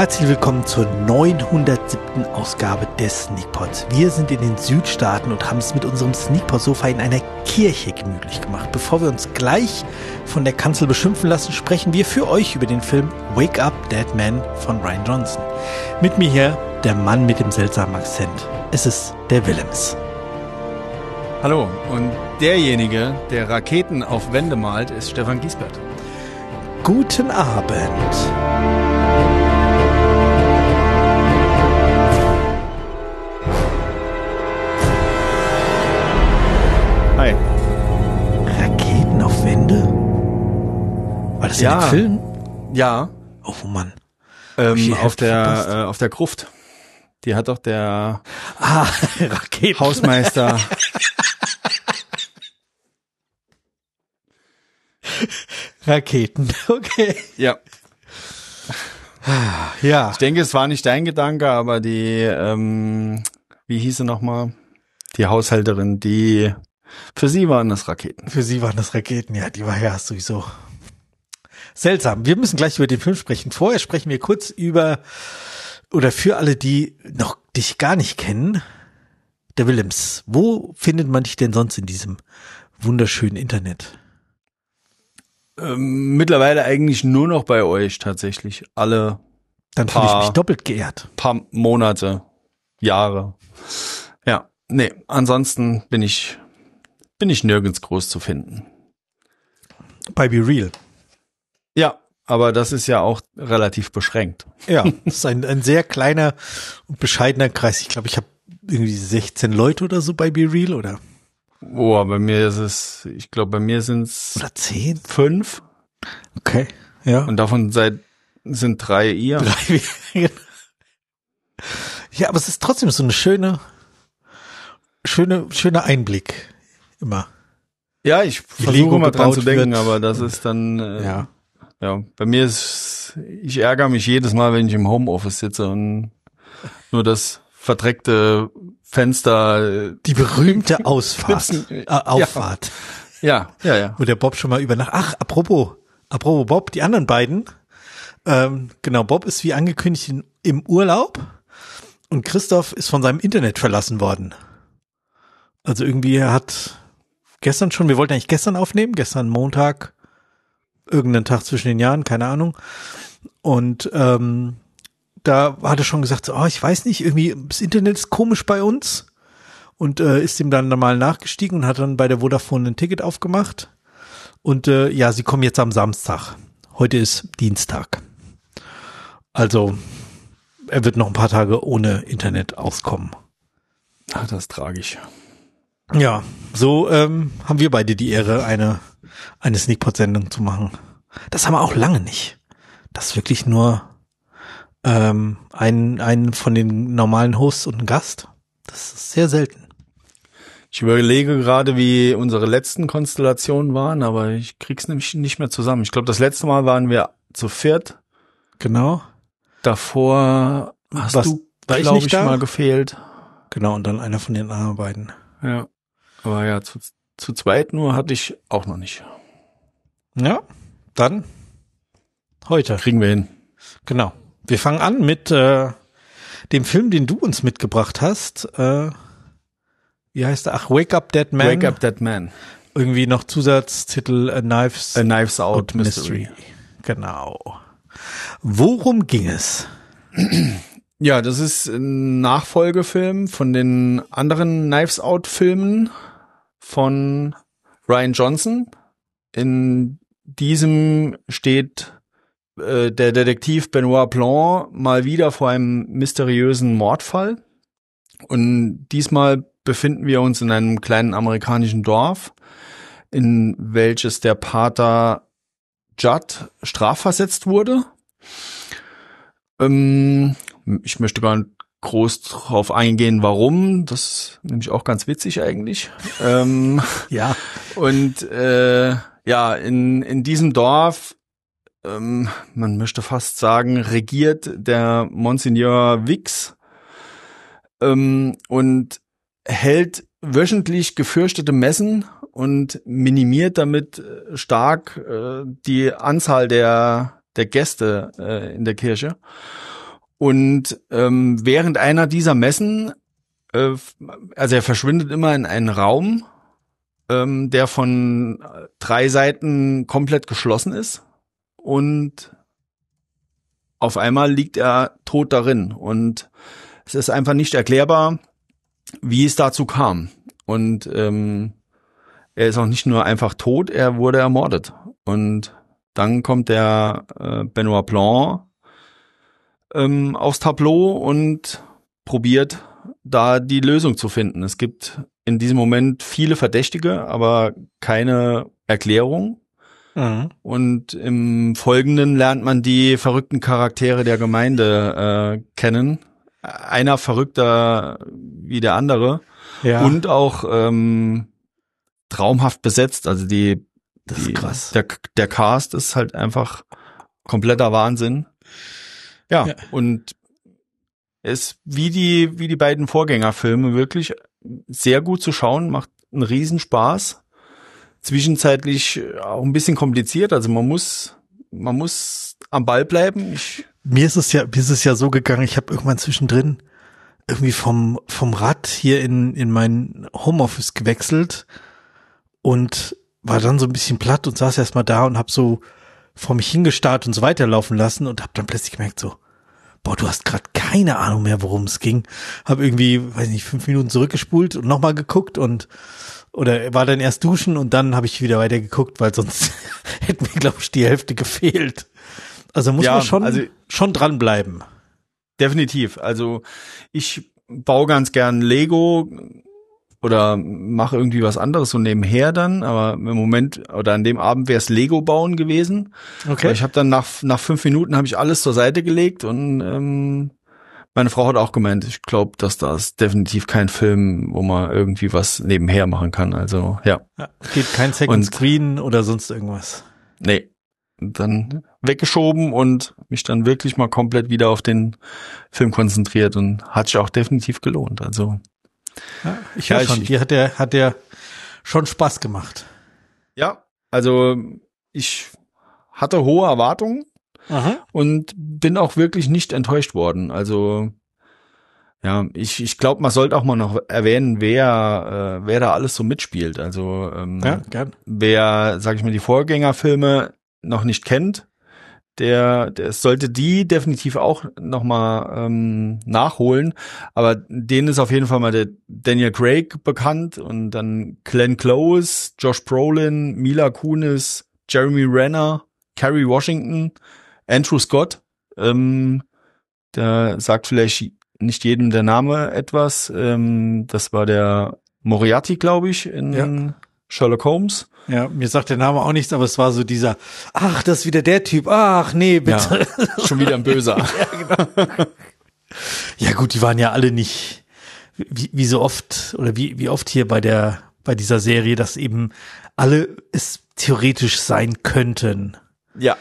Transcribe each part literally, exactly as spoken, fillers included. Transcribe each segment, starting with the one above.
Herzlich willkommen zur neunhundertsiebten Ausgabe des Sneakpods. Wir sind in den Südstaaten und haben es mit unserem Sneakpod-Sofa in einer Kirche gemütlich gemacht. Bevor wir uns gleich von der Kanzel beschimpfen lassen, sprechen wir für euch über den Film Wake Up, Dead Man von Rian Johnson. Mit mir hier der Mann mit dem seltsamen Akzent. Es ist der Willems. Hallo, und derjenige, der Raketen auf Wände malt, ist Stefan Giesbert. Guten Abend. Hi. Raketen auf Wände? War das ja in dem Film? Ja. Oh Mann. Ähm, auf der äh, auf der Gruft. Die hat doch der ah, Raketen. Hausmeister. Raketen, okay. Ja. Ja. Ich denke, es war nicht dein Gedanke, aber die, ähm, wie hieß sie nochmal? Die Haushälterin, die, für sie waren das Raketen. Für sie waren das Raketen, ja, die war ja sowieso seltsam. Wir müssen gleich über den Film sprechen. Vorher sprechen wir kurz über, oder für alle, die noch dich gar nicht kennen, der Willems. Wo findet man dich denn sonst in diesem wunderschönen Internet? Ähm, mittlerweile eigentlich nur noch bei euch tatsächlich. Alle Dann fühle ich mich doppelt geehrt. Paar Monate, Jahre. Ja, nee, ansonsten bin ich bin ich nirgends groß zu finden. Bei Be Real. Ja, aber das ist ja auch relativ beschränkt. Ja, das ist ein, ein sehr kleiner und bescheidener Kreis. Ich glaube, ich habe irgendwie sechzehn Leute oder so bei Be Real, oder? Oh, bei mir ist es, ich glaube, bei mir sind es oder zehn, fünf. Okay, ja. Und davon seit sind drei ihr. Drei. Ja, aber es ist trotzdem so eine schöne, schöne, schöner Einblick immer. Ja, ich Wie versuche Lego mal dran zu gebaut denken, wird. aber das ist dann, äh, Ja. ja, bei mir ist, ich ärgere mich jedes Mal, wenn ich im Homeoffice sitze und nur das verdreckte Fenster, Die berühmte Ausfahrt, äh, Auffahrt. Ja, ja, ja. Wo der Bob schon mal über Nacht, ach, apropos, apropos Bob, die anderen beiden, ähm, genau, Bob ist wie angekündigt in, im Urlaub und Christoph ist von seinem Internet verlassen worden. Also irgendwie er hat gestern schon, wir wollten eigentlich gestern aufnehmen, gestern Montag, irgendeinen Tag zwischen den Jahren, keine Ahnung. Und ähm, da hat er schon gesagt, so, oh, ich weiß nicht, irgendwie das Internet ist komisch bei uns. Und äh, ist ihm dann mal nachgestiegen und hat dann bei der Vodafone ein Ticket aufgemacht. Und äh, ja, sie kommen jetzt am Samstag. Heute ist Dienstag. Also er wird noch ein paar Tage ohne Internet auskommen. Ach, das ist tragisch. Ja, so ähm, haben wir beide die Ehre, eine eine Sneakpot-Sendung zu machen. Das haben wir auch lange nicht. Das ist wirklich nur ähm, ein, ein von den normalen Hosts und ein Gast. Das ist sehr selten. Ich überlege gerade, wie unsere letzten Konstellationen waren, aber ich krieg's nämlich nicht mehr zusammen. Ich glaube, das letzte Mal waren wir zu viert. Genau. Davor hast Was, du, war ich glaube nicht ich, da? mal gefehlt. Genau, und dann einer von den anderen beiden. Ja. Aber ja, zu, zu zweit nur hatte ich auch noch nicht. Ja, dann heute. Kriegen wir hin. Genau. Wir fangen an mit äh, dem Film, den du uns mitgebracht hast. Äh, wie heißt der? Ach, Wake Up, Dead Man. Wake Up, Dead Man. Irgendwie noch Zusatztitel A Knives, A Knives Out, Out Mystery. Mystery. Genau. Worum ging es? Ja, das ist ein Nachfolgefilm von den anderen Knives Out Filmen von Rian Johnson. In diesem steht äh, der Detektiv Benoit Blanc mal wieder vor einem mysteriösen Mordfall. Und diesmal befinden wir uns in einem kleinen amerikanischen Dorf, in welches der Pater Judd strafversetzt wurde. Ähm, ich möchte gar nicht groß drauf eingehen, warum. Das ist nämlich auch ganz witzig eigentlich. ähm, Ja. und äh, ja, in in diesem Dorf, ähm, man möchte fast sagen, regiert der Monsignor Wix ähm, und hält wöchentlich gefürchtete Messen und minimiert damit stark äh, die Anzahl der der Gäste äh, in der Kirche. Und ähm, während einer dieser Messen, äh, also er verschwindet immer in einen Raum, ähm, der von drei Seiten komplett geschlossen ist. Und auf einmal liegt er tot darin. Und es ist einfach nicht erklärbar, wie es dazu kam. Und ähm, er ist auch nicht nur einfach tot, er wurde ermordet. Und dann kommt der äh, Benoit Blanc ähm, aufs Tableau und probiert da die Lösung zu finden. Es gibt in diesem Moment viele Verdächtige, aber keine Erklärung. Mhm. Und im Folgenden lernt man die verrückten Charaktere der Gemeinde äh, kennen. Einer verrückter wie der andere. Ja. Und auch ähm, traumhaft besetzt. Also die, das ist die krass. Der, der Cast ist halt einfach kompletter Wahnsinn. Ja, ja. Und ist wie die wie die beiden Vorgängerfilme wirklich sehr gut zu schauen, macht einen Riesenspaß. Zwischenzeitlich auch ein bisschen kompliziert, also man muss man muss am Ball bleiben. Ich mir ist es ja mir ist es ja so gegangen, ich habe irgendwann zwischendrin irgendwie vom vom Rad hier in in mein Homeoffice gewechselt und war dann so ein bisschen platt und saß erstmal da und habe so vor mich hingestarrt und so weiterlaufen lassen und habe dann plötzlich gemerkt so, boah, du hast gerade keine Ahnung mehr, worum es ging. Hab irgendwie, weiß nicht, fünf Minuten zurückgespult und nochmal geguckt und oder war dann erst duschen und dann habe ich wieder weiter geguckt, weil sonst hätte mir, glaube ich, die Hälfte gefehlt. Also muss ja, man schon, also schon dranbleiben. Definitiv. Also ich baue ganz gern Lego oder mache irgendwie was anderes so nebenher dann, aber im Moment oder an dem Abend wäre es Lego bauen gewesen. Okay. Aber ich habe dann nach nach fünf Minuten habe ich alles zur Seite gelegt und ähm, meine Frau hat auch gemeint, ich glaube, dass das definitiv kein Film, wo man irgendwie was nebenher machen kann. Also ja. ja geht kein Second und, Screen oder sonst irgendwas. Nee. Dann weggeschoben und mich dann wirklich mal komplett wieder auf den Film konzentriert und hat sich auch definitiv gelohnt. Also ja, ich höre ja, schon, dir hat der, hat der schon Spaß gemacht. Ja, also ich hatte hohe Erwartungen. Aha. Und bin auch wirklich nicht enttäuscht worden. Also ja, ich ich glaube, man sollte auch mal noch erwähnen, wer äh, wer da alles so mitspielt. Also ähm, ja, gern. Wer, sag ich mal, die Vorgängerfilme noch nicht kennt, der, der sollte die definitiv auch noch mal ähm, nachholen. Aber denen ist auf jeden Fall mal der Daniel Craig bekannt und dann Glenn Close, Josh Brolin, Mila Kunis, Jeremy Renner, Kerry Washington, Andrew Scott. Ähm, da sagt vielleicht nicht jedem der Name etwas. Ähm, das war der Moriarty, glaube ich, in ja. Sherlock Holmes. Ja, mir sagt der Name auch nichts, aber es war so dieser, ach, das ist wieder der Typ, ach, nee, bitte. Ja, schon wieder ein Böser. Ja, genau. Ja gut, die waren ja alle nicht, wie, wie so oft, oder wie, wie oft hier bei der, bei dieser Serie, dass eben alle es theoretisch sein könnten. Ja.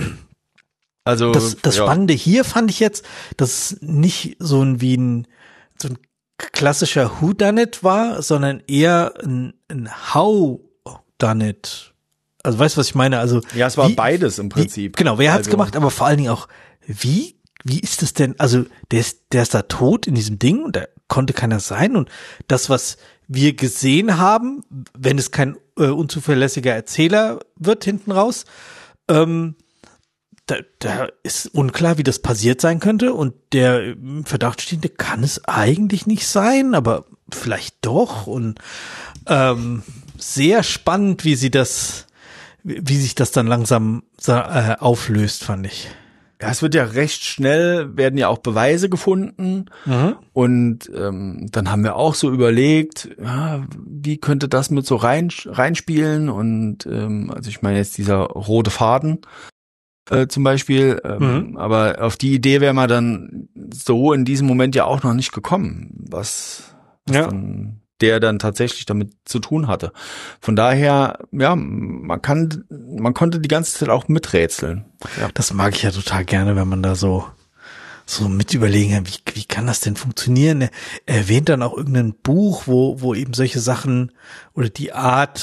Also, das, das ja. Spannende hier fand ich jetzt, dass es nicht so ein, wie ein, so ein klassischer Whodunit war, sondern eher ein, ein How done it. Also weißt du, was ich meine? Also ja, es war wie, beides im Prinzip. Wie, genau, wer hat's also. gemacht, aber vor allen Dingen auch, wie, wie ist es denn? Also der ist, der ist da tot in diesem Ding und da konnte keiner sein und das, was wir gesehen haben, wenn es kein äh, unzuverlässiger Erzähler wird hinten raus, ähm, da, da ist unklar, wie das passiert sein könnte und der im Verdacht stehende kann es eigentlich nicht sein, aber vielleicht doch und ähm, sehr spannend, wie sie das, wie sich das dann langsam äh, auflöst, fand ich. Ja, es wird ja recht schnell, werden ja auch Beweise gefunden mhm. und ähm, dann haben wir auch so überlegt, ja, wie könnte das mit so rein reinspielen und ähm, also ich meine jetzt dieser rote Faden äh, zum Beispiel, ähm, mhm. aber auf die Idee wäre man dann so in diesem Moment ja auch noch nicht gekommen, was, was ja. dann der dann tatsächlich damit zu tun hatte. Von daher, ja, man kann, man konnte die ganze Zeit auch miträtseln. Ja. Das mag ich ja total gerne, wenn man da so, so mit überlegen kann, wie, wie kann das denn funktionieren? Er erwähnt dann auch irgendein Buch, wo, wo eben solche Sachen oder die Art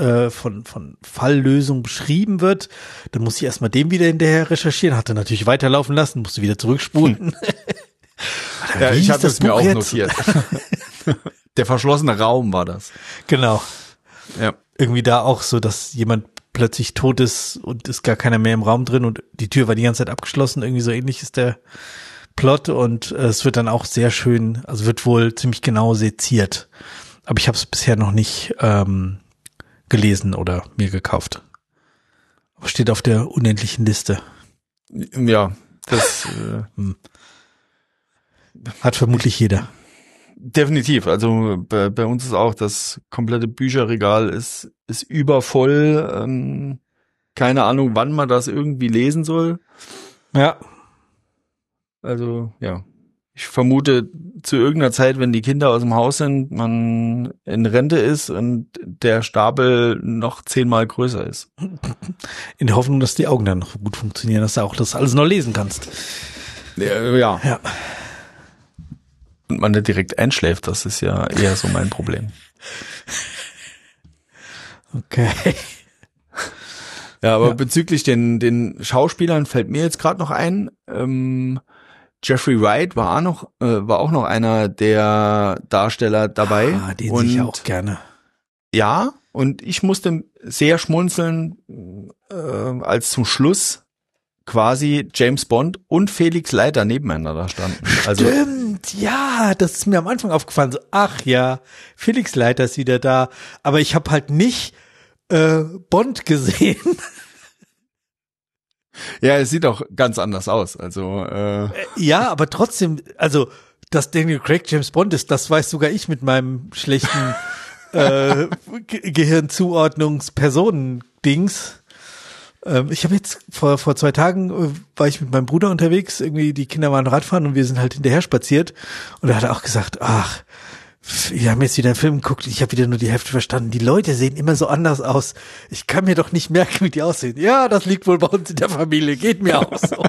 äh, von von Falllösung beschrieben wird, dann muss ich erstmal dem wieder hinterher recherchieren, hatte natürlich weiterlaufen lassen, musste wieder zurückspulen. Hm. Ja, ich habe das mir auch jetzt notiert. Der verschlossene Raum war das. Genau. Ja. Irgendwie da auch so, dass jemand plötzlich tot ist und ist gar keiner mehr im Raum drin und die Tür war die ganze Zeit abgeschlossen. Irgendwie so ähnlich ist der Plot und äh, es wird dann auch sehr schön, also wird wohl ziemlich genau seziert. Aber ich habe es bisher noch nicht ähm, gelesen oder mir gekauft. Aber steht auf der unendlichen Liste. Ja, das äh, hm. Hat vermutlich jeder. Definitiv. Also bei, bei uns ist auch das komplette Bücherregal ist ist übervoll. Ähm, keine Ahnung, wann man das irgendwie lesen soll. Ja. Also ja, ich vermute zu irgendeiner Zeit, wenn die Kinder aus dem Haus sind, man in Rente ist und der Stapel noch zehnmal größer ist. In der Hoffnung, dass die Augen dann noch gut funktionieren, dass du auch das alles noch lesen kannst. Ja. ja. ja. Und man nicht direkt einschläft, das ist ja eher so mein Problem. Okay. Ja, aber ja. bezüglich den den Schauspielern fällt mir jetzt gerade noch ein, ähm, Jeffrey Wright war auch noch äh, war auch noch einer der Darsteller dabei. Ah, den und sehe ich auch gerne. Ja, und ich musste sehr schmunzeln, äh, als zum Schluss quasi James Bond und Felix Leiter nebeneinander standen. Also, stimmt, ja, das ist mir am Anfang aufgefallen. So, ach ja, Felix Leiter ist wieder da. Aber ich habe halt nicht äh, Bond gesehen. Ja, es sieht auch ganz anders aus. Also äh ja, aber trotzdem, also dass Daniel Craig James Bond ist, das weiß sogar ich mit meinem schlechten äh, Ge- Gehirnzuordnungs-Personen-Dings. Ähm, ich habe jetzt vor vor zwei Tagen äh, war ich mit meinem Bruder unterwegs. Irgendwie die Kinder waren Radfahren und wir sind halt hinterher spaziert. Und er hat auch gesagt, ach, wir haben jetzt wieder einen Film geguckt, ich habe wieder nur die Hälfte verstanden. Die Leute sehen immer so anders aus. Ich kann mir doch nicht merken, wie die aussehen. Ja, das liegt wohl bei uns in der Familie. Geht mir auch so.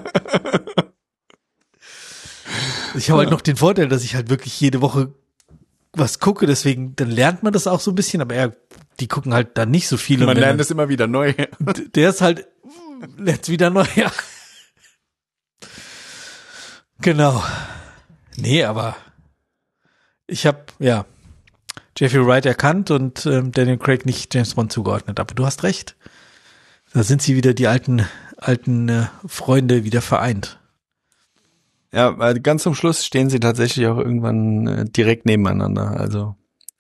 Ich habe halt noch den Vorteil, dass ich halt wirklich jede Woche was gucke. Deswegen, dann lernt man das auch so ein bisschen. Aber er, die gucken halt dann nicht so viel. Man lernt dann, es immer wieder neu. Der ist halt, lernt wieder neu. Ja. Genau. Nee, aber ich habe, ja, Jeffrey Wright erkannt und ähm, Daniel Craig nicht James Bond zugeordnet. Aber du hast recht. Da sind sie wieder, die alten alten äh, Freunde, wieder vereint. Ja, weil ganz zum Schluss stehen sie tatsächlich auch irgendwann äh, direkt nebeneinander. Also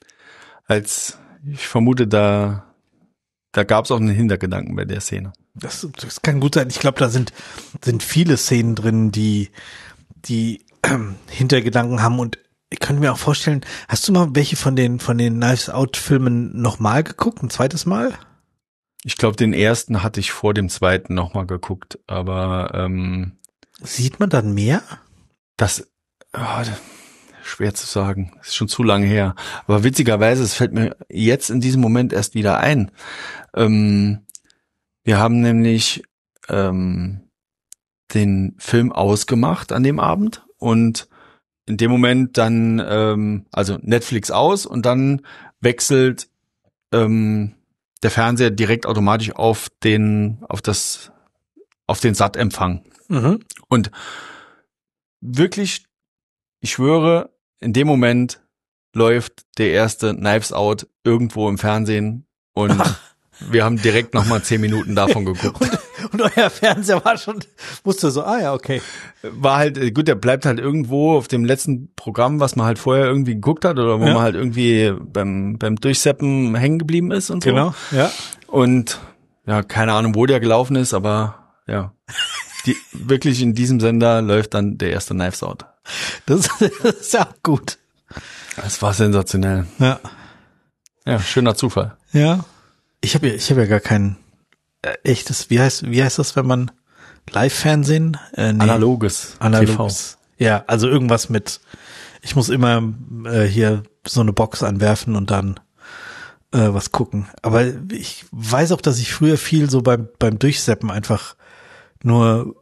als ich vermute, da da gab es auch einen Hintergedanken bei der Szene. Das, das kann gut sein. Ich glaube, da sind sind viele Szenen drin, die die äh, Hintergedanken haben und ich könnte mir auch vorstellen, hast du mal welche von den von den Knives Out Filmen nochmal geguckt, ein zweites Mal? Ich glaube, den ersten hatte ich vor dem zweiten nochmal geguckt, aber ähm, sieht man dann mehr? Das oh, schwer zu sagen, ist schon zu lange her. Aber witzigerweise, es fällt mir jetzt in diesem Moment erst wieder ein. Ähm, wir haben nämlich ähm, den Film ausgemacht an dem Abend und in dem Moment dann, ähm, also Netflix aus und dann wechselt ähm, der Fernseher direkt automatisch auf den, auf das, auf den Sat-Empfang. Mhm. Und wirklich, ich schwöre, in dem Moment läuft der erste Knives Out irgendwo im Fernsehen und Ach. wir haben direkt nochmal zehn Minuten davon geguckt. Und, und euer Fernseher war schon, wusste so, ah ja, okay. War halt, gut, der bleibt halt irgendwo auf dem letzten Programm, was man halt vorher irgendwie geguckt hat oder wo ja. man halt irgendwie beim beim Durchseppen hängen geblieben ist und so. Genau, ja. Und ja, keine Ahnung, wo der gelaufen ist, aber ja, die, wirklich in diesem Sender läuft dann der erste Knives Out. Das, das ist ja auch gut. Das war sensationell. Ja. Ja, schöner Zufall. Ja. Ich habe ja, ich habe ja gar kein äh, echtes, wie heißt, wie heißt das, wenn man Live-Fernsehen? Äh, nee. Analoges. Analoges. T V. Ja, also irgendwas mit, ich muss immer äh, hier so eine Box anwerfen und dann äh, was gucken. Aber ich weiß auch, dass ich früher viel so beim beim Durchseppen einfach nur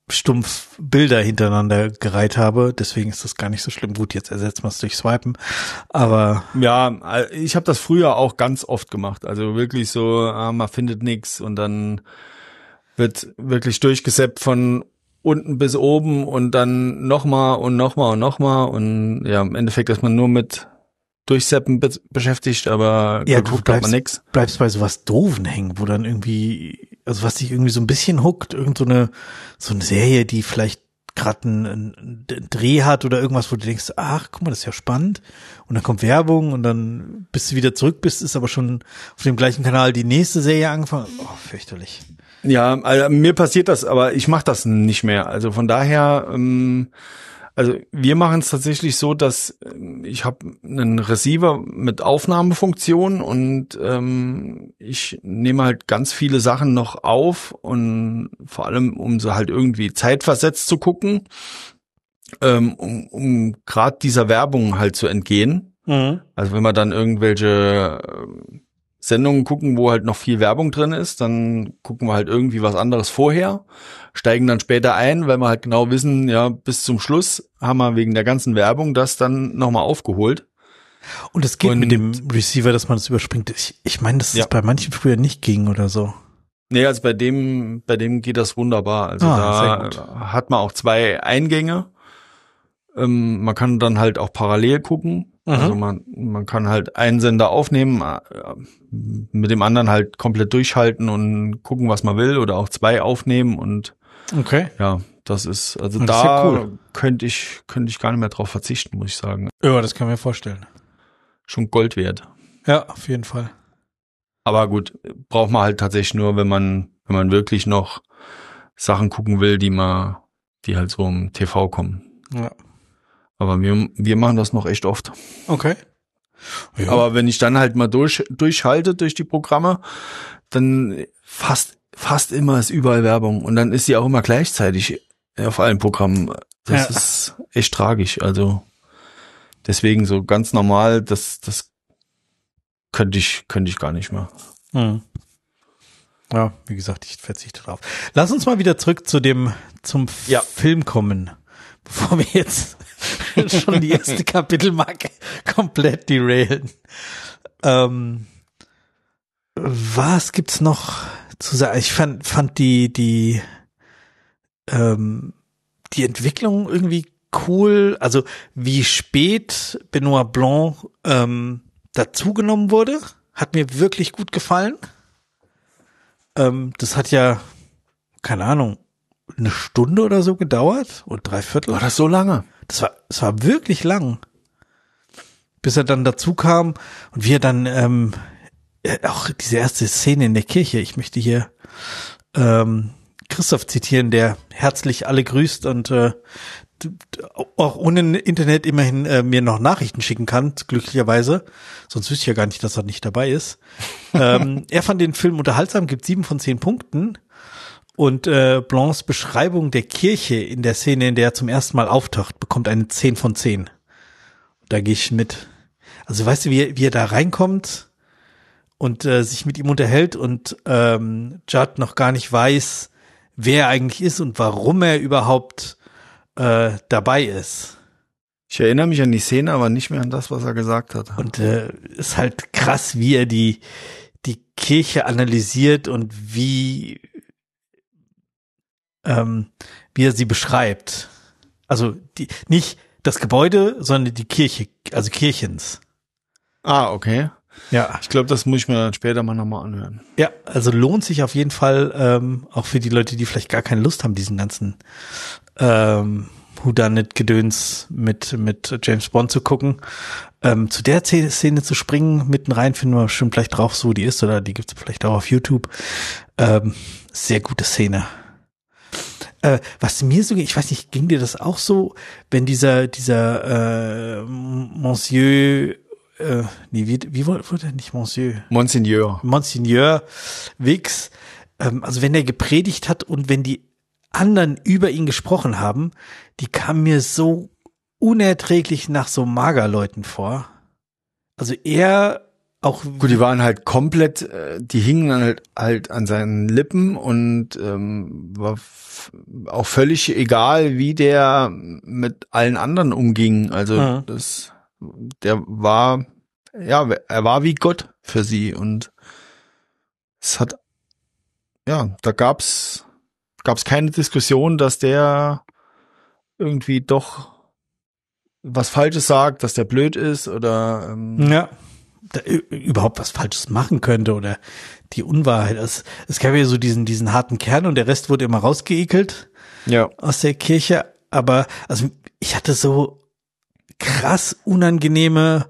stumpf Bilder hintereinander gereiht habe. Deswegen ist das gar nicht so schlimm. Gut, jetzt ersetzt man es durch Swipen. Aber ja, ich habe das früher auch ganz oft gemacht. Also wirklich so, ah, man findet nichts und dann wird wirklich durchgesappt von unten bis oben und dann nochmal und nochmal und nochmal. Und ja, im Endeffekt ist man nur mit Durchsappen be- beschäftigt, aber ja, geguckt du hat man bleibst, nix. bleibst bei sowas Doofen hängen, wo dann irgendwie, also was dich irgendwie so ein bisschen huckt, irgend so eine, so eine Serie, die vielleicht gerade einen, einen Dreh hat oder irgendwas, wo du denkst, ach, guck mal, das ist ja spannend. Und dann kommt Werbung und dann, bis du wieder zurück bist, ist aber schon auf dem gleichen Kanal die nächste Serie angefangen. Oh, fürchterlich. Ja, also mir passiert das, aber ich mache das nicht mehr. Also von daher, ähm, also wir machen es tatsächlich so, dass ähm, ich habe einen Receiver mit Aufnahmefunktion und ähm, ich nehme halt ganz viele Sachen noch auf und vor allem, um so halt irgendwie zeitversetzt zu gucken, ähm, um, um gerade dieser Werbung halt zu entgehen. Mhm. Also wenn man dann irgendwelche ähm, Sendungen gucken, wo halt noch viel Werbung drin ist, dann gucken wir halt irgendwie was anderes vorher, steigen dann später ein, weil wir halt genau wissen, ja, bis zum Schluss haben wir wegen der ganzen Werbung das dann nochmal aufgeholt. Und es geht Und- mit dem Receiver, dass man das überspringt. Ich, ich meine, dass es Ja. bei manchen früher nicht ging oder so. Nee, also bei dem, bei dem geht das wunderbar. Also Ah, sehr da hat man auch zwei Eingänge. Ähm, man kann dann halt auch parallel gucken. Mhm. Also man, man kann halt einen Sender aufnehmen, äh, mit dem anderen halt komplett durchhalten und gucken, was man will, oder auch zwei aufnehmen und Okay. ja, das ist, also Das ist da ja cool. könnte ich, könnte ich gar nicht mehr drauf verzichten, muss ich sagen. Ja, das kann ich mir vorstellen. Schon Gold wert. Ja, auf jeden Fall. Aber gut, braucht man halt tatsächlich nur, wenn man, wenn man wirklich noch Sachen gucken will, die man, die halt so im T V kommen. Ja. Aber wir, wir machen das noch echt oft. Okay. Ja. Aber wenn ich dann halt mal durch, durchhalte durch die Programme, dann fast, fast immer ist überall Werbung. Und dann ist sie auch immer gleichzeitig auf allen Programmen. Das Ja. ist echt tragisch. Also deswegen so ganz normal, das, das könnte ich, könnte ich gar nicht mehr. Hm. Ja, wie gesagt, ich verzichte drauf. Lass uns mal wieder zurück zu dem, zum Ja. Film kommen, bevor wir jetzt schon die erste Kapitelmarke komplett derailen. Ähm, was gibt's noch zu sagen? Ich fand, fand die, die, ähm, die Entwicklung irgendwie cool. Also, wie spät Benoit Blanc, ähm, dazugenommen wurde, hat mir wirklich gut gefallen. Ähm, das hat ja, keine Ahnung, eine Stunde oder so gedauert oder drei Viertel. War das so lange? Das war, das war wirklich lang. Bis er dann dazu kam und wir dann, ähm, äh, auch diese erste Szene in der Kirche. Ich möchte hier, ähm, Christoph zitieren, der herzlich alle grüßt und, äh, d- d- auch ohne Internet immerhin äh, mir noch Nachrichten schicken kann, glücklicherweise. Sonst wüsste ich ja gar nicht, dass er nicht dabei ist. ähm, er fand den Film unterhaltsam, gibt sieben von zehn Punkten. Und äh, Blancs Beschreibung der Kirche in der Szene, in der er zum ersten Mal auftaucht, bekommt eine zehn von zehn. Da gehe ich mit. Also weißt du, wie, er- wie er da reinkommt und äh, sich mit ihm unterhält und ähm, Judd noch gar nicht weiß, wer er eigentlich ist und warum er überhaupt äh, dabei ist. Ich erinnere mich an die Szene, aber nicht mehr an das, was er gesagt hat. Und äh, ist halt krass, wie er die die Kirche analysiert und wie ähm, wie er sie beschreibt. Also die nicht das Gebäude, sondern die Kirche, also Kirchens. Ah, okay. Ja, Ich glaube, das muss ich mir dann später mal nochmal anhören. ja, also lohnt sich auf jeden Fall, ähm, auch für die Leute, die vielleicht gar keine Lust haben, diesen ganzen ähm, Whodunit-Gedöns mit mit James Bond zu gucken. Ähm, zu der Szene, Szene zu springen, mitten rein, finden wir bestimmt gleich drauf, so die ist, oder die gibt's vielleicht auch auf YouTube. Ähm, sehr gute Szene. Äh, was mir so ging, ich weiß nicht, ging dir das auch so, wenn dieser, dieser äh, Monsieur, äh, nee, wie, wie wurde wurde er nicht Monsieur? Monseigneur. Monseigneur Wix, ähm, also wenn er gepredigt hat und wenn die anderen über ihn gesprochen haben, die kamen mir so unerträglich nach so Magerleuten vor. Also er auch Gut, die waren halt komplett, äh, die hingen dann halt, halt an seinen Lippen und ähm, war f- auch völlig egal, wie der mit allen anderen umging. Also Mhm. das, der war, ja, er war wie Gott für sie und es hat, ja, da gab's gab's keine Diskussion, dass der irgendwie doch was Falsches sagt, dass der blöd ist oder ähm, ja, da, ü- überhaupt was Falsches machen könnte oder die Unwahrheit. Es, es gab ja so diesen, diesen harten Kern und der Rest wurde immer rausgeekelt ja. aus der Kirche. Aber also ich hatte so krass unangenehme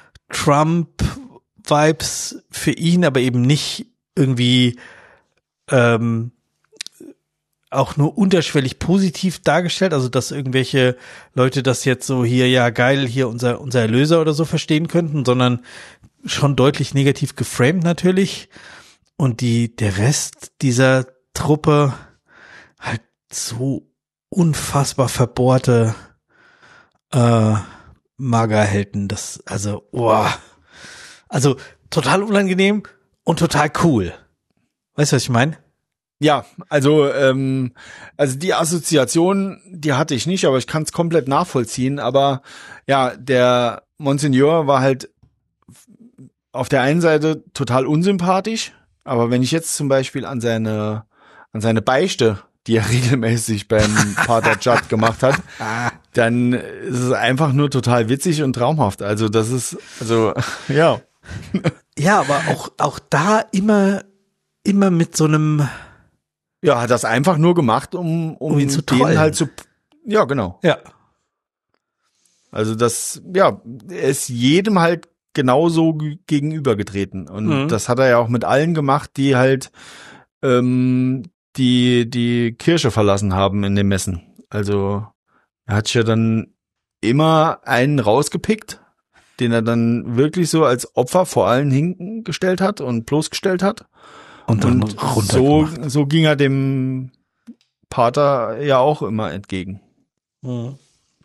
Trump-Vibes für ihn, aber eben nicht irgendwie ähm, auch nur unterschwellig positiv dargestellt, also dass irgendwelche Leute das jetzt so hier, ja geil, hier unser unser Erlöser oder so verstehen könnten, sondern schon deutlich negativ geframed natürlich. Und die der Rest dieser Truppe halt so unfassbar verbohrte äh, Magerhelden, das also oh, also total unangenehm und total cool. Weißt du, was ich meine? Ja, also ähm, also die Assoziation, die hatte ich nicht, aber ich kann es komplett nachvollziehen. Aber ja, der Monsignor war halt auf der einen Seite total unsympathisch, aber wenn ich jetzt zum Beispiel an seine an seine Beichte, die er regelmäßig beim Pater Judd gemacht hat, dann ist es einfach nur total witzig und traumhaft. Also das ist, also ja. Ja, aber auch auch da immer immer mit so einem Ja, hat das einfach nur gemacht, um, um, Um ihn zu den trollen. halt zu, ja, genau. ja Also das, ja, er ist jedem halt genauso g- gegenübergetreten. Und Mhm. das hat er ja auch mit allen gemacht, die halt ähm, die die Kirche verlassen haben in den Messen. Also er hat sich ja dann immer einen rausgepickt, den er dann wirklich so als Opfer vor allen hingestellt hat und bloßgestellt hat. und dann Und runter so, gemacht. so ging er dem Pater ja auch immer entgegen. Mhm.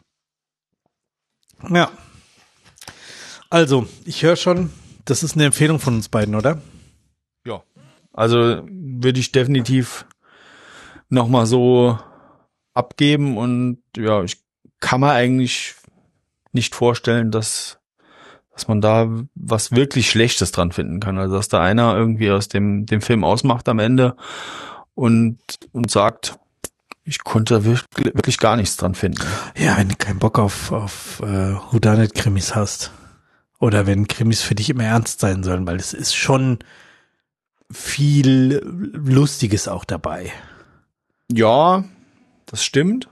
Ja. Also, ich höre schon, das ist eine Empfehlung von uns beiden, oder? Ja. Also würde ich definitiv nochmal so abgeben und ja, ich kann mir eigentlich nicht vorstellen, dass, dass man da was wirklich Schlechtes dran finden kann. Also dass da einer irgendwie aus dem, dem Film ausmacht am Ende und, und sagt, ich konnte wirklich, wirklich gar nichts dran finden. Ja, wenn du keinen Bock auf, auf äh, Whodunit-Krimis hast. Oder wenn Krimis für dich immer ernst sein sollen, weil es ist schon viel Lustiges auch dabei. Ja, das stimmt.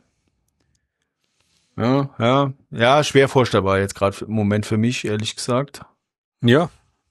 Ja, ja, ja, schwer vorstellbar jetzt gerade im Moment für mich, ehrlich gesagt. Ja.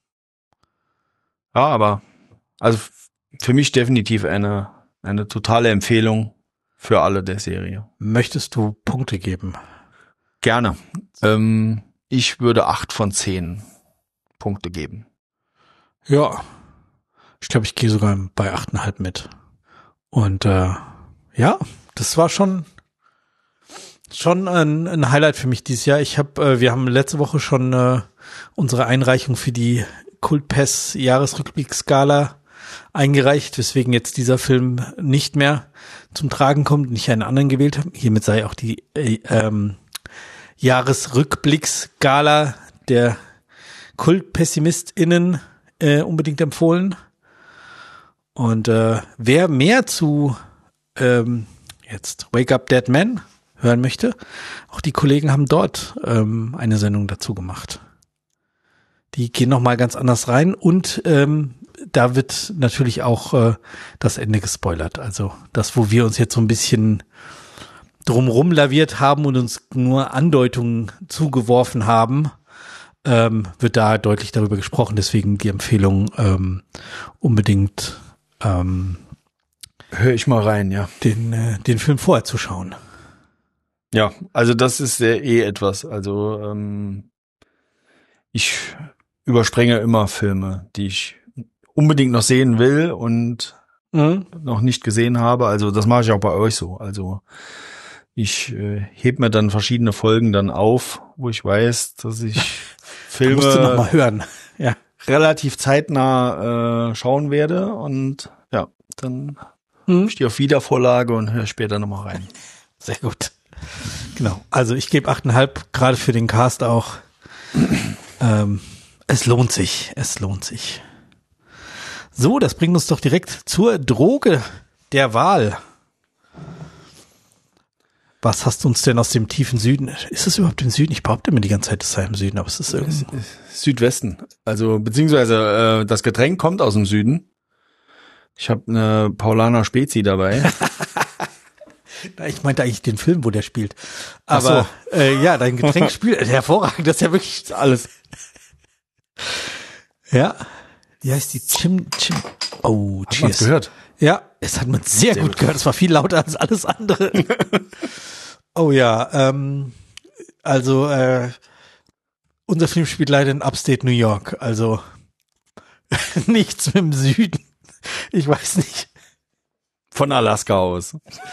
Ja, aber also f- für mich definitiv eine eine totale Empfehlung für alle der Serie. Möchtest du Punkte geben? Gerne. Ähm, ich würde acht von zehn Punkte geben. Ja. Ich glaube, ich gehe sogar bei acht Komma fünf mit. Und äh, ja, das war schon schon ein, ein Highlight für mich dieses Jahr. Ich habe, äh, wir haben letzte Woche schon äh, unsere Einreichung für die Kultpass Jahresrückblicksskala eingereicht, weswegen jetzt dieser Film nicht mehr zum Tragen kommt und ich einen anderen gewählt habe. Hiermit sei auch die äh, ähm, Jahresrückblicksskala der KultpessimistInnen äh, unbedingt empfohlen. Und äh, wer mehr zu ähm, jetzt Wake Up Dead Man hören möchte, auch die Kollegen haben dort ähm, eine Sendung dazu gemacht. Die gehen nochmal ganz anders rein und ähm, da wird natürlich auch äh, das Ende gespoilert. Also das, wo wir uns jetzt so ein bisschen drumrum laviert haben und uns nur Andeutungen zugeworfen haben, ähm, wird da deutlich darüber gesprochen. Deswegen die Empfehlung ähm, unbedingt ähm, Hör ich mal rein, ja. den, äh, den Film vorher zu schauen. Ja, also das ist ja eh etwas. Also ähm, ich überspringe immer Filme, die ich unbedingt noch sehen will und Mhm. noch nicht gesehen habe. Also das mache ich auch bei euch so. Also ich äh, heb mir dann verschiedene Folgen dann auf, wo ich weiß, dass ich Filme Musst du noch mal hören. Ja. relativ zeitnah äh, schauen werde und ja, dann hm. stehe auf Wiedervorlage und höre später nochmal rein. Sehr gut. Genau. Also ich gebe achteinhalb, gerade für den Cast auch. ähm, es lohnt sich. Es lohnt sich. So, das bringt uns doch direkt zur Droge der Wahl. Was hast du uns denn aus dem tiefen Süden? Ist es überhaupt im Süden? Ich behaupte mir die ganze Zeit, es sei im Süden, aber es ist irgendwo. Südwesten. Also beziehungsweise äh, das Getränk kommt aus dem Süden. Ich habe eine Paulaner Spezi dabei. Ich meinte eigentlich den Film, wo der spielt. Aber so. äh, ja, dein Getränk spielt hervorragend. Das ist ja wirklich alles. Ja. Wie heißt die? Chim, Chim. Oh, cheers. Hat man's gehört? Ja, es hat man sehr, sehr gut, gut gehört. Es war viel lauter als alles andere. Oh ja, ähm, also äh, unser Film spielt leider in Upstate New York. Also nichts mit dem Süden. Ich weiß nicht. Von Alaska aus.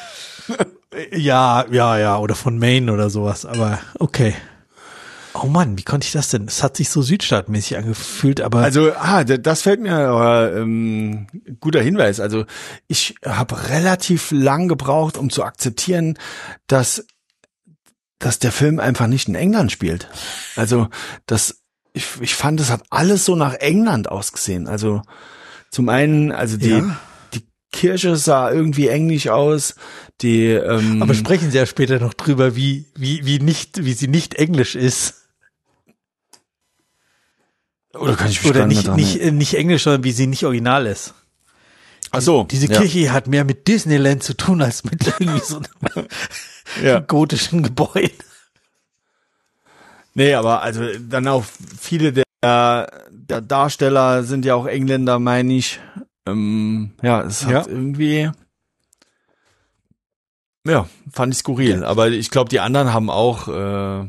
Ja, ja, ja, oder von Maine oder sowas, aber okay. Oh Mann, wie konnte ich das denn? Es hat sich so südstaatmäßig angefühlt, aber... Also, ah, das fällt mir aber ähm, guter Hinweis. Also, ich habe relativ lang gebraucht, um zu akzeptieren, dass dass der Film einfach nicht in England spielt. Also, das ich, ich fand, es hat alles so nach England ausgesehen. Also, zum einen, also die ja. die Kirche sah irgendwie englisch aus. Die ähm, aber sprechen Sie ja später noch drüber, wie wie wie nicht wie sie nicht englisch ist. Oder kann ich mich Oder nicht, nicht, nicht Englisch, sondern wie sie nicht original ist. Ach so. Diese ja. Kirche hat mehr mit Disneyland zu tun, als mit irgendwie so einem ja. gotischen Gebäude. Nee, aber also dann auch viele der, der Darsteller sind ja auch Engländer, meine ich. Ähm, ja, es hat ja. irgendwie, ja, fand ich skurril. Ja. Aber ich glaube, die anderen haben auch, äh,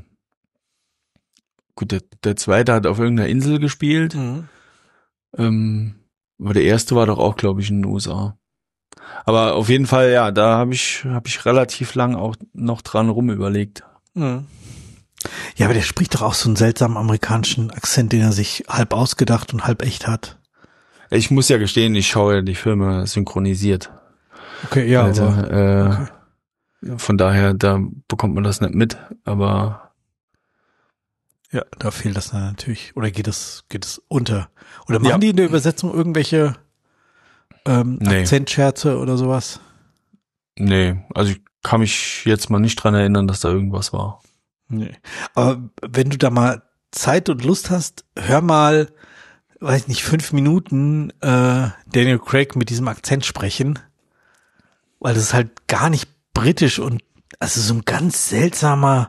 gut, der, der zweite hat auf irgendeiner Insel gespielt. Mhm. Ähm, aber der erste war doch auch, glaube ich, in den U S A. Aber auf jeden Fall, ja, da habe ich hab ich relativ lang auch noch dran rumüberlegt. Mhm. Ja, aber der spricht doch auch so einen seltsamen amerikanischen Akzent, den er sich halb ausgedacht und halb echt hat. Ich muss ja gestehen, ich schaue ja die Filme synchronisiert. Okay, ja. Also, aber, äh, okay. Von daher, da bekommt man das nicht mit, aber ja, da fehlt das dann natürlich. Oder geht es, geht es unter? Oder machen ja. die in der Übersetzung irgendwelche ähm, nee. Akzentscherze oder sowas? Nee, also ich kann mich jetzt mal nicht dran erinnern, dass da irgendwas war. Nee. Aber wenn du da mal Zeit und Lust hast, hör mal, weiß nicht, fünf Minuten äh, Daniel Craig mit diesem Akzent sprechen. Weil das ist halt gar nicht britisch und also so ein ganz seltsamer,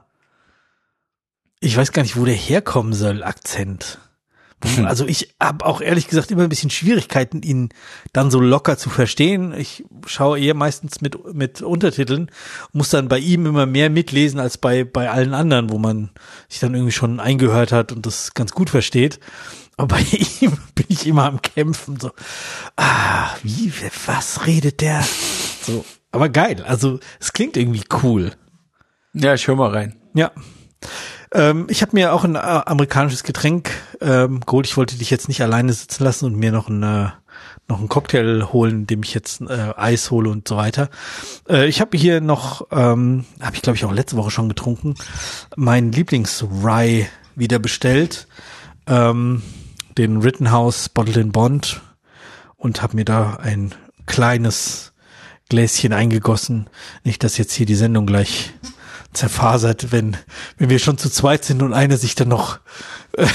ich weiß gar nicht, wo der herkommen soll, Akzent. Also ich habe auch ehrlich gesagt immer ein bisschen Schwierigkeiten, ihn dann so locker zu verstehen. Ich schaue eher meistens mit mit Untertiteln, muss dann bei ihm immer mehr mitlesen als bei bei allen anderen, wo man sich dann irgendwie schon eingehört hat und das ganz gut versteht. Aber bei ihm bin ich immer am Kämpfen, so, ah, wie, was redet der? So, aber geil, also es klingt irgendwie cool. Ja, ich höre mal rein. Ja. Ähm, ich habe mir auch ein äh, amerikanisches Getränk ähm, geholt. Ich wollte dich jetzt nicht alleine sitzen lassen und mir noch ein, äh, noch einen Cocktail holen, dem ich jetzt äh, Eis hole und so weiter. Äh, ich habe hier noch, ähm, habe ich glaube ich auch letzte Woche schon getrunken, meinen Lieblings-Rye wieder bestellt. Ähm, den Rittenhouse Bottled in Bond und habe mir da ein kleines Gläschen eingegossen. Nicht, dass jetzt hier die Sendung gleich zerfasert, wenn wenn wir schon zu zweit sind und einer sich dann noch äh,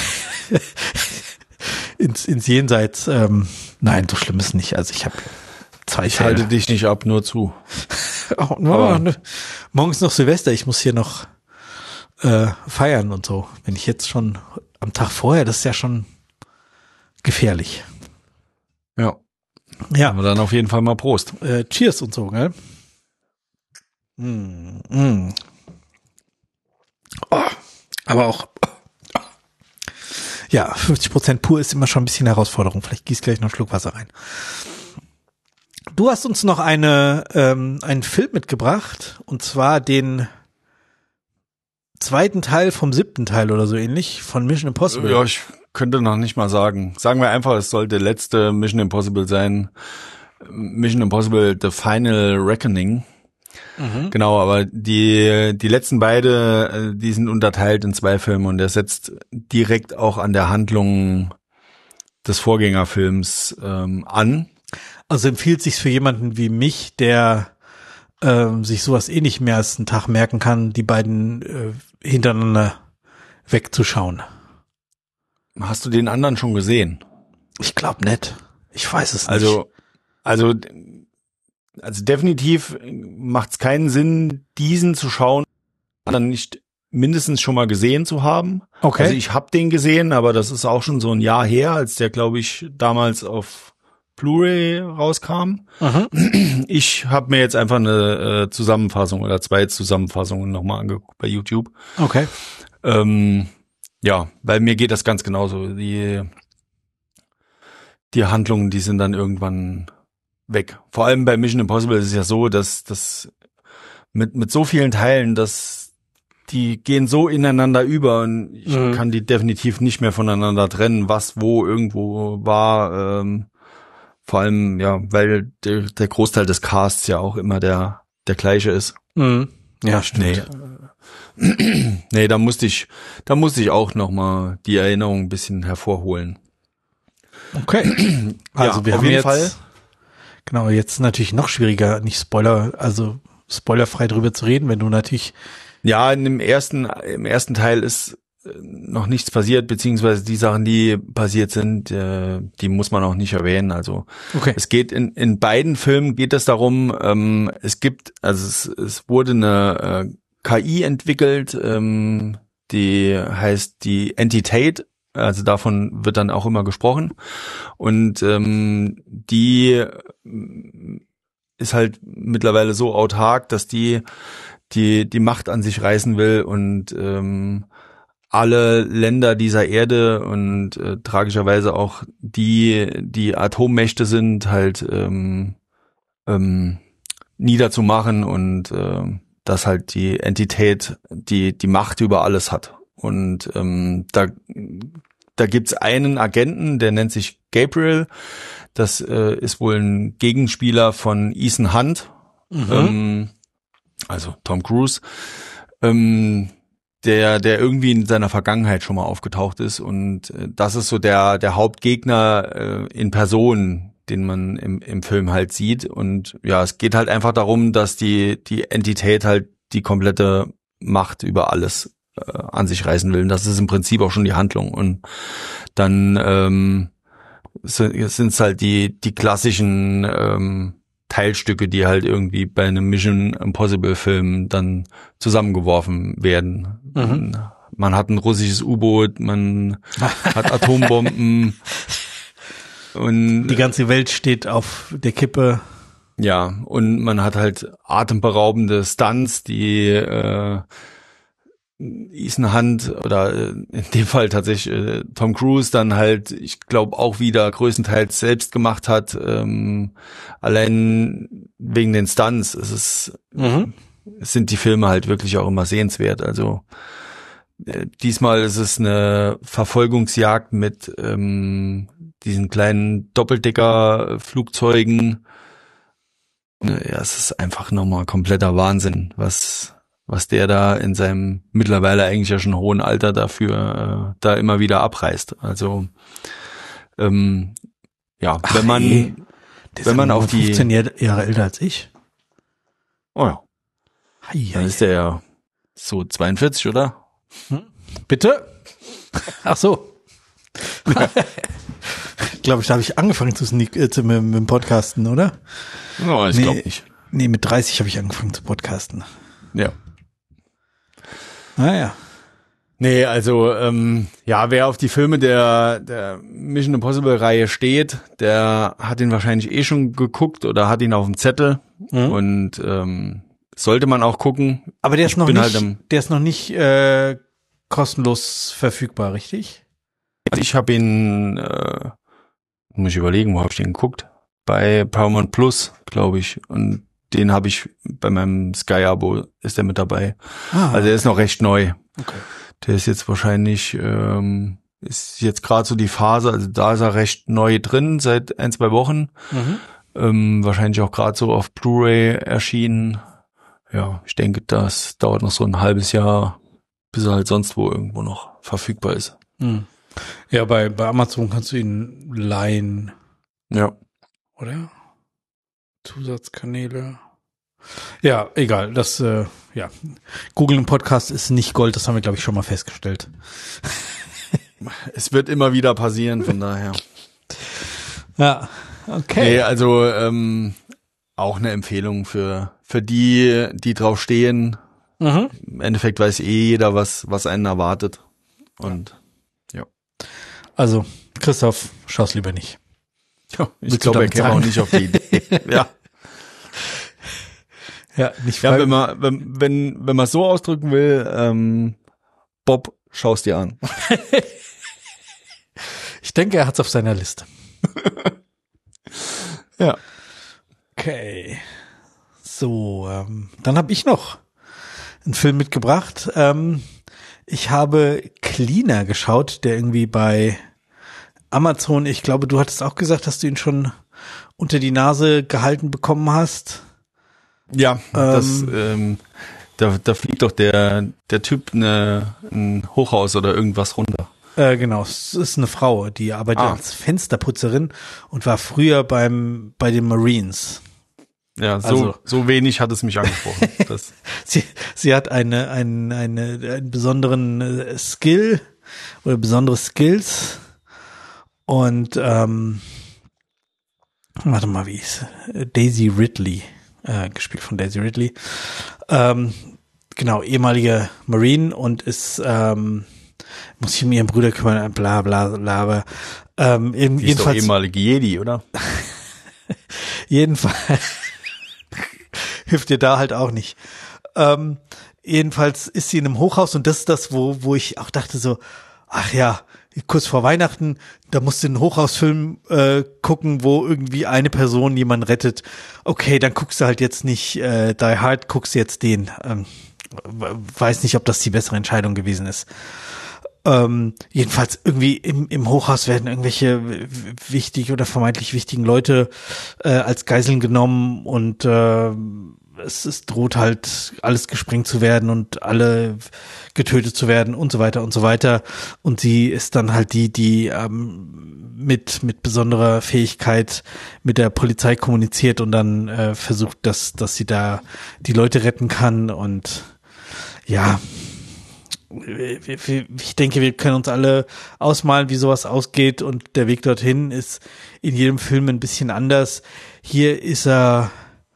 ins ins Jenseits. Ähm, nein, so schlimm ist nicht. Also ich habe zwei. Ich halte dich nicht ab, nur zu. Oh, no, ne. Morgen ist noch Silvester. Ich muss hier noch äh, feiern und so. Wenn ich jetzt schon am Tag vorher, das ist ja schon gefährlich. Ja. Ja. Aber dann auf jeden Fall mal Prost. Äh, Cheers und so, gell? Mm, mm. Oh, aber auch, oh. Ja, fünfzig Prozent pur ist immer schon ein bisschen Herausforderung. Vielleicht gießt gleich noch einen Schluck Wasser rein. Du hast uns noch eine ähm, einen Film mitgebracht, und zwar den zweiten Teil vom siebten Teil oder so ähnlich von Mission Impossible. Ja, ich könnte noch nicht mal sagen. Sagen wir einfach, es sollte letzte Mission Impossible sein. Mission Impossible The Final Reckoning. Mhm. Genau, aber die die letzten beide, die sind unterteilt in zwei Filme und der setzt direkt auch an der Handlung des Vorgängerfilms ähm, an. Also empfiehlt sich's für jemanden wie mich, der ähm, sich sowas eh nicht mehr als einen Tag merken kann, die beiden äh, hintereinander wegzuschauen. Hast du den anderen schon gesehen? Ich glaube nicht. Ich weiß es nicht. Also, also, also definitiv macht es keinen Sinn, diesen zu schauen, dann nicht mindestens schon mal gesehen zu haben. Okay. Also ich habe den gesehen, aber das ist auch schon so ein Jahr her, als der, glaube ich, damals auf Blu-ray rauskam. Aha. Ich habe mir jetzt einfach eine äh, Zusammenfassung oder zwei Zusammenfassungen nochmal angeguckt bei YouTube. Okay. Ähm, ja, weil mir geht das ganz genauso. Die, die Handlungen, die sind dann irgendwann weg. Vor allem bei Mission Impossible ist es ja so, dass das mit mit so vielen Teilen, dass die gehen so ineinander über und ich mhm. kann die definitiv nicht mehr voneinander trennen, was wo irgendwo war. Ähm, vor allem, ja, weil der, der Großteil des Casts ja auch immer der der gleiche ist. Mhm. Ja, stimmt. Nee. nee, da musste ich, da musste ich auch noch mal die Erinnerung ein bisschen hervorholen. Okay. Also ja, wir auf haben jeden jetzt, Fall. Genau, jetzt natürlich noch schwieriger, nicht Spoiler, also spoilerfrei drüber zu reden, wenn du natürlich. Ja, in dem ersten, im ersten Teil ist noch nichts passiert, beziehungsweise die Sachen, die passiert sind, äh, die muss man auch nicht erwähnen. Also okay. Es geht in in beiden Filmen geht es darum, ähm, es gibt, also es, es wurde eine äh, K I entwickelt, ähm, die heißt die Entität, also davon wird dann auch immer gesprochen und ähm, die ist halt mittlerweile so autark, dass die die die Macht an sich reißen will und ähm, alle Länder dieser Erde und äh, tragischerweise auch die, die Atommächte sind, halt ähm, ähm, niederzumachen und äh, dass halt die Entität die die Macht über alles hat. Und ähm, da da gibt's einen Agenten, der nennt sich Gabriel. Das äh, ist wohl ein Gegenspieler von Ethan Hunt, mhm. ähm, also Tom Cruise. Ähm, der der irgendwie in seiner Vergangenheit schon mal aufgetaucht ist und äh, das ist so der der Hauptgegner äh, in Person, den man im im Film halt sieht und ja, es geht halt einfach darum, dass die die Entität halt die komplette Macht über alles äh, an sich reißen will und das ist im Prinzip auch schon die Handlung und dann ähm, sind es halt die die klassischen ähm, Teilstücke, die halt irgendwie bei einem Mission Impossible Film dann zusammengeworfen werden. Mhm. Man hat ein russisches U-Boot, man hat Atombomben und die ganze Welt steht auf der Kippe. Ja, und man hat halt atemberaubende Stunts, die äh, Ethan Hunt oder in dem Fall tatsächlich äh, Tom Cruise dann halt, ich glaube auch wieder größtenteils selbst gemacht hat, ähm, allein wegen den Stunts. Es ist, mhm. es sind die Filme halt wirklich auch immer sehenswert. Also äh, diesmal ist es eine Verfolgungsjagd mit ähm, diesen kleinen Doppeldecker-Flugzeugen. Ja, es ist einfach nochmal kompletter Wahnsinn, was was der da in seinem mittlerweile eigentlich ja schon hohen Alter dafür äh, da immer wieder abreißt. Also ähm, ja, Ach, wenn man ey, wenn man auf die fünfzehn Jahre älter als ich. Oh ja. Hei, dann hei. Ist der ja so zweiundvierzig, oder? Hm? Bitte? Ach so. Ja. Ich glaube, da habe ich angefangen zu, sneak, äh, zu mit, mit dem Podcasten, oder? Oh, ich nee, glaube nicht. Nee, mit dreißig habe ich angefangen zu podcasten. Ja. Ah ja. Nee, also ähm, ja, wer auf die Filme der der Mission Impossible Reihe steht, der hat ihn wahrscheinlich eh schon geguckt oder hat ihn auf dem Zettel mhm. und ähm, sollte man auch gucken. Aber der ist ich noch bin nicht, halt am, der ist noch nicht äh, kostenlos verfügbar, richtig? Ich habe ihn, äh, muss ich überlegen, wo habe ich den geguckt? Bei Paramount Plus, glaube ich, und den habe ich bei meinem Sky-Abo, ist der mit dabei. Ah, also der ist noch recht neu. Okay. Der ist jetzt wahrscheinlich ähm, ist jetzt gerade so die Phase, also da ist er recht neu drin, seit ein, zwei Wochen. Mhm. Ähm, wahrscheinlich auch gerade so auf Blu-ray erschienen. Ja, ich denke, das dauert noch so ein halbes Jahr, bis er halt sonst wo irgendwo noch verfügbar ist. Mhm. Ja, bei, bei Amazon kannst du ihn leihen, Ja. oder? Zusatzkanäle. Ja, egal. Das, äh, ja. Google im Podcast ist nicht Gold, das haben wir, glaube ich, schon mal festgestellt. Es wird immer wieder passieren, von daher. Ja, okay. Nee, also ähm, auch eine Empfehlung für für die, die drauf stehen. Mhm. Im Endeffekt weiß eh jeder, was was einen erwartet. Und ja. Also, Christoph, schau's lieber nicht. Ja, ich Willst du glaube, er damit käme auch sagen? nicht auf die Idee. Ja. Ja, nicht Ja, frei- wenn man wenn wenn wenn man so ausdrücken will, ähm, Bob, schau's dir an. Ich denke, er hat's auf seiner Liste. Ja. Okay. So, ähm, dann habe ich noch einen Film mitgebracht. Ähm, ich habe Cleaner geschaut, der irgendwie bei Amazon, ich glaube, du hattest auch gesagt, dass du ihn schon unter die Nase gehalten bekommen hast. Ja, das, Ähm. ähm, da, da fliegt doch der, der Typ eine, ein Hochhaus oder irgendwas runter. Äh, genau, es ist eine Frau, die arbeitet Ah. als Fensterputzerin und war früher beim bei den Marines. Ja, so, Also- so wenig hat es mich angesprochen. Das, Sie, sie hat eine, eine, eine, einen besonderen äh, Skill oder besondere Skills und ähm, warte mal, wie ist Daisy Ridley, äh, gespielt von Daisy Ridley. Ähm, genau, ehemalige Marine und ist ähm, muss sich um ihren Bruder kümmern, bla bla bla. Aber, ähm, eben, die ist doch jedenfalls, ehemalige Jedi, oder? jedenfalls hilft dir da halt auch nicht. Ähm, jedenfalls ist sie in einem Hochhaus und das ist das, wo wo ich auch dachte so, ach ja, kurz vor Weihnachten, da musst du einen Hochhausfilm äh, gucken, wo irgendwie eine Person jemanden rettet. Okay, dann guckst du halt jetzt nicht äh, Die Hard, guckst du jetzt den. Ähm, weiß nicht, ob das die bessere Entscheidung gewesen ist. Ähm, jedenfalls irgendwie im, im Hochhaus werden irgendwelche w- wichtig oder vermeintlich wichtigen Leute äh, als Geiseln genommen und äh, es, es droht halt alles gesprengt zu werden und alle getötet zu werden und so weiter und so weiter. Und sie ist dann halt die, die ähm, mit mit besonderer Fähigkeit mit der Polizei kommuniziert und dann äh, versucht, dass dass sie da die Leute retten kann und ja. Ich denke, wir können uns alle ausmalen, wie sowas ausgeht und der Weg dorthin ist in jedem Film ein bisschen anders. Hier ist er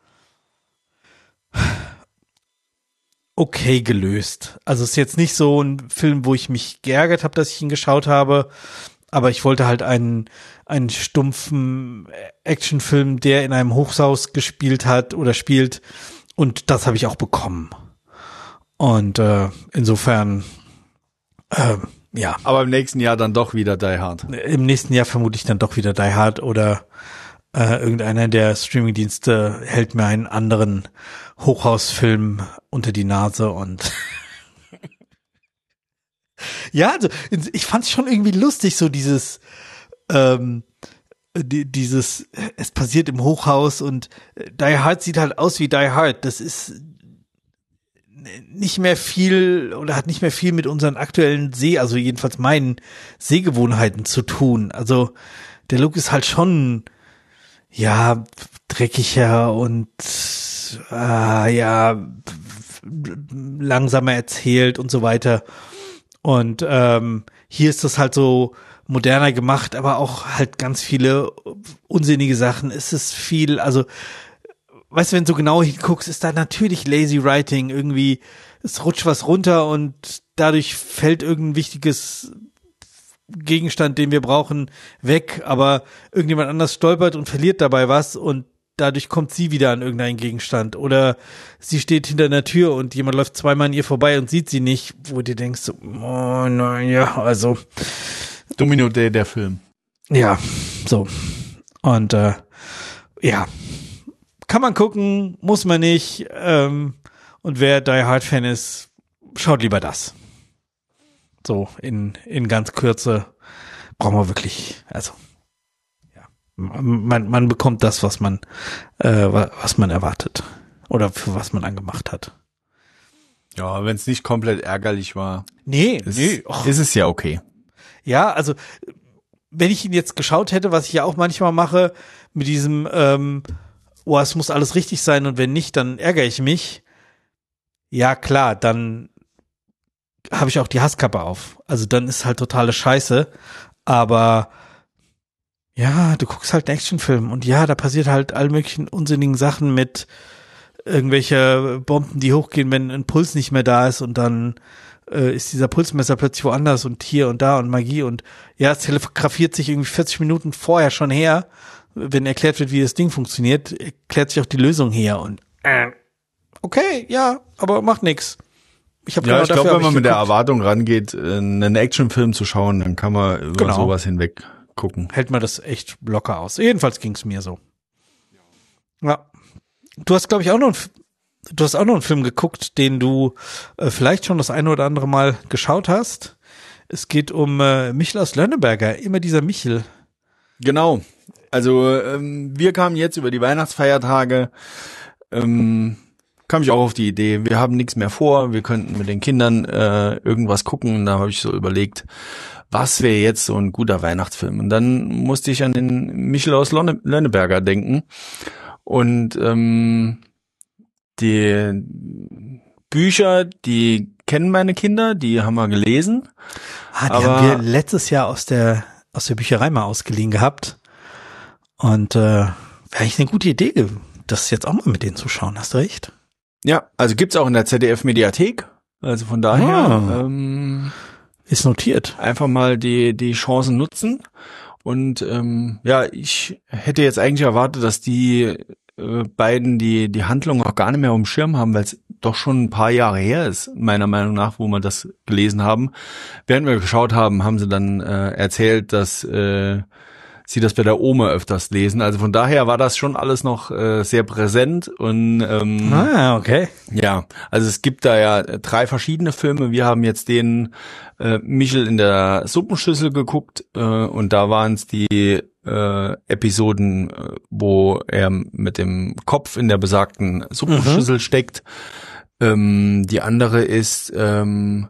okay gelöst. Also es ist jetzt nicht so ein Film, wo ich mich geärgert habe, dass ich ihn geschaut habe, aber ich wollte halt einen einen stumpfen Actionfilm, der in einem Hochhaus gespielt hat oder spielt und das habe ich auch bekommen. Und äh, insofern, äh, ja, Aber im nächsten Jahr dann doch wieder Die Hard. im nächsten Jahr vermutlich dann doch wieder Die Hard oder äh, irgendeiner der Streamingdienste hält mir einen anderen Hochhausfilm unter die Nase und ja, also ich fand's schon irgendwie lustig, so dieses ähm, die, dieses, es passiert im Hochhaus und Die Hard sieht halt aus wie Die Hard. Das ist nicht mehr viel oder hat nicht mehr viel mit unseren aktuellen Seh, also jedenfalls meinen Sehgewohnheiten zu tun. Also der Look ist halt schon, ja, dreckiger und äh, ja, langsamer erzählt und so weiter. Und ähm, hier ist das halt so moderner gemacht, aber auch halt ganz viele unsinnige Sachen. Es ist viel, also weißt du, wenn du so genau hinguckst, ist da natürlich lazy writing, irgendwie, es rutscht was runter und dadurch fällt irgendein wichtiges Gegenstand, den wir brauchen, weg, aber irgendjemand anders stolpert und verliert dabei was und dadurch kommt sie wieder an irgendeinen Gegenstand oder sie steht hinter einer Tür und jemand läuft zweimal an ihr vorbei und sieht sie nicht, wo du denkst so, oh nein, ja, also Domino Day, der Film. ja, so und äh, ja, kann man gucken, muss man nicht. Ähm, und wer Die Hard Fan ist, schaut lieber das. So in, in ganz Kürze brauchen wir wirklich, also ja, man, man bekommt das, was man, äh, was man erwartet oder für was man angemacht hat. Ja, wenn es nicht komplett ärgerlich war, nee, ist, nee, ist es ja okay. Ja, also wenn ich ihn jetzt geschaut hätte, was ich ja auch manchmal mache, mit diesem, ähm, oh, es muss alles richtig sein und wenn nicht, dann ärgere ich mich. Ja, klar, dann habe ich auch die Hasskappe auf. Also dann ist halt totale Scheiße. Aber ja, du guckst halt einen Actionfilm und ja, da passiert halt all möglichen unsinnigen Sachen mit irgendwelche Bomben, die hochgehen, wenn ein Puls nicht mehr da ist und dann äh, ist dieser Pulsmesser plötzlich woanders und hier und da und Magie und ja, es telegrafiert sich irgendwie vierzig Minuten vorher schon her, wenn erklärt wird, wie das Ding funktioniert, erklärt sich auch die Lösung her und äh, okay, ja, aber macht nix. Ich habe ja, genau ich glaube, dafür wenn man ich mit der geguckt. Erwartung rangeht, einen Actionfilm zu schauen, dann kann man über Genau. sowas hinweg gucken. Hält man das echt locker aus. Jedenfalls ging's mir so. Ja. Du hast, glaube ich, auch noch einen, du hast auch noch einen Film geguckt, den du äh, vielleicht schon das eine oder andere Mal geschaut hast. Es geht um äh, Michel aus Lönneberger, immer dieser Michel. Genau. Also ähm, wir kamen jetzt über die Weihnachtsfeiertage, ähm, kam ich auch auf die Idee, wir haben nichts mehr vor, wir könnten mit den Kindern äh, irgendwas gucken. Und da habe ich so überlegt, was wäre jetzt so ein guter Weihnachtsfilm? Und dann musste ich an den Michel aus Lonne- Lönneberger denken. Und ähm, die Bücher, die kennen meine Kinder, die haben wir gelesen. Ah, die Aber haben wir letztes Jahr aus der aus der Bücherei mal ausgeliehen gehabt. Und äh, wäre eigentlich eine gute Idee, das jetzt auch mal mit denen zu schauen, hast du recht? ja, also gibt's auch in der Z D F-Mediathek. Also von daher Ah. ähm, Ist notiert. einfach mal die die Chancen nutzen. Und ähm, ja, ich hätte jetzt eigentlich erwartet, dass die äh, beiden die die Handlung auch gar nicht mehr auf dem Schirm haben, weil es doch schon ein paar Jahre her ist, meiner Meinung nach, wo wir das gelesen haben. Während wir geschaut haben, haben sie dann äh, erzählt, dass äh, sie das bei der Oma öfters lesen. Also von daher war das schon alles noch äh, sehr präsent und ähm, Ah, okay. ja, also es gibt da ja drei verschiedene Filme. Wir haben jetzt den äh, Michel in der Suppenschüssel geguckt äh, und da waren es die äh, Episoden, äh, wo er mit dem Kopf in der besagten Suppenschüssel mhm. steckt. Ähm, die andere ist, ähm,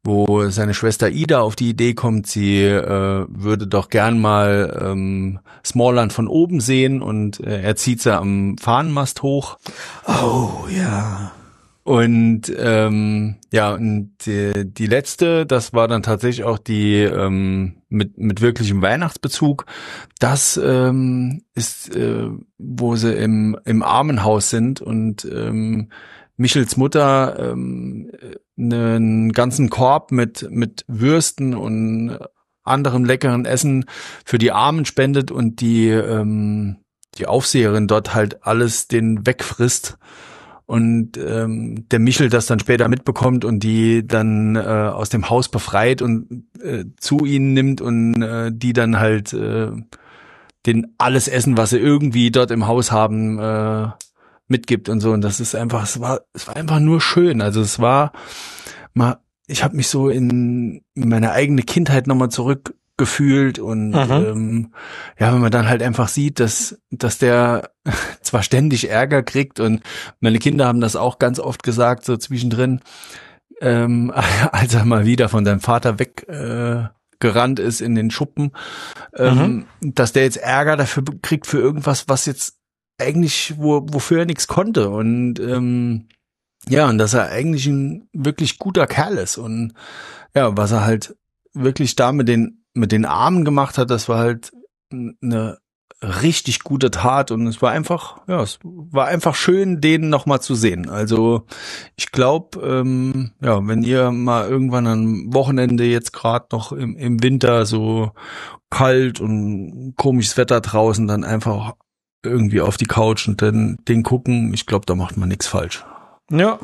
wo seine Schwester Ida auf die Idee kommt, sie äh, würde doch gern mal ähm, Smallland von oben sehen und äh, er zieht sie am Fahnenmast hoch. Oh, ja. Und ähm, ja, und die, die letzte, das war dann tatsächlich auch die ähm, mit mit wirklichem Weihnachtsbezug. Das ähm, ist, äh, wo sie im im Armenhaus sind und ähm, Michels Mutter ähm, einen ganzen Korb mit mit Würsten und anderem leckeren Essen für die Armen spendet und die ähm, die Aufseherin dort halt alles den wegfrisst. Und ähm, der Michel das dann später mitbekommt und die dann äh, aus dem Haus befreit und äh, zu ihnen nimmt und äh, die dann halt äh, den alles essen, was sie irgendwie dort im Haus haben, äh, mitgibt und so. Und das ist einfach, es war, es war einfach nur schön. Also es war mal, ich habe mich so in meine eigene Kindheit nochmal zurückgefühlt und Mhm. ähm, ja, wenn man dann halt einfach sieht, dass dass der zwar ständig Ärger kriegt und meine Kinder haben das auch ganz oft gesagt, so zwischendrin, ähm, als er mal wieder von seinem Vater weg äh, gerannt ist in den Schuppen, ähm, mhm. dass der jetzt Ärger dafür kriegt für irgendwas, was jetzt eigentlich, wo, wofür er nichts konnte und ähm, ja, und dass er eigentlich ein wirklich guter Kerl ist und ja, was er halt wirklich da mit den mit den Armen gemacht hat, das war halt eine richtig gute Tat und es war einfach, ja, es war einfach schön, den nochmal zu sehen. Also ich glaube, ähm, ja, wenn ihr mal irgendwann am Wochenende jetzt gerade noch im, im Winter so kalt und komisches Wetter draußen, dann einfach irgendwie auf die Couch und dann den gucken, ich glaube, da macht man nichts falsch. Ja.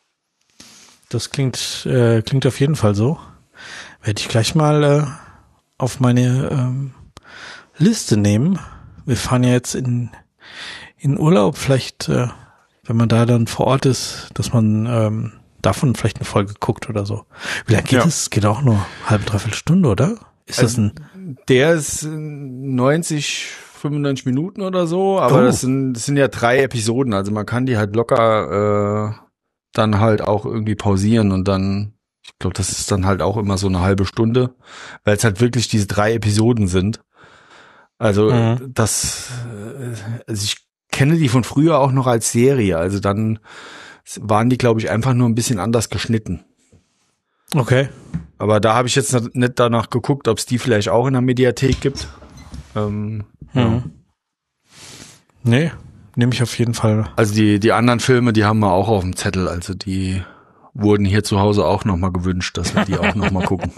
Das klingt, äh, klingt auf jeden Fall so. Werde ich gleich mal äh, auf meine ähm, Liste nehmen. Wir fahren ja jetzt in, in Urlaub, vielleicht, äh, wenn man da dann vor Ort ist, dass man ähm, davon vielleicht eine Folge guckt oder so. Wie lange geht Ja. es? Geht auch nur halbe, dreiviertel Stunde, oder? Ist das Also, ein, Der ist neunzig, fünfundneunzig Minuten oder so, aber Oh. das sind, das sind ja drei Episoden, also man kann die halt locker äh, dann halt auch irgendwie pausieren und dann, ich glaube, das ist dann halt auch immer so eine halbe Stunde, weil es halt wirklich diese drei Episoden sind. Also Mhm. das, äh, also ich kenne die von früher auch noch als Serie, also dann waren die, glaube ich, einfach nur ein bisschen anders geschnitten. okay. Aber da habe ich jetzt nicht danach geguckt, ob es die vielleicht auch in der Mediathek gibt. Ähm, ja. Mhm. Nee, nehme ich auf jeden Fall. Also die die anderen Filme, die haben wir auch auf dem Zettel. Also die wurden hier zu Hause auch nochmal gewünscht, dass wir die auch nochmal gucken.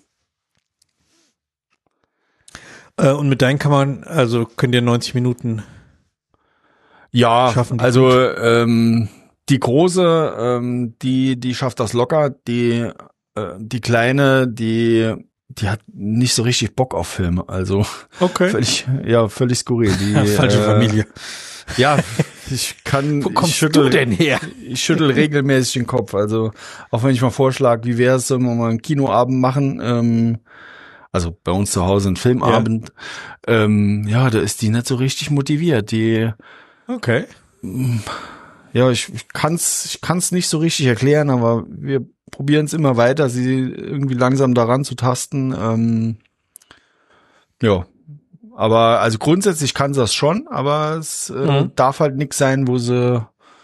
Äh, und mit deinen kann man, also könnt ihr neunzig Minuten. Ja, Schaffen die also ähm, die große, ähm, die die schafft das locker. Die äh, die kleine, die die hat nicht so richtig Bock auf Filme. Also Okay. völlig ja völlig skurril. Die, Ja, falsche äh, Familie. Ja, ich kann. Wo kommst ich schüttel, du denn her? Ich schüttel regelmäßig den Kopf. Also auch wenn ich mal vorschlage, wie wäre es, wenn wir mal einen Kinoabend machen, ähm, also bei uns zu Hause einen Filmabend, ja. Ähm, ja, da ist die nicht so richtig motiviert. Die, Okay. ja, ich, ich kann's, ich kann's nicht so richtig erklären, aber wir probieren es immer weiter, sie irgendwie langsam daran zu tasten. Ähm, ja. Aber also grundsätzlich kann sie das schon, aber es äh, Mhm. darf halt nix sein, wo sie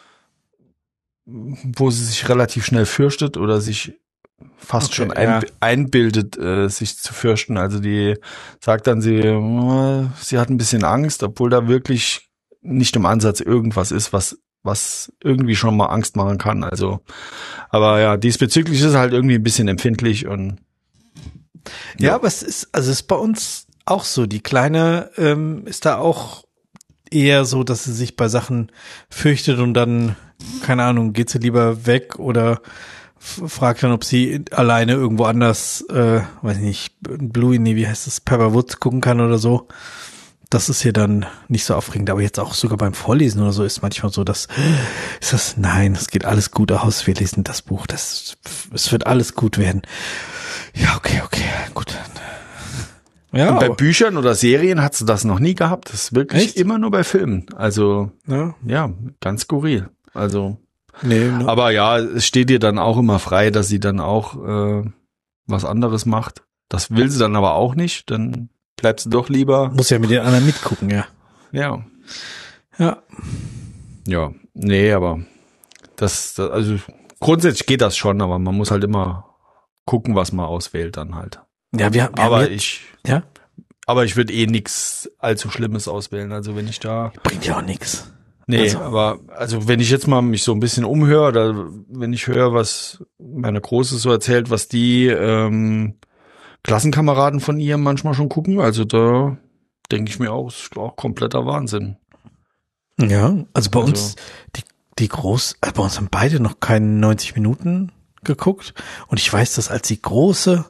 wo sie sich relativ schnell fürchtet oder sich fast Okay, schon ein, ja. einbildet, äh, sich zu fürchten. Also die sagt dann, sie äh, sie hat ein bisschen Angst, obwohl da wirklich nicht im Ansatz irgendwas ist, was was irgendwie schon mal Angst machen kann. Also, aber ja, diesbezüglich ist es halt irgendwie ein bisschen empfindlich und Ja, Ja. aber es ist, also es ist bei uns auch so. Die Kleine ähm, ist da auch eher so, dass sie sich bei Sachen fürchtet und dann, keine Ahnung, geht sie lieber weg oder f- fragt dann, ob sie alleine irgendwo anders, äh, weiß ich nicht, Bluey, nee, wie heißt das, Pepperwoods gucken kann oder so. Das ist hier dann nicht so aufregend. Aber jetzt auch sogar beim Vorlesen oder so ist manchmal so, dass, ist das, nein, es geht alles gut aus, wir lesen das Buch, das, es wird alles gut werden. Ja, okay, okay, gut. Ja, Und bei aber- Büchern oder Serien hast du das noch nie gehabt. Das ist wirklich Echt? immer nur bei Filmen. Also, ja, ja, ganz skurril. Also, nee, ne, aber ja, es steht ihr dann auch immer frei, dass sie dann auch äh, was anderes macht. Das will sie dann aber auch nicht. Dann bleibt sie doch lieber. muss ja mit den anderen mitgucken, ja. Ja, Ja, ja, nee, aber das, das, also grundsätzlich geht das schon, aber man muss halt immer gucken, was man auswählt dann halt. ja, wir, wir Aber haben ich, jetzt, ja, aber ich würde eh nix allzu Schlimmes auswählen. Also wenn ich da bringt ja auch nichts. Nee, Also- aber also wenn ich jetzt mal mich so ein bisschen umhöre oder wenn ich höre, was meine Große so erzählt, was die ähm, Klassenkameraden von ihr manchmal schon gucken, also da denke ich mir auch, ist auch kompletter Wahnsinn. Ja, also bei Also- uns, die, die Groß, äh, bei uns haben beide noch keine neunzig Minuten geguckt und ich weiß, dass als die Große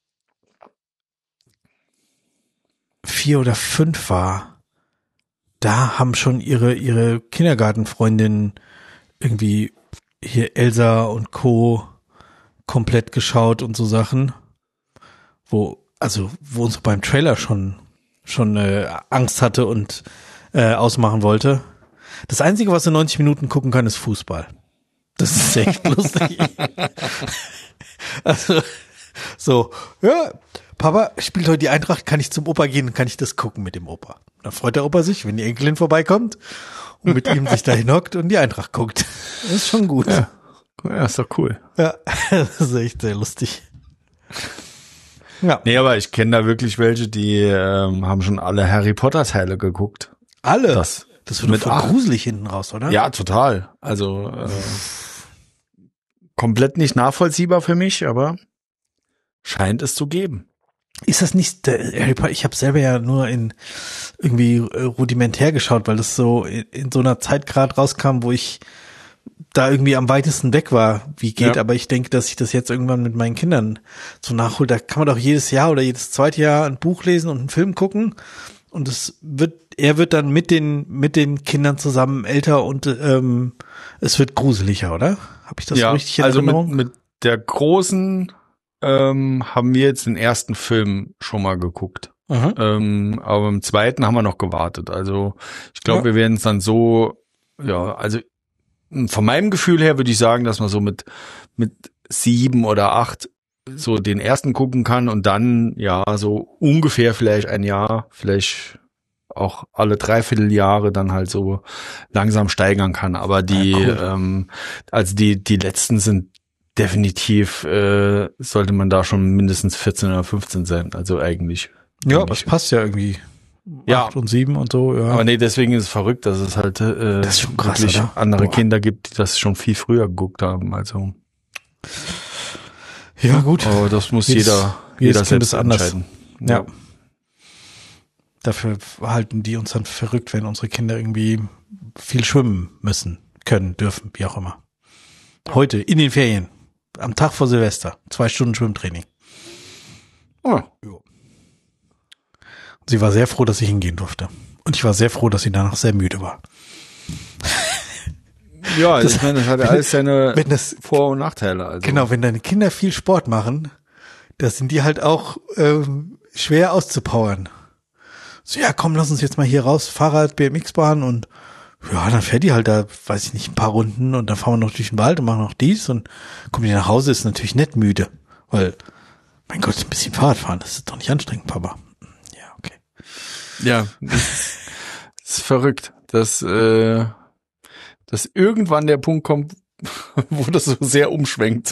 vier oder fünf war, da haben schon ihre, ihre Kindergartenfreundinnen irgendwie hier Elsa und Co. komplett geschaut und so Sachen, wo, also, wo uns beim Trailer schon, schon äh, Angst hatte und äh, ausmachen wollte. Das Einzige, was in neunzig Minuten gucken kann, ist Fußball. Das ist echt lustig. Also, so, ja, Papa spielt heute die Eintracht, kann ich zum Opa gehen, kann ich das gucken mit dem Opa. Dann freut der Opa sich, wenn die Enkelin vorbeikommt und mit ihm sich dahin hockt und die Eintracht guckt. Das ist schon gut. Ja. Ja, ist doch cool. Ja, das ist echt sehr lustig. Ja, Nee, aber ich kenne da wirklich welche, die ähm, haben schon alle Harry Potter Teile geguckt. alle. Das, Das wird mit voll acht. gruselig hinten raus, oder? Ja, total. Also äh, komplett nicht nachvollziehbar für mich, aber scheint es zu geben. Ist das nicht der Harry Potter? Ich habe selber ja nur in irgendwie äh, rudimentär geschaut, weil das so in, in so einer Zeit gerade rauskam, wo ich da irgendwie am weitesten weg war, wie geht. Ja. Aber ich denke, dass ich das jetzt irgendwann mit meinen Kindern so nachhole. Da kann man doch jedes Jahr oder jedes zweite Jahr ein Buch lesen und einen Film gucken. Und es wird, er wird dann mit den mit den Kindern zusammen älter und ähm, es wird gruseliger, oder? Habe ich das ja, so richtig in also Erinnerung? mit, mit der großen ähm, haben wir jetzt den ersten Film schon mal geguckt. Mhm. Ähm, aber im zweiten haben wir noch gewartet. Also ich glaube, Ja. wir werden es dann so, ja, also von meinem Gefühl her würde ich sagen, dass man so mit mit sieben oder acht so den ersten gucken kann und dann ja so ungefähr vielleicht ein Jahr, vielleicht auch alle Dreivierteljahre dann halt so langsam steigern kann. Aber die, Ja, cool. ähm, also die die letzten sind definitiv, äh, sollte man da schon mindestens vierzehn oder fünfzehn sein. Also eigentlich. Ja, eigentlich. aber es passt ja irgendwie. Ja. Acht und sieben und so, ja. Aber nee, deswegen ist es verrückt, dass es halt äh, Das ist schon krass, wirklich oder? andere Boah. Kinder gibt, die das schon viel früher geguckt haben. Also, Ja, gut. aber das muss Jedes- jeder, jedes jeder Kind selbst ist anders. entscheiden. Ja. Dafür halten die uns dann verrückt, wenn unsere Kinder irgendwie viel schwimmen müssen, können, dürfen, wie auch immer. Heute, in den Ferien, am Tag vor Silvester, zwei Stunden Schwimmtraining. Oh. Sie war sehr froh, dass ich hingehen durfte. Und ich war sehr froh, dass sie danach sehr müde war. Ja, Das- ich meine, das hat ja alles seine Wenn das, Vor- und Nachteile. Also. genau, wenn deine Kinder viel Sport machen, da sind die halt auch ähm, schwer auszupowern. So, ja, komm, lass uns jetzt mal hier raus, Fahrrad, B M X-Bahn und ja, dann fährt die halt da, weiß ich nicht, ein paar Runden und dann fahren wir noch durch den Wald und machen noch dies und kommen die nach Hause, ist natürlich nicht müde, weil, mein Gott, ein bisschen Fahrrad fahren, das ist doch nicht anstrengend, Papa. Ja, okay. Ja, das ist, das ist verrückt, dass, äh, dass irgendwann der Punkt kommt, wo das so sehr umschwenkt.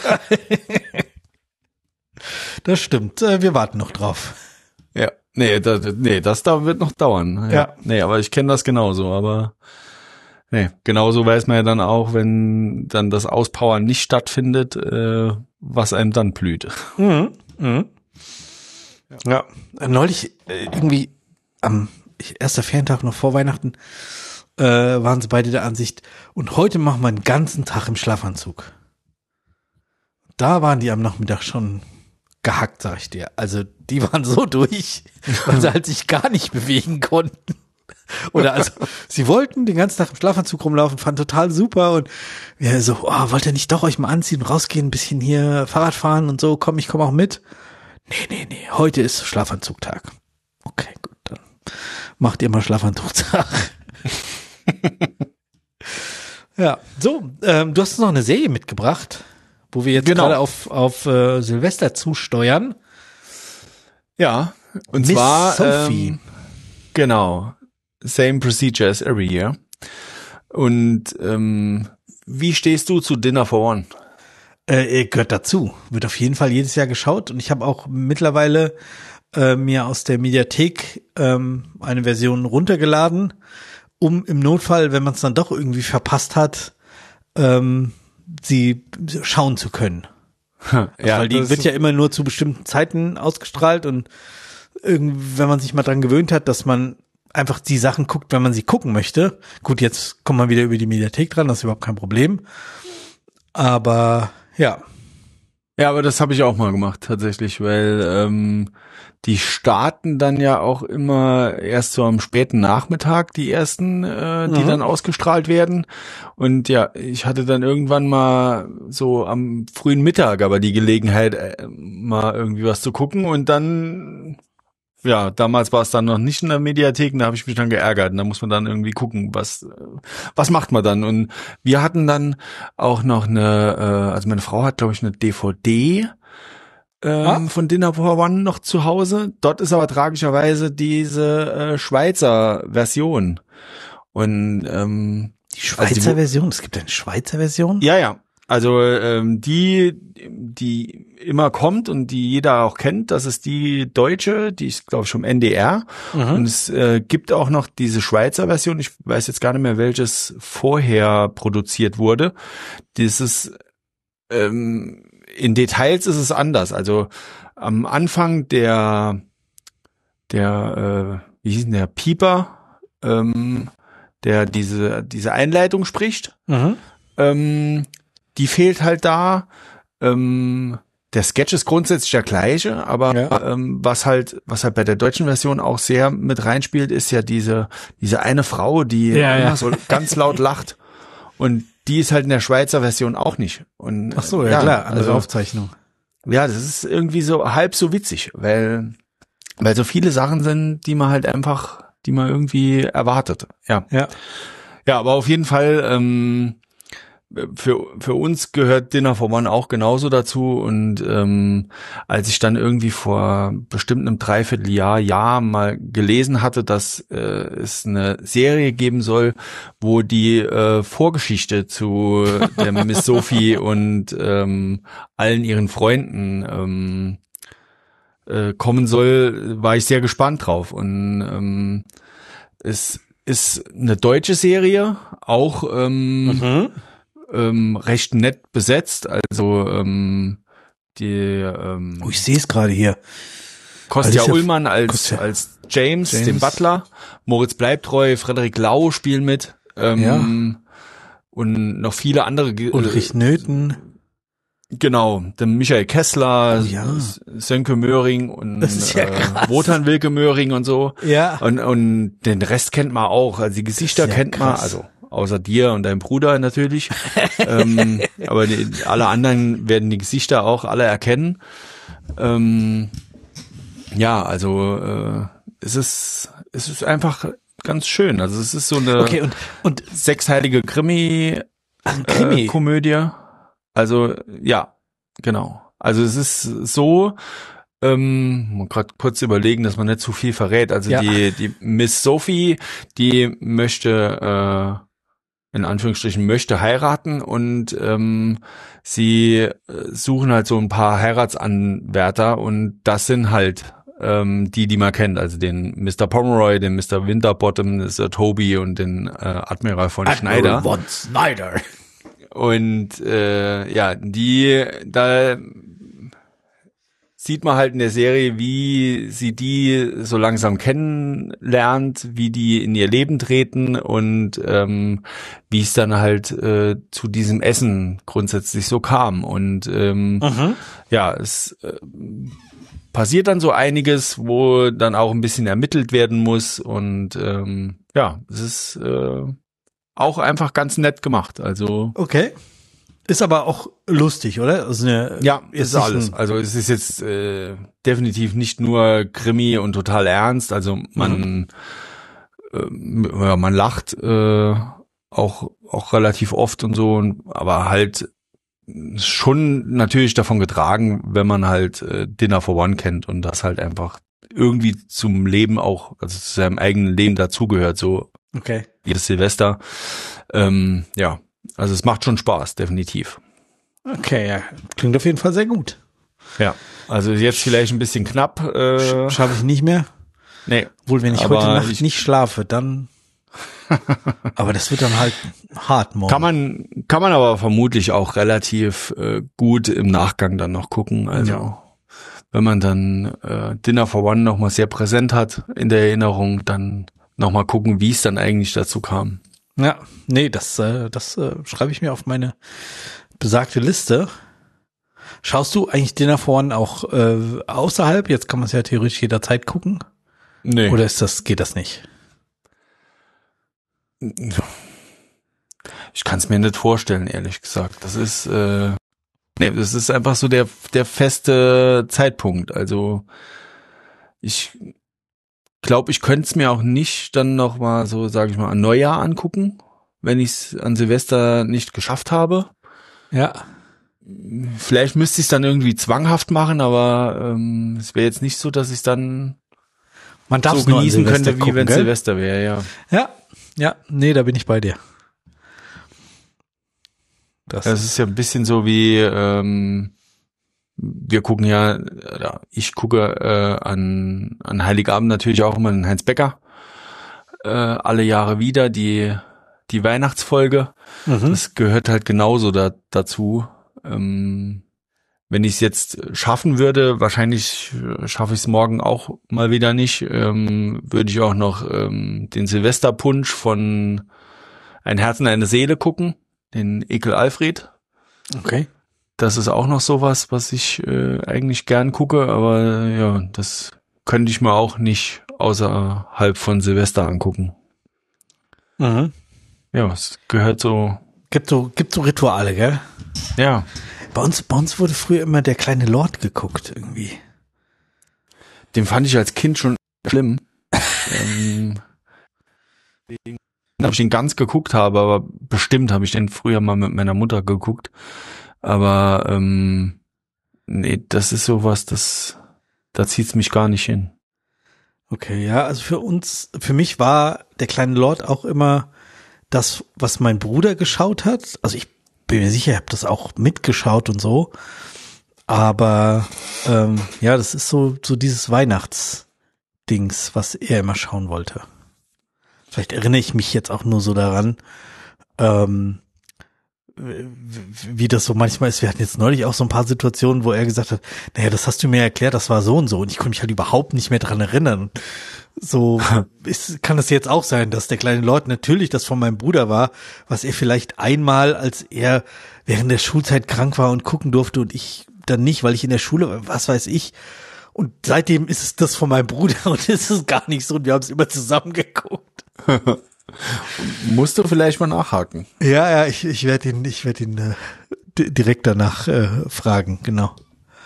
Das stimmt, äh, wir warten noch drauf. Ja, nee, das, nee, das da wird noch dauern. Ja. Nee, aber ich kenne das genauso, aber nee, genauso weiß man ja dann auch, wenn dann das Auspowern nicht stattfindet, äh, was einem dann blüht. Mhm. Mhm. Ja, äh, neulich äh, irgendwie am ich- erster Ferientag noch vor Weihnachten äh, waren sie beide der Ansicht, und heute machen wir einen ganzen Tag im Schlafanzug. Da waren die am Nachmittag schon gehackt, sag ich dir. Also die waren so durch, weil sie halt sich gar nicht bewegen konnten. Oder also, sie wollten den ganzen Tag im Schlafanzug rumlaufen, fanden total super und wir so, oh, wollt ihr nicht doch euch mal anziehen, rausgehen, ein bisschen hier Fahrrad fahren und so, komm, ich komme auch mit. Nee, nee, nee, heute ist Schlafanzugtag. Okay, gut, dann macht ihr mal Schlafanzugtag. Ja, so, ähm, du hast uns noch eine Serie mitgebracht, wo wir jetzt Genau. gerade auf, auf äh, Silvester zusteuern. Ja, und Miss zwar Sophie. Ähm, genau, same procedure as every year. Und ähm, wie stehst du zu Dinner for One? Äh, gehört dazu. Wird auf jeden Fall jedes Jahr geschaut. Und ich habe auch mittlerweile äh, mir aus der Mediathek ähm, eine Version runtergeladen, um im Notfall, wenn man es dann doch irgendwie verpasst hat, ähm, sie schauen zu können. Ja, Weil die das- wird ja immer nur zu bestimmten Zeiten ausgestrahlt und irgendwie, wenn man sich mal dran gewöhnt hat, dass man einfach die Sachen guckt, wenn man sie gucken möchte. Gut, jetzt kommt man wieder über die Mediathek dran, das ist überhaupt kein Problem. Aber ja, Ja, aber das habe ich auch mal gemacht tatsächlich, weil ähm, die starten dann ja auch immer erst so am späten Nachmittag, die ersten, äh, die Mhm. dann ausgestrahlt werden. Und ja, ich hatte dann irgendwann mal so am frühen Mittag aber die Gelegenheit, äh, mal irgendwie was zu gucken. Und dann, ja, damals war es dann noch nicht in der Mediathek, und da habe ich mich dann geärgert. Und da muss man dann irgendwie gucken, was, äh, was macht man dann? Und wir hatten dann auch noch eine, äh, also meine Frau hat, glaube ich, eine D V D ähm, Ah. von Dinner for One noch zu Hause. Dort ist aber tragischerweise diese äh, Schweizer Version. Und ähm, die Schweizer Also die- Version, es gibt eine Schweizer Version? ja, ja. Also ähm, die, die immer kommt und die jeder auch kennt, das ist die deutsche, die ist, glaube ich, vom N D R. Und Mhm. es äh, gibt auch noch diese Schweizer Version. Ich weiß jetzt gar nicht mehr, welches vorher produziert wurde. Dieses ähm, in Details ist es anders. Also am Anfang der der äh, wie hieß denn der Pieper, ähm, der diese diese Einleitung spricht. Mhm. Ähm, die fehlt halt da. Ähm, der Sketch ist grundsätzlich der gleiche, aber Ja. ähm, was halt, was halt bei der deutschen Version auch sehr mit reinspielt, ist ja diese diese eine Frau, die Ja, immer ja. so ganz laut lacht. Und die ist halt in der Schweizer Version auch nicht. Und, Ach so, ja, ja klar, andere also, Aufzeichnung. Ja, das ist irgendwie so halb so witzig, weil, weil so viele Sachen sind, die man halt einfach, die man irgendwie erwartet. Ja. Ja. Ja, aber auf jeden Fall, ähm, für für uns gehört Dinner for One auch genauso dazu und ähm, als ich dann irgendwie vor bestimmt einem Dreivierteljahr Jahr mal gelesen hatte, dass äh, es eine Serie geben soll, wo die äh, Vorgeschichte zu der Miss Sophie und ähm, allen ihren Freunden ähm, äh, kommen soll, war ich sehr gespannt drauf und ähm, es ist eine deutsche Serie, auch ähm, mhm. Ähm, recht nett besetzt, also ähm, die ähm, oh, ich sehe es gerade hier. Kostja Alicia Ullmann als Kostja. als James, James, dem Butler, Moritz Bleibtreu, Frederik Lau spielen mit ähm, ja. und noch viele andere. Ulrich Nöthen. Genau, der Michael Kessler, oh, ja. Sönke Möhring und das ist ja äh, Wotan Wilke Möhring und so. Ja. Und, und den Rest kennt man auch, also die Gesichter ja kennt krass. man, also außer dir und deinem Bruder natürlich. ähm, aber die, alle anderen werden die Gesichter auch alle erkennen. Ähm, ja, also äh, es ist es ist einfach ganz schön. Also es ist so eine okay, und, und sechsteilige Krimi, Ach, Krimi. Äh, Komödie. Also ja, genau. Also es ist so, ähm, mal gerade kurz überlegen, dass man nicht zu viel verrät. Also ja. die die Miss Sophie, die möchte äh, in Anführungsstrichen möchte heiraten und ähm, sie suchen halt so ein paar Heiratsanwärter und das sind halt ähm, die, die man kennt, also den Mister Pomeroy, den Mister Winterbottom, Mister Toby und den äh, Admiral von Admiral Schneider. von Schneider. Und äh, ja, die da sieht man halt in der Serie, wie sie die so langsam kennenlernt, wie die in ihr Leben treten und ähm, wie es dann halt äh, zu diesem Essen grundsätzlich so kam. Und ähm, mhm. ja, es äh, passiert dann so einiges, wo dann auch ein bisschen ermittelt werden muss. Und ähm, ja, es ist äh, auch einfach ganz nett gemacht. Also okay. Ist aber auch lustig, oder? Also eine, ja, ist alles. Also es ist jetzt äh, definitiv nicht nur Krimi und total ernst. Also man, mhm. äh, ja, man lacht äh, auch auch relativ oft und so, aber halt schon natürlich davon getragen, wenn man halt äh, Dinner for One kennt und das halt einfach irgendwie zum Leben auch, also zu seinem eigenen Leben dazugehört. So okay. Jedes Silvester. Ähm, ja. Also es macht schon Spaß, definitiv. Okay, ja. Klingt auf jeden Fall sehr gut. Ja, also jetzt vielleicht ein bisschen knapp. Äh, Schaffe ich nicht mehr. Nee. Obwohl, wenn ich aber heute Nacht ich, nicht schlafe, dann aber das wird dann halt hart morgen. Kann man, kann man aber vermutlich auch relativ äh, gut im Nachgang dann noch gucken. Also ja. Wenn man dann äh, Dinner for One nochmal sehr präsent hat in der Erinnerung, dann nochmal gucken, wie es dann eigentlich dazu kam. Ja, nee, das, äh, das äh, schreibe ich mir auf meine besagte Liste. Schaust du eigentlich Dinner for One auch äh, außerhalb? Jetzt kann man es ja theoretisch jederzeit gucken. Nee. Oder ist das, geht das nicht? Ich kann es mir nicht vorstellen, ehrlich gesagt. Das ist, äh, nee, das ist einfach so der der feste Zeitpunkt. Also ich glaube, ich könnte es mir auch nicht dann noch mal so, sage ich mal, an Neujahr angucken, wenn ich es an Silvester nicht geschafft habe. Ja. Vielleicht müsste ich es dann irgendwie zwanghaft machen, aber ähm, es wäre jetzt nicht so, dass ich es dann Man darf so genießen könnte, wie wenn es gell? Silvester wäre, ja. Ja, ja, nee, da bin ich bei dir. Das, das ist ja ein bisschen so wie ähm, wir gucken ja, oder ich gucke äh, an an Heiligabend natürlich auch immer den Heinz Becker äh, alle Jahre wieder die die Weihnachtsfolge. Mhm. Das gehört halt genauso da, dazu. Ähm, wenn ich es jetzt schaffen würde, wahrscheinlich schaffe ich es morgen auch mal wieder nicht, ähm, würde ich auch noch ähm, den Silvesterpunsch von Ein Herz und eine Seele gucken, den Ekel Alfred. Okay. Das ist auch noch sowas, was ich äh, eigentlich gern gucke, aber ja, das könnte ich mir auch nicht außerhalb von Silvester angucken. Mhm. Ja, es gehört so Gibt so, gibt so Rituale, gell? Ja. Bei uns, bei uns wurde früher immer der kleine Lord geguckt, irgendwie. Den fand ich als Kind schon schlimm. ähm, ob ich den ganz geguckt habe, aber bestimmt habe ich den früher mal mit meiner Mutter geguckt. Aber ähm, nee, das ist sowas, das da zieht's mich gar nicht hin. Okay, ja, also für uns, für mich war der kleine Lord auch immer das, was mein Bruder geschaut hat. Also ich bin mir sicher, ich habe das auch mitgeschaut und so. Aber ähm, ja, das ist so so dieses Weihnachtsdings, was er immer schauen wollte. Vielleicht erinnere ich mich jetzt auch nur so daran, ähm, wie das so manchmal ist. Wir hatten jetzt neulich auch so ein paar Situationen, wo er gesagt hat, naja, das hast du mir erklärt, das war so und so. Und ich konnte mich halt überhaupt nicht mehr dran erinnern. So ist, kann es jetzt auch sein, dass der kleine Lord natürlich das von meinem Bruder war, was er vielleicht einmal, als er während der Schulzeit krank war und gucken durfte und ich dann nicht, weil ich in der Schule war, was weiß ich. Und seitdem ist es das von meinem Bruder und es ist gar nicht so. Und wir haben es immer zusammen geguckt. Musst du vielleicht mal nachhaken. Ja, ja, ich, ich werde ihn, ich werde ihn äh, d- direkt danach äh, fragen, genau.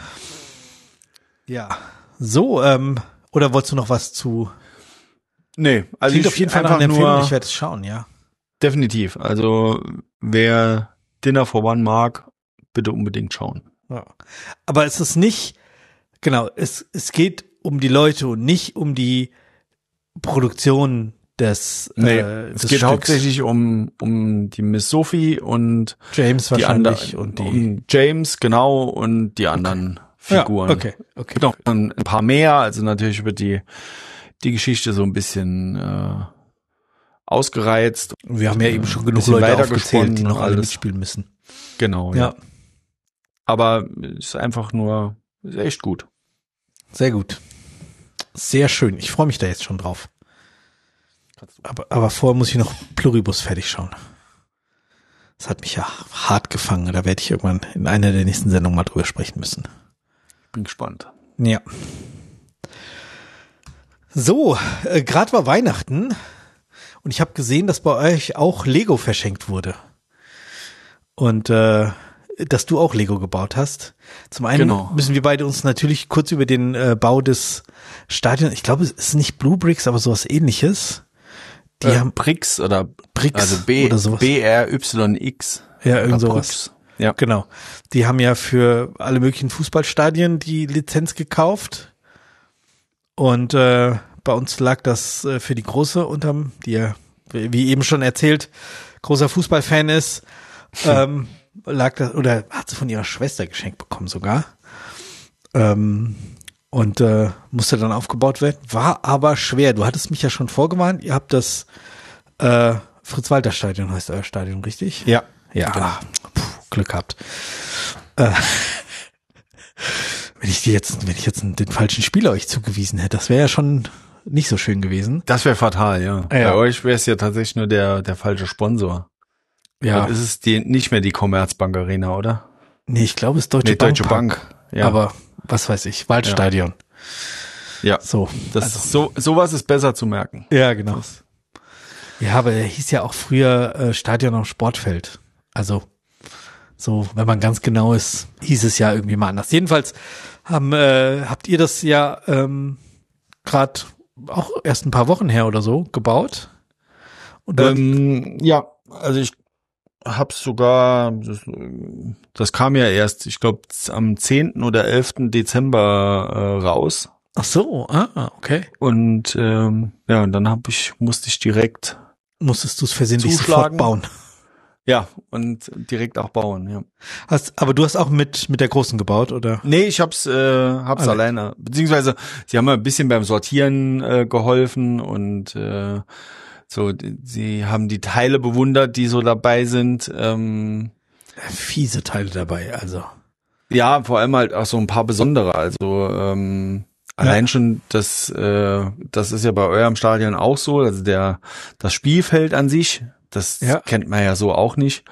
Ja, so, ähm, oder wolltest du noch was zu? Nee, also Klingt ich auf jeden Fall nach einfach einer Empfehlung, nur ich werde es schauen, ja. definitiv. Also wer Dinner for One mag, bitte unbedingt schauen. Ja. Aber es ist nicht, genau, es, es geht um die Leute und nicht um die Produktion des, Nee, äh, es des geht Stücks. hauptsächlich um um die Miss Sophie und James die wahrscheinlich anderen und die. um James, genau, und die anderen Figuren. Ja, okay, okay. Noch ein paar mehr, also natürlich wird die die Geschichte so ein bisschen äh, ausgereizt. Wir haben ja eben schon genug bisschen Leute weiter aufgezählt, die noch gesponnen, alle alles. mitspielen müssen. Genau, ja. Ja, Aber ist einfach nur, ist echt gut. sehr gut. Sehr schön. Ich freue mich da jetzt schon drauf. Aber, aber vorher muss ich noch Pluribus fertig schauen. Das hat mich ja hart gefangen. Da werde ich irgendwann in einer der nächsten Sendungen mal drüber sprechen müssen. Bin gespannt. Ja. So, äh, gerade war Weihnachten und ich habe gesehen, dass bei euch auch Lego verschenkt wurde. Und äh, dass du auch Lego gebaut hast. Zum einen Genau. müssen wir beide uns natürlich kurz über den äh, Bau des Stadions, ich glaube, es ist nicht Blue Bricks, aber sowas ähnliches. Die äh, haben Brix oder Bricks also B, oder sowas. B R Y X. Ja, irgend oder sowas. Brux. Ja. Genau. Die haben ja für alle möglichen Fußballstadien die Lizenz gekauft. Und äh, bei uns lag das äh, für die Große unterm, die ja, wie eben schon erzählt, großer Fußballfan ist, ähm, lag das, oder hat sie von ihrer Schwester geschenkt bekommen sogar. Ähm, und äh, musste dann aufgebaut werden. War aber schwer. Du hattest mich ja schon vorgewarnt. Ihr habt das äh, Fritz-Walter-Stadion, heißt euer Stadion, richtig? Ja. Ja, Genau. puh, Glück gehabt. Äh, wenn ich dir jetzt, wenn ich jetzt den falschen Spieler euch zugewiesen hätte, das wäre ja schon nicht so schön gewesen. Das wäre fatal, ja. Ja. Bei euch wäre es ja tatsächlich nur der der falsche Sponsor. Ja, Dann ist es die nicht mehr die Commerzbank Arena, oder? nee, ich glaube, es ist Deutsche Nee, Bank. Deutsche Park. Bank. Ja. Aber was weiß ich, Waldstadion. Ja. So, Das also, so sowas ist besser zu merken. ja, genau. Ja, aber er hieß ja auch früher äh, Stadion am Sportfeld. Also so, wenn man ganz genau ist, hieß es ja irgendwie mal anders. Jedenfalls haben äh, habt ihr das ja ähm, gerade auch erst ein paar Wochen her oder so gebaut. Und dort, Ähm, ja, also ich hab's sogar, das, das kam ja erst, ich glaube, am zehnten oder elften Dezember äh, raus. ach so, ah, okay. Und ähm, ja, und dann hab ich, musste ich direkt, Musstest du es versehentlich Zuschlagen. sofort bauen. ja, und direkt auch bauen, ja. Hast, aber du hast auch mit mit der Großen gebaut, oder? Nee, ich hab's, äh, hab's Alle. alleine. Beziehungsweise, sie haben mir ein bisschen beim Sortieren äh, geholfen und äh, so, die- sie haben die Teile bewundert, die so dabei sind. Ähm, Fiese Teile dabei, also. ja, vor allem halt auch so ein paar besondere. Also ähm, allein schon das, äh, das ist ja bei eurem Stadion auch so. Also der das Spielfeld an sich, das Ja. kennt man ja so auch nicht.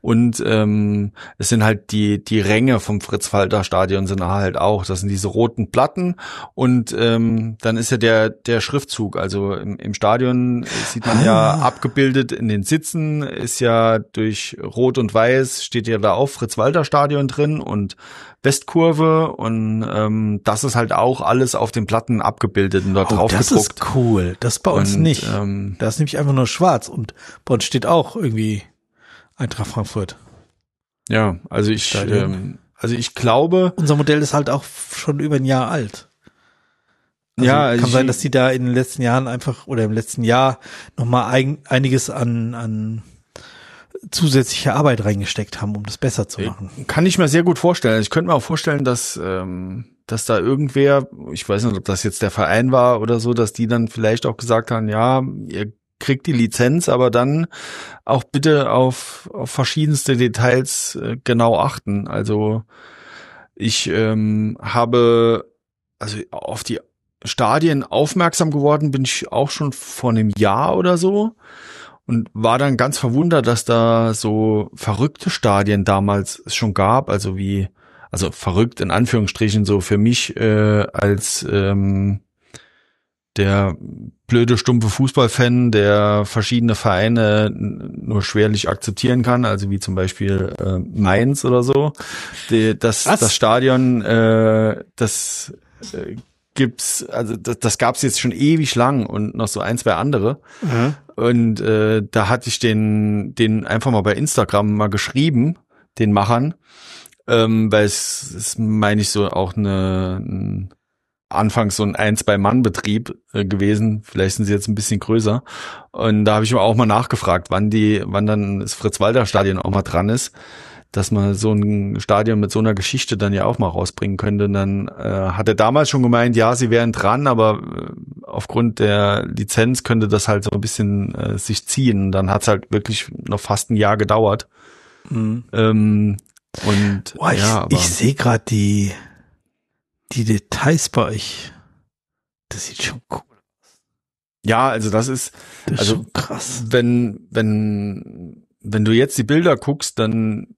Und ähm, es sind halt die die Ränge vom Fritz-Walter-Stadion sind halt auch, das sind diese roten Platten und ähm, dann ist ja der der Schriftzug, also im, im Stadion sieht man ja Ah. abgebildet in den Sitzen, ist ja durch Rot und Weiß steht ja da auch Fritz-Walter-Stadion drin und Westkurve und ähm, das ist halt auch alles auf den Platten abgebildet und dort Oh, drauf das gedruckt. ist cool. Das bei uns Und, nicht. ähm, Da ist nämlich einfach nur schwarz und bei uns steht auch irgendwie Eintracht Frankfurt. Ja, also ich, Stadion. ähm, also ich glaube, Unser Modell ist halt auch schon über ein Jahr alt. Also ja, kann ich, sein, dass die da in den letzten Jahren einfach oder im letzten Jahr nochmal ein, einiges an, an zusätzliche Arbeit reingesteckt haben, um das besser zu machen. kann ich mir sehr gut vorstellen. Ich könnte mir auch vorstellen, dass, ähm, dass da irgendwer, ich weiß nicht, ob das jetzt der Verein war oder so, dass die dann vielleicht auch gesagt haben, ja, ihr kriegt die Lizenz, aber dann auch bitte auf, auf verschiedenste Details äh, genau achten. Also ich ähm, habe also auf die Stadien aufmerksam geworden bin ich auch schon vor einem Jahr oder so und war dann ganz verwundert, dass da so verrückte Stadien damals schon gab, also wie, also verrückt in Anführungsstrichen so für mich äh, als ähm, der blöde, stumpfe Fußballfan, der verschiedene Vereine nur schwerlich akzeptieren kann, also wie zum Beispiel äh, Mainz oder so. Die, das, das Stadion, äh, das äh, gibt's, also das, das gab's jetzt schon ewig lang und noch so ein, zwei andere. Mhm. Und Und äh, da hatte ich den, den einfach mal bei Instagram mal geschrieben, den Machern, ähm, weil es ist, meine ich, so auch eine ein, anfangs so ein Ein-Zwei-Mann-Betrieb äh, gewesen. Vielleicht sind sie jetzt ein bisschen größer. Und da habe ich mir auch mal nachgefragt, wann die, wann dann das Fritz-Walter-Stadion auch mal dran ist, dass man so ein Stadion mit so einer Geschichte dann ja auch mal rausbringen könnte. Und dann äh, hat er damals schon gemeint, ja, sie wären dran, aber äh, aufgrund der Lizenz könnte das halt so ein bisschen äh, sich ziehen. Und dann hat es halt wirklich noch fast ein Jahr gedauert. Mhm. Ähm, und Boah, ich, ja, aber ich sehe gerade die die Details bei euch. Das sieht schon cool. ja, also das ist Das ist also schon krass. wenn wenn wenn du jetzt die Bilder guckst, dann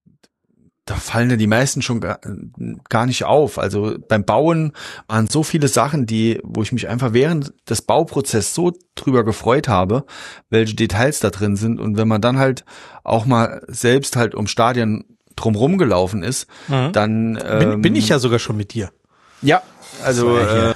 da fallen ja die meisten schon gar, gar nicht auf. Also beim Bauen waren so viele Sachen, die, wo ich mich einfach während des Bauprozesses so drüber gefreut habe, welche Details da drin sind. Und wenn man dann halt auch mal selbst halt ums Stadion drumrum gelaufen ist, Mhm. dann ähm, Bin, bin ich ja sogar schon mit dir. ja, also Das war ja äh,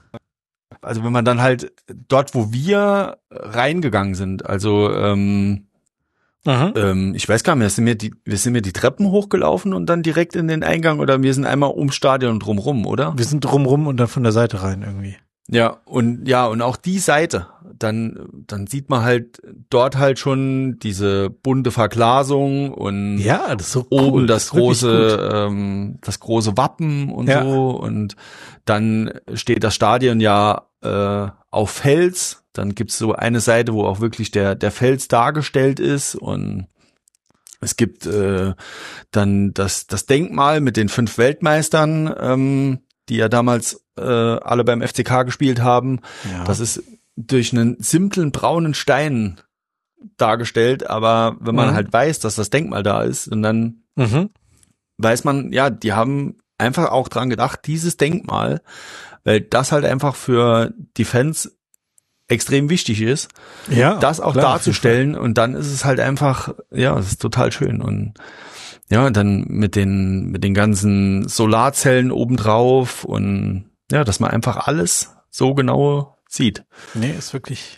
also wenn man dann halt dort, wo wir reingegangen sind, also ähm, Mhm. Ähm, ich weiß gar nicht mehr, sind wir, die, wir sind wir die Treppen hochgelaufen und dann direkt in den Eingang oder wir sind einmal ums Stadion drumrum, oder? Wir sind drumrum und dann von der Seite rein irgendwie. Ja, und ja, und auch die Seite, dann, dann sieht man halt dort halt schon diese bunte Verglasung und Ja, das ist so oben cool. das ist wirklich gut. große, ähm, das große Wappen und Ja. so und dann steht das Stadion ja äh, auf Fels. Dann gibt's so eine Seite, wo auch wirklich der der Fels dargestellt ist und es gibt äh, dann das das Denkmal mit den fünf Weltmeistern, ähm, die ja damals äh, alle beim F C K gespielt haben. Ja. Das ist durch einen simplen braunen Stein dargestellt, aber wenn man Mhm. halt weiß, dass das Denkmal da ist, und dann Mhm. weiß man, ja, die haben einfach auch dran gedacht, dieses Denkmal, weil das halt einfach für die Fans extrem wichtig ist, Ja, das auch klar, darzustellen und dann ist es halt einfach, ja, es ist total schön und ja, dann mit den mit den ganzen Solarzellen obendrauf und ja, dass man einfach alles so genau sieht. Nee, ist wirklich,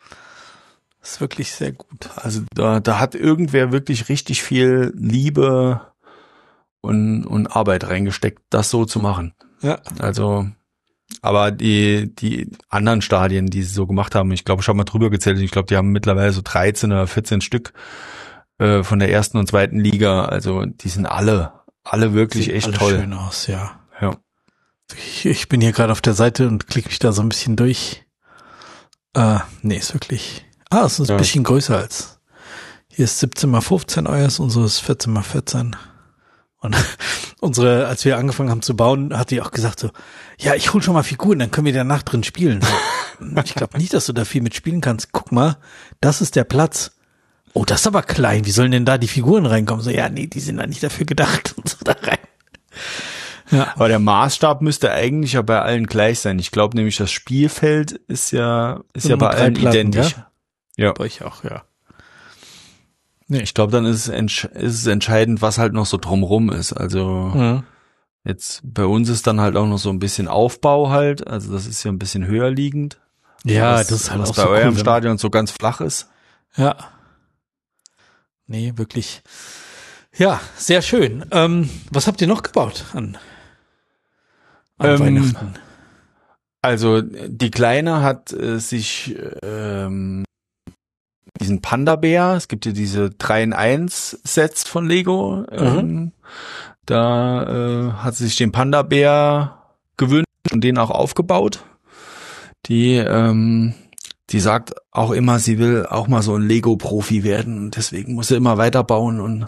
ist wirklich sehr gut. Also da da hat irgendwer wirklich richtig viel Liebe und und Arbeit reingesteckt, das so zu machen. Ja. Also aber die die anderen Stadien, die sie so gemacht haben, ich glaube, ich habe mal drüber gezählt, ich glaube, die haben mittlerweile so dreizehn oder vierzehn Stück äh, von der ersten und zweiten Liga. Also die sind alle, alle wirklich Sieht echt alles toll. schön aus, ja. Ja. Ich, ich bin hier gerade auf der Seite und klicke mich da so ein bisschen durch. Äh, nee, ist wirklich, ah, es ist ein Ja. bisschen größer als, hier ist siebzehn mal fünfzehn euers, unsere ist vierzehn mal vierzehn. Und unsere, als wir angefangen haben zu bauen, hat die auch gesagt so, ja, ich hol schon mal Figuren, dann können wir danach drin spielen. Ich glaube nicht, dass du da viel mit spielen kannst. Guck mal, das ist der Platz. oh, das ist aber klein, wie sollen denn da die Figuren reinkommen? So, ja, nee, die sind da nicht dafür gedacht und so da rein. Ja. Aber der Maßstab müsste eigentlich ja bei allen gleich sein. Ich glaube nämlich, das Spielfeld ist ja, ist ja bei drei allen Platten, identisch. Ja. Bei euch auch, ja. Nee. Ich glaube, dann ist es, entsch- ist es entscheidend, was halt noch so drumrum ist. Also Mhm. jetzt bei uns ist dann halt auch noch so ein bisschen Aufbau halt. Also das ist ja ein bisschen höher liegend. Ja, was, das ist halt was auch bei so eurem cool, Stadion so ganz flach ist. Ja. Nee, wirklich. Ja, sehr schön. Ähm, was habt ihr noch gebaut an, an Ähm, Weihnachten? Also die Kleine hat äh, sich ähm, diesen Panda-Bär, es gibt ja diese drei in eins Sets von Lego, ähm, da äh, hat sie sich den Panda-Bär gewünscht und den auch aufgebaut. Die ähm, die sagt auch immer, sie will auch mal so ein Lego-Profi werden und deswegen muss sie immer weiterbauen und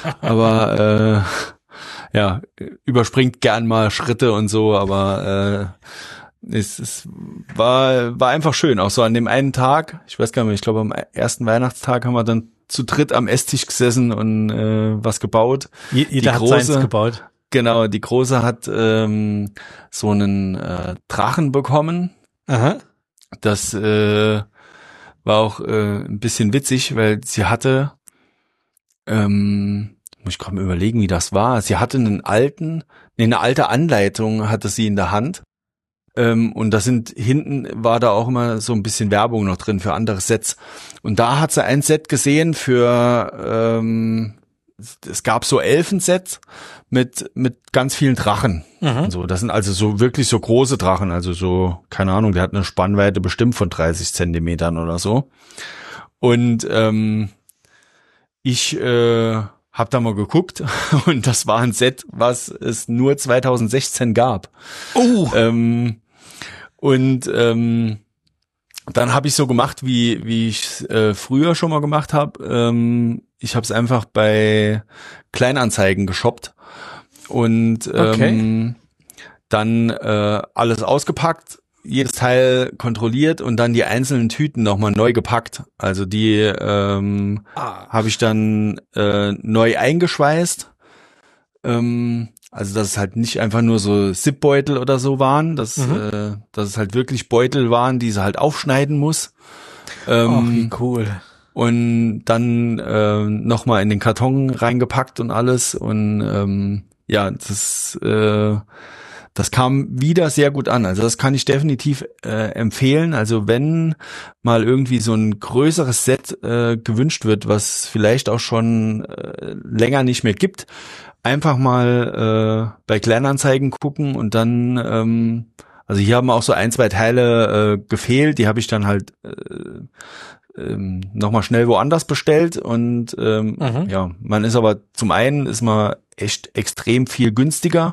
aber äh, ja, überspringt gern mal Schritte und so, aber äh, es, es war war einfach schön, auch so an dem einen Tag, ich weiß gar nicht, ich glaube am ersten Weihnachtstag haben wir dann zu dritt am Esstisch gesessen und äh, was gebaut. Jeder hat seins gebaut. Genau, die Große hat ähm, so einen äh, Drachen bekommen. Aha. Das äh, war auch äh, ein bisschen witzig, weil sie hatte, ähm, muss ich gerade mal überlegen, wie das war. Sie hatte einen alten, nee, eine alte Anleitung hatte sie in der Hand. Ähm, und da sind hinten war da auch immer so ein bisschen Werbung noch drin für andere Sets. Und da hat sie ein Set gesehen für, ähm, es gab so Elfensets mit mit ganz vielen Drachen. Mhm. Und so, das sind also so wirklich so große Drachen, also so, keine Ahnung, der hat eine Spannweite bestimmt von dreißig Zentimetern oder so. Und ähm, ich äh, habe da mal geguckt und das war ein Set, was es nur zweitausendsechzehn gab. Oh. Ähm, und ähm, dann habe ich so gemacht, wie wie ich äh, früher schon mal gemacht habe. Ähm, ich habe es einfach bei Kleinanzeigen geshoppt und ähm, okay. dann äh, alles ausgepackt, jedes Teil kontrolliert und dann die einzelnen Tüten nochmal neu gepackt. Also die ähm, ah. habe ich dann äh, neu eingeschweißt. Ähm, also dass es halt nicht einfach nur so Zipbeutel oder so waren, dass, mhm. äh, dass es halt wirklich Beutel waren, die sie halt aufschneiden muss. Ähm, Ach, wie cool. Und dann äh, nochmal in den Karton reingepackt und alles. Und ähm, ja, das äh, das kam wieder sehr gut an. Also das kann ich definitiv äh, empfehlen. Also wenn mal irgendwie so ein größeres Set äh, gewünscht wird, was vielleicht auch schon äh, länger nicht mehr gibt, einfach mal äh, bei Kleinanzeigen gucken und dann, ähm, also hier haben auch so ein, zwei Teile äh, gefehlt, die habe ich dann halt äh, ähm, nochmal schnell woanders bestellt und ähm, mhm. ja, man ist aber zum einen ist man echt extrem viel günstiger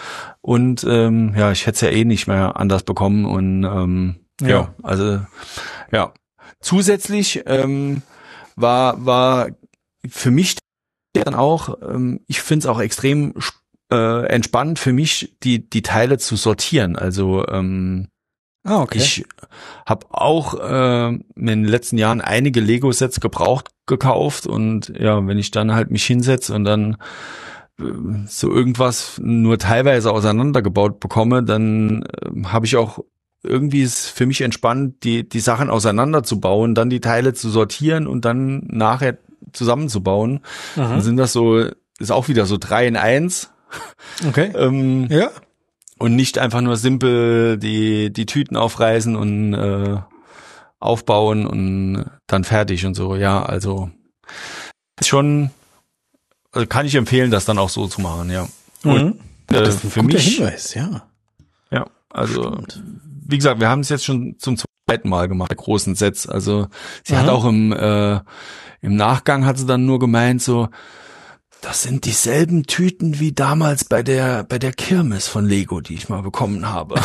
und ähm, ja, ich hätte es ja eh nicht mehr anders bekommen und ähm, ja. ja, also ja, zusätzlich ähm, war war für mich dann auch, ähm, ich finde es auch extrem äh, entspannt für mich, die die Teile zu sortieren. Also ähm, ah, okay. ich habe auch äh, in den letzten Jahren einige Lego-Sets gebraucht gekauft und ja, wenn ich dann halt mich hinsetze und dann äh, so irgendwas nur teilweise auseinandergebaut bekomme, dann äh, habe ich auch irgendwie ist für mich entspannt, die die Sachen auseinanderzubauen, dann die Teile zu sortieren und dann nachher zusammenzubauen. Aha. Dann sind das so, ist auch wieder so drei in eins. Okay. ähm, ja. Und nicht einfach nur simpel die die Tüten aufreißen und äh, aufbauen und dann fertig und so. Ja, also ist schon, also kann ich empfehlen, das dann auch so zu machen, ja. Mhm. Und äh, das ist ein für guter mich, Hinweis, ja. Ja, also Stimmt. wie gesagt, wir haben es jetzt schon zum zweiten Mal gemacht, bei großen Sets. Also sie Aha. hat auch im äh, im Nachgang hat sie dann nur gemeint so, das sind dieselben Tüten wie damals bei der bei der Kirmes von Lego, die ich mal bekommen habe.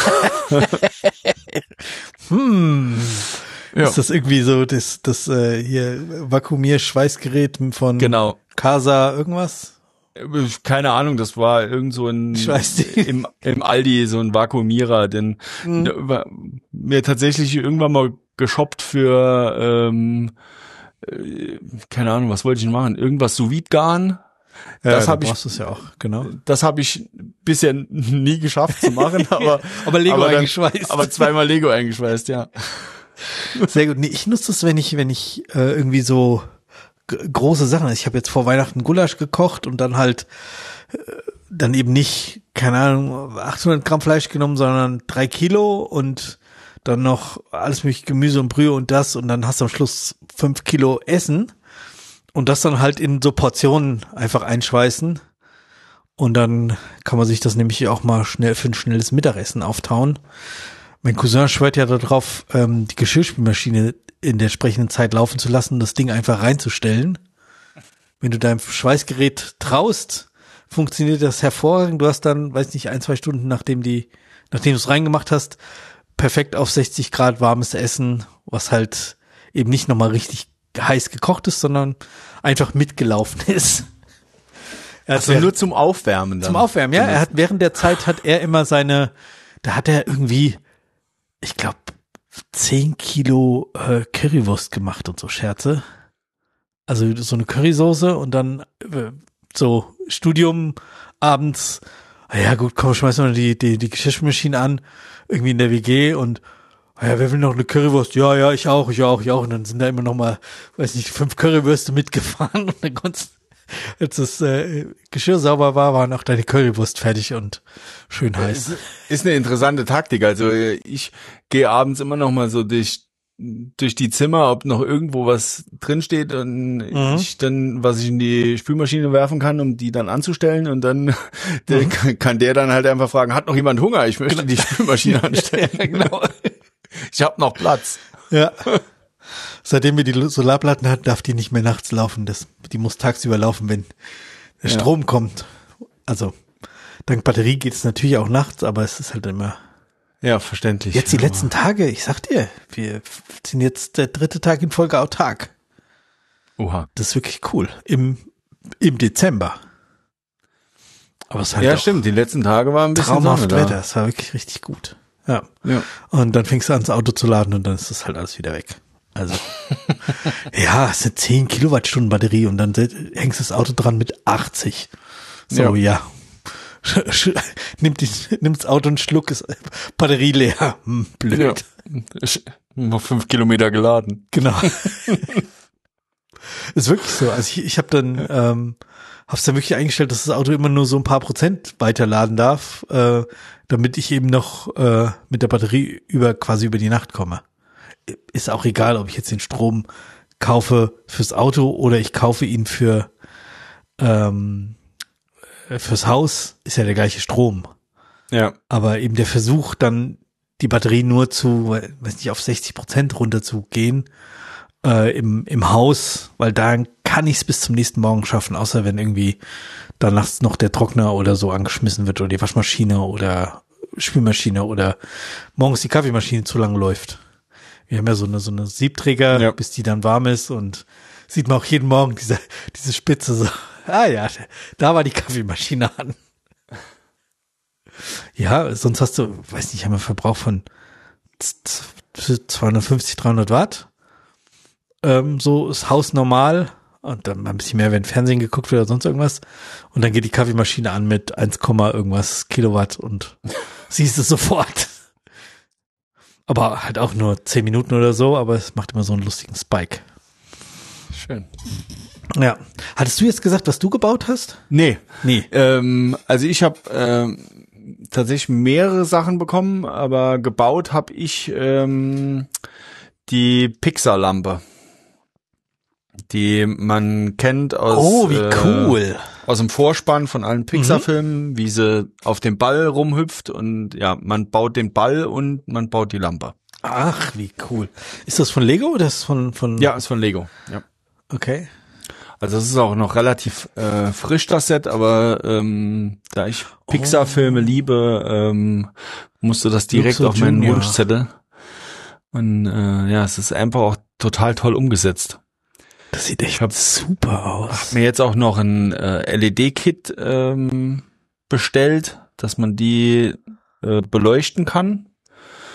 hm. Ja. Ist das irgendwie so das das äh, hier Vakuumier-Schweißgerät von Genau. Casa irgendwas? Keine Ahnung, das war irgend so ein ich weiß nicht. im im Aldi so ein Vakuumierer, den mhm. mir tatsächlich irgendwann mal geshoppt für ähm, äh, keine Ahnung, was wollte ich denn machen? Irgendwas sous vide garen. Ja, das da habe ich, brauchst du es ja auch, genau. das habe ich bisher nie geschafft zu machen, aber aber Lego aber dann, eingeschweißt. aber zweimal Lego eingeschweißt, ja. Sehr gut. Nee, ich nutze das, wenn ich, wenn ich äh, irgendwie so g- große Sachen. Ich habe jetzt vor Weihnachten Gulasch gekocht und dann halt äh, dann eben nicht, keine Ahnung, achthundert Gramm Fleisch genommen, sondern drei Kilo und dann noch alles mögliche Gemüse und Brühe und das und dann hast du am Schluss fünf Kilo Essen und das dann halt in so Portionen einfach einschweißen und dann kann man sich das nämlich auch mal schnell für ein schnelles Mittagessen auftauen. Mein Cousin schwört ja darauf, ähm, die Geschirrspülmaschine in der entsprechenden Zeit laufen zu lassen, das Ding einfach reinzustellen. Wenn du deinem Schweißgerät traust, funktioniert das hervorragend. Du hast dann, weiß nicht, ein, zwei Stunden, nachdem die, nachdem du es reingemacht hast, perfekt auf sechzig Grad warmes Essen, was halt eben nicht nochmal richtig heiß gekocht ist, sondern einfach mitgelaufen ist. Also nur zum Aufwärmen dann. Zum Aufwärmen, ja. Er hat während der Zeit hat er immer seine, da hat er irgendwie, ich glaube, zehn Kilo äh, Currywurst gemacht und so Scherze. Also so eine Currysoße und dann äh, so Studium abends, ah ja gut, komm, schmeißen wir die, die, die Geschirrspülmaschine an, irgendwie in der W G und ah ja, wer will noch eine Currywurst? Ja, ja, ich auch, ich auch, ich auch. Und dann sind da immer noch mal, weiß nicht, fünf Currywürste mitgefahren und dann konntest, als das äh, Geschirr sauber war, waren auch deine Currywurst fertig und schön heiß. Ist, ist eine interessante Taktik. Also ich gehe abends immer noch mal so durch durch die Zimmer, ob noch irgendwo was drinsteht und mhm. ich dann, was ich in die Spülmaschine werfen kann, um die dann anzustellen und dann mhm. der, kann der dann halt einfach fragen, hat noch jemand Hunger? Ich möchte die Spülmaschine anstellen. Ja, genau. Ich habe noch Platz. Ja. Seitdem wir die Solarplatten hatten, darf die nicht mehr nachts laufen. Das, die muss tagsüber laufen, wenn der ja. Strom kommt. Also dank Batterie geht es natürlich auch nachts, aber es ist halt immer. Ja, verständlich. Jetzt die letzten Tage, ich sag dir, wir sind jetzt der dritte Tag in Folge autark. Oha. Das ist wirklich cool. Im, im Dezember. Aber es ist halt ja, stimmt. Die letzten Tage waren ein bisschen traumhaft Sonne Wetter. da. Es war wirklich richtig gut. Ja. ja. Und dann fängst du an, das Auto zu laden und dann ist das halt alles wieder weg. Also, ja, es sind zehn Kilowattstunden Batterie und dann hängst du das Auto dran mit achtzig. So, ja. ja. Nimmt, die, nimmt das Auto einen Schluck, ist Batterie leer. Hm, blöd. Ja. Noch fünf Kilometer geladen. Genau. Ist wirklich so. Also ich, ich habe dann, ähm, hab's dann wirklich eingestellt, dass das Auto immer nur so ein paar Prozent weiterladen darf, äh, damit ich eben noch äh, mit der Batterie über quasi über die Nacht komme. Ist auch egal, ob ich jetzt den Strom kaufe fürs Auto oder ich kaufe ihn für ähm, fürs Haus, ist ja der gleiche Strom. Ja. Aber eben der Versuch, dann die Batterie nur zu, weiß nicht, auf sechzig Prozent runterzugehen äh, im im Haus, weil dann kann ich es bis zum nächsten Morgen schaffen, außer wenn irgendwie dann nachts noch der Trockner oder so angeschmissen wird oder die Waschmaschine oder Spülmaschine oder morgens die Kaffeemaschine zu lang läuft. Wir haben ja so eine so eine Siebträger, ja. bis die dann warm ist und sieht man auch jeden Morgen diese diese Spitze so. Ah ja, da war die Kaffeemaschine an. Ja, sonst hast du, weiß nicht, haben wir Verbrauch von zweihundertfünfzig, dreihundert Watt. Ähm, so ist Haus normal und dann ein bisschen mehr, wenn Fernsehen geguckt wird oder sonst irgendwas. Und dann geht die Kaffeemaschine an mit eins, irgendwas Kilowatt und siehst es sofort. Aber halt auch nur zehn Minuten oder so, aber es macht immer so einen lustigen Spike. Schön. Ja. Hattest du jetzt gesagt, was du gebaut hast? Nee. Nee. Ähm, also ich habe ähm, tatsächlich mehrere Sachen bekommen, aber gebaut habe ich ähm, die Pixar-Lampe, die man kennt aus, oh, wie cool. äh, aus dem Vorspann von allen Pixar-Filmen, mhm. wie sie auf dem Ball rumhüpft und ja, man baut den Ball und man baut die Lampe. Ach, wie cool. Ist das von Lego oder ist das von, von? Ja, ist von Lego. Ja. Okay. Also es ist auch noch relativ äh, frisch, das Set, aber ähm, da ich Pixar-Filme oh. liebe, ähm, musste das direkt auf meinen Junior. Wunschzettel. Und äh, ja, es ist einfach auch total toll umgesetzt. Das sieht echt hab, super aus. Ich habe mir jetzt auch noch ein äh, L E D-Kit ähm, bestellt, dass man die äh, beleuchten kann.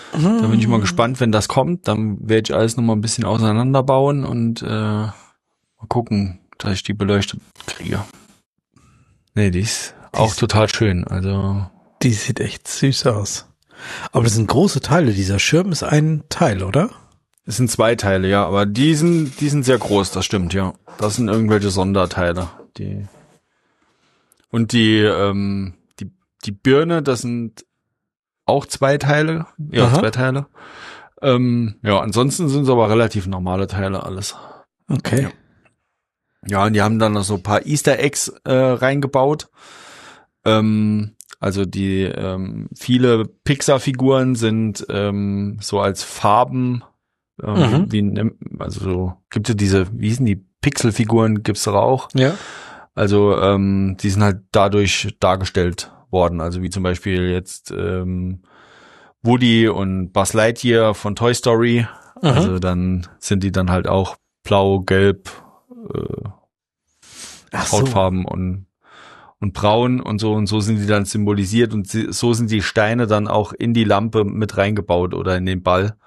Da bin ich mal gespannt, wenn das kommt. Dann werde ich alles nochmal ein bisschen auseinanderbauen und äh, mal gucken, dass ich die beleuchtet kriege. Nee, die ist die auch ist, total schön. Also die sieht echt süß aus. Aber das sind große Teile. Dieser Schirm ist ein Teil, oder? Es sind zwei Teile, ja. Aber die sind, die sind sehr groß, das stimmt, ja. Das sind irgendwelche Sonderteile. Die und die, ähm, die, die Birne, das sind auch zwei Teile. Ja, Aha. zwei Teile. Ähm, ja, ansonsten sind es aber relativ normale Teile alles. Okay. Ja. Ja, und die haben dann noch so ein paar Easter Eggs äh, reingebaut. Ähm, also die ähm, viele Pixar-Figuren sind ähm, so als Farben, ähm, mhm. wie, also so, gibt es diese, wie hießen die Pixel-Figuren, gibt's doch auch. Ja. Also ähm, die sind halt dadurch dargestellt worden. Also wie zum Beispiel jetzt ähm, Woody und Buzz Lightyear von Toy Story. Mhm. Also dann sind die dann halt auch blau, gelb, äh, Hautfarben so. und und braun und so und so sind die dann symbolisiert und so sind die Steine dann auch in die Lampe mit reingebaut oder in den Ball.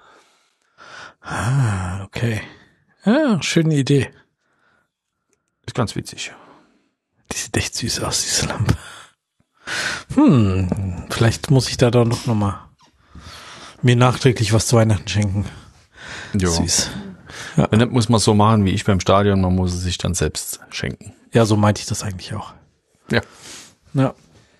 Ah, okay. Ja, schöne Idee. Ist ganz witzig. Die sieht echt süß aus, diese Lampe. Hm, vielleicht muss ich da doch noch mal mir nachträglich was zu Weihnachten schenken. Jo. Süß. Ja. Wenn nicht, muss man so machen wie ich beim Stadion, man muss es sich dann selbst schenken. Ja, so meinte ich das eigentlich auch. Ja. Ja.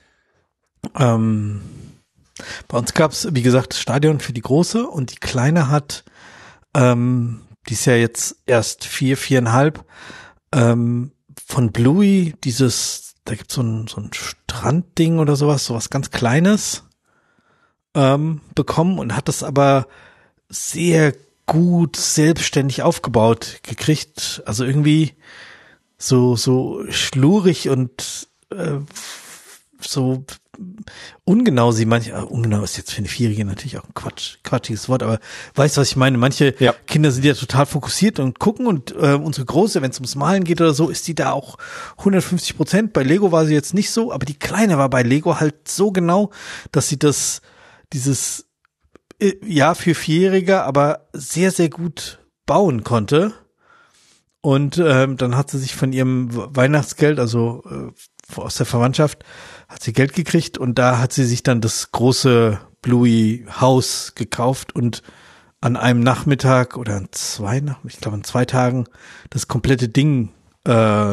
Ähm, bei uns gab's, wie gesagt, Stadion für die Große und die Kleine hat, ähm, die ist ja jetzt erst vier, viereinhalb, ähm, von Bluey dieses, da gibt's so ein, so ein Strandding oder sowas, sowas ganz Kleines, ähm, bekommen und hat das aber sehr gut selbstständig aufgebaut gekriegt. Also irgendwie so, so schlurig und äh, so ungenau sie manche, ungenau ist jetzt für eine Vierjährige natürlich auch ein Quatsch, quatschiges Wort, aber weißt du, was ich meine? Manche ja. Kinder sind ja total fokussiert und gucken und äh, unsere Große, wenn es ums Malen geht oder so, ist die da auch hundertfünfzig Prozent. Bei Lego war sie jetzt nicht so, aber die Kleine war bei Lego halt so genau, dass sie das, dieses, äh, ja, für Vierjährige, aber sehr, sehr gut bauen konnte. Und ähm, dann hat sie sich von ihrem Weihnachtsgeld, also äh, aus der Verwandtschaft, hat sie Geld gekriegt und da hat sie sich dann das große Bluey Haus gekauft und an einem Nachmittag oder an zwei, ich glaube an zwei Tagen das komplette Ding äh,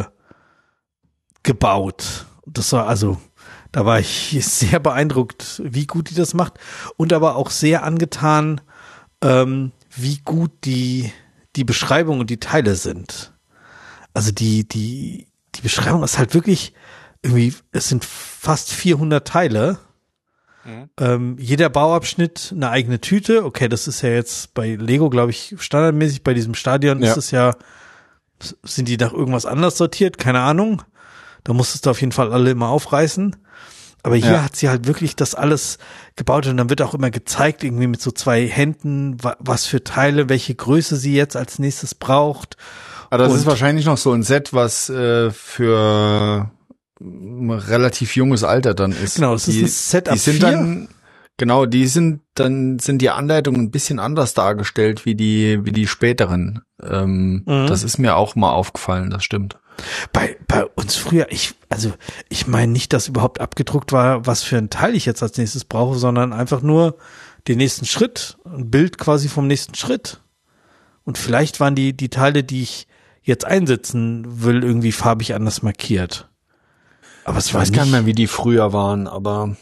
gebaut. Das war also, da war ich sehr beeindruckt, wie gut die das macht und aber auch sehr angetan, ähm, wie gut die die Beschreibung und die Teile sind. Also die die die Beschreibung ist halt wirklich irgendwie, es sind fast vierhundert Teile. Mhm. Ähm, jeder Bauabschnitt eine eigene Tüte. Okay, das ist ja jetzt bei Lego, glaube ich, standardmäßig. Bei diesem Stadion ja. ist es ja, sind die nach irgendwas anders sortiert? Keine Ahnung. Da musstest du auf jeden Fall alle immer aufreißen. Aber hier ja. hat sie halt wirklich das alles gebaut und dann wird auch immer gezeigt, irgendwie mit so zwei Händen, was für Teile, welche Größe sie jetzt als nächstes braucht. Aber das und ist wahrscheinlich noch so ein Set, was äh, für ein relativ junges Alter dann ist. Genau, das die, ist ein Set ab die sind vier. Dann, genau, die sind, dann sind die Anleitungen ein bisschen anders dargestellt wie die, wie die späteren. Ähm, mhm. Das ist mir auch mal aufgefallen, das stimmt. Bei, bei uns früher, ich, also, ich meine nicht, dass überhaupt abgedruckt war, was für ein Teil ich jetzt als nächstes brauche, sondern einfach nur den nächsten Schritt, ein Bild quasi vom nächsten Schritt. Und vielleicht waren die, die Teile, die ich jetzt einsetzen will, irgendwie farbig anders markiert. Aber es ich weiß gar nicht mehr, wie die früher waren, aber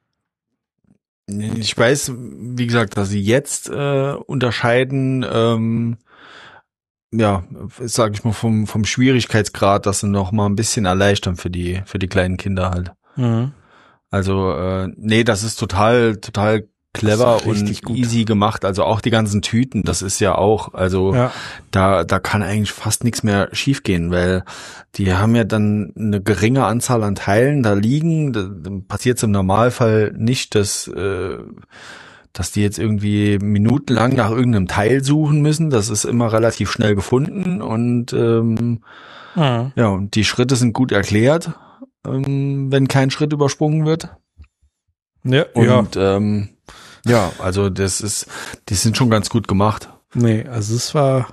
ich weiß, wie gesagt, dass sie jetzt äh, unterscheiden, ähm, ja, sag ich mal, vom vom Schwierigkeitsgrad, dass sie noch mal ein bisschen erleichtern für die für die kleinen Kinder halt. Mhm. Also äh, nee, das ist total total clever und gut. Easy gemacht. Also auch die ganzen Tüten, das ist ja auch, also ja. da da kann eigentlich fast nichts mehr schiefgehen, weil die haben ja dann eine geringe Anzahl an Teilen da liegen. Da, dann passiert es im Normalfall nicht, dass äh, dass die jetzt irgendwie minutenlang nach irgendeinem Teil suchen müssen. Das ist immer relativ schnell gefunden und ähm, mhm. ja, und die Schritte sind gut erklärt, ähm, wenn kein Schritt übersprungen wird. Ja, und ja. ähm, Ja, also das ist, die sind schon ganz gut gemacht. Nee, also es war,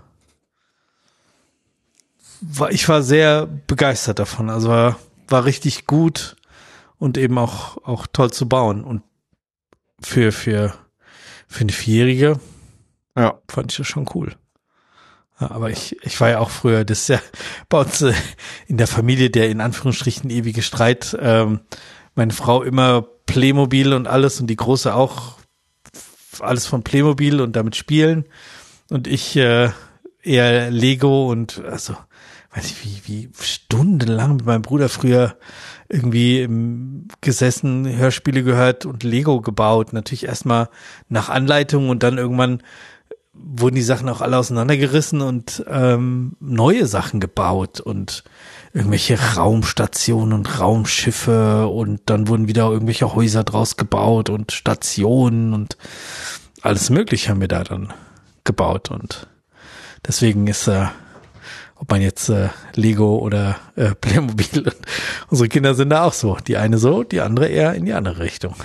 war, ich war sehr begeistert davon. Also war, war richtig gut und eben auch, auch toll zu bauen. Und für, für, für eine Vierjährige, ja, fand ich das schon cool. Ja, aber ich, ich war ja auch früher, das ist ja bei uns äh, in der Familie der in Anführungsstrichen ewige Streit. Ähm, meine Frau immer Playmobil und alles und die Große auch alles von Playmobil und damit spielen. Und ich äh, eher Lego und also, weiß ich, wie, wie stundenlang mit meinem Bruder früher irgendwie im, gesessen, Hörspiele gehört und Lego gebaut. Natürlich erstmal nach Anleitung und dann irgendwann wurden die Sachen auch alle auseinandergerissen und ähm, neue Sachen gebaut und irgendwelche Raumstationen und Raumschiffe und dann wurden wieder irgendwelche Häuser draus gebaut und Stationen und alles Mögliche haben wir da dann gebaut und deswegen ist äh, ob man jetzt äh, Lego oder äh, Playmobil, unsere Kinder sind da auch so. Die eine so, die andere eher in die andere Richtung.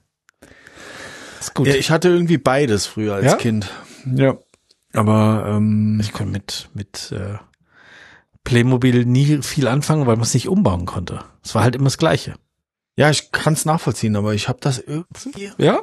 Ist gut. Ja, ich hatte irgendwie beides früher als ja? Kind. Ja. Aber ähm, ich konnte mit mit äh, Playmobil nie viel anfangen, weil man es nicht umbauen konnte. Es war halt immer das Gleiche. Ja, ich kann es nachvollziehen, aber ich habe das irgendwie. Ja.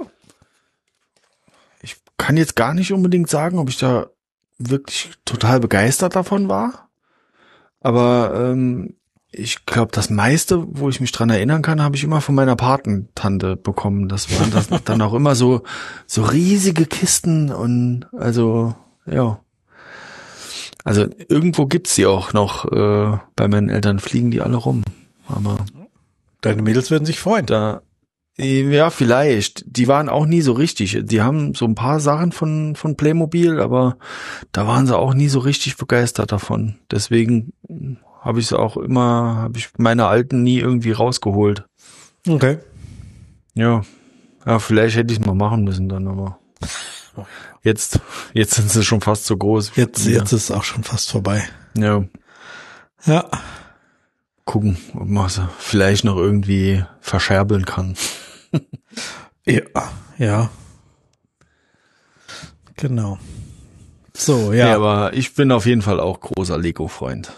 Ich kann jetzt gar nicht unbedingt sagen, ob ich da wirklich total begeistert davon war. Aber ähm, ich glaube, das meiste, wo ich mich dran erinnern kann, habe ich immer von meiner Patentante bekommen. Das waren das dann auch immer so so riesige Kisten und also ja. Also irgendwo gibt's die auch noch. Äh, bei meinen Eltern fliegen die alle rum. Aber deine Mädels würden sich freuen. Da ja, vielleicht. Die waren auch nie so richtig. Die haben so ein paar Sachen von von Playmobil, aber da waren sie auch nie so richtig begeistert davon. Deswegen habe ich es auch immer, habe ich meine alten nie irgendwie rausgeholt. Okay. Ja, ja, vielleicht hätte ich es mal machen müssen dann, aber jetzt jetzt sind sie schon fast so groß. Jetzt jetzt ist es auch schon fast vorbei. Ja. Ja. Gucken, ob man sie vielleicht noch irgendwie verscherbeln kann. Ja, ja. Genau. So, ja. ja. Aber ich bin auf jeden Fall auch großer Lego-Freund.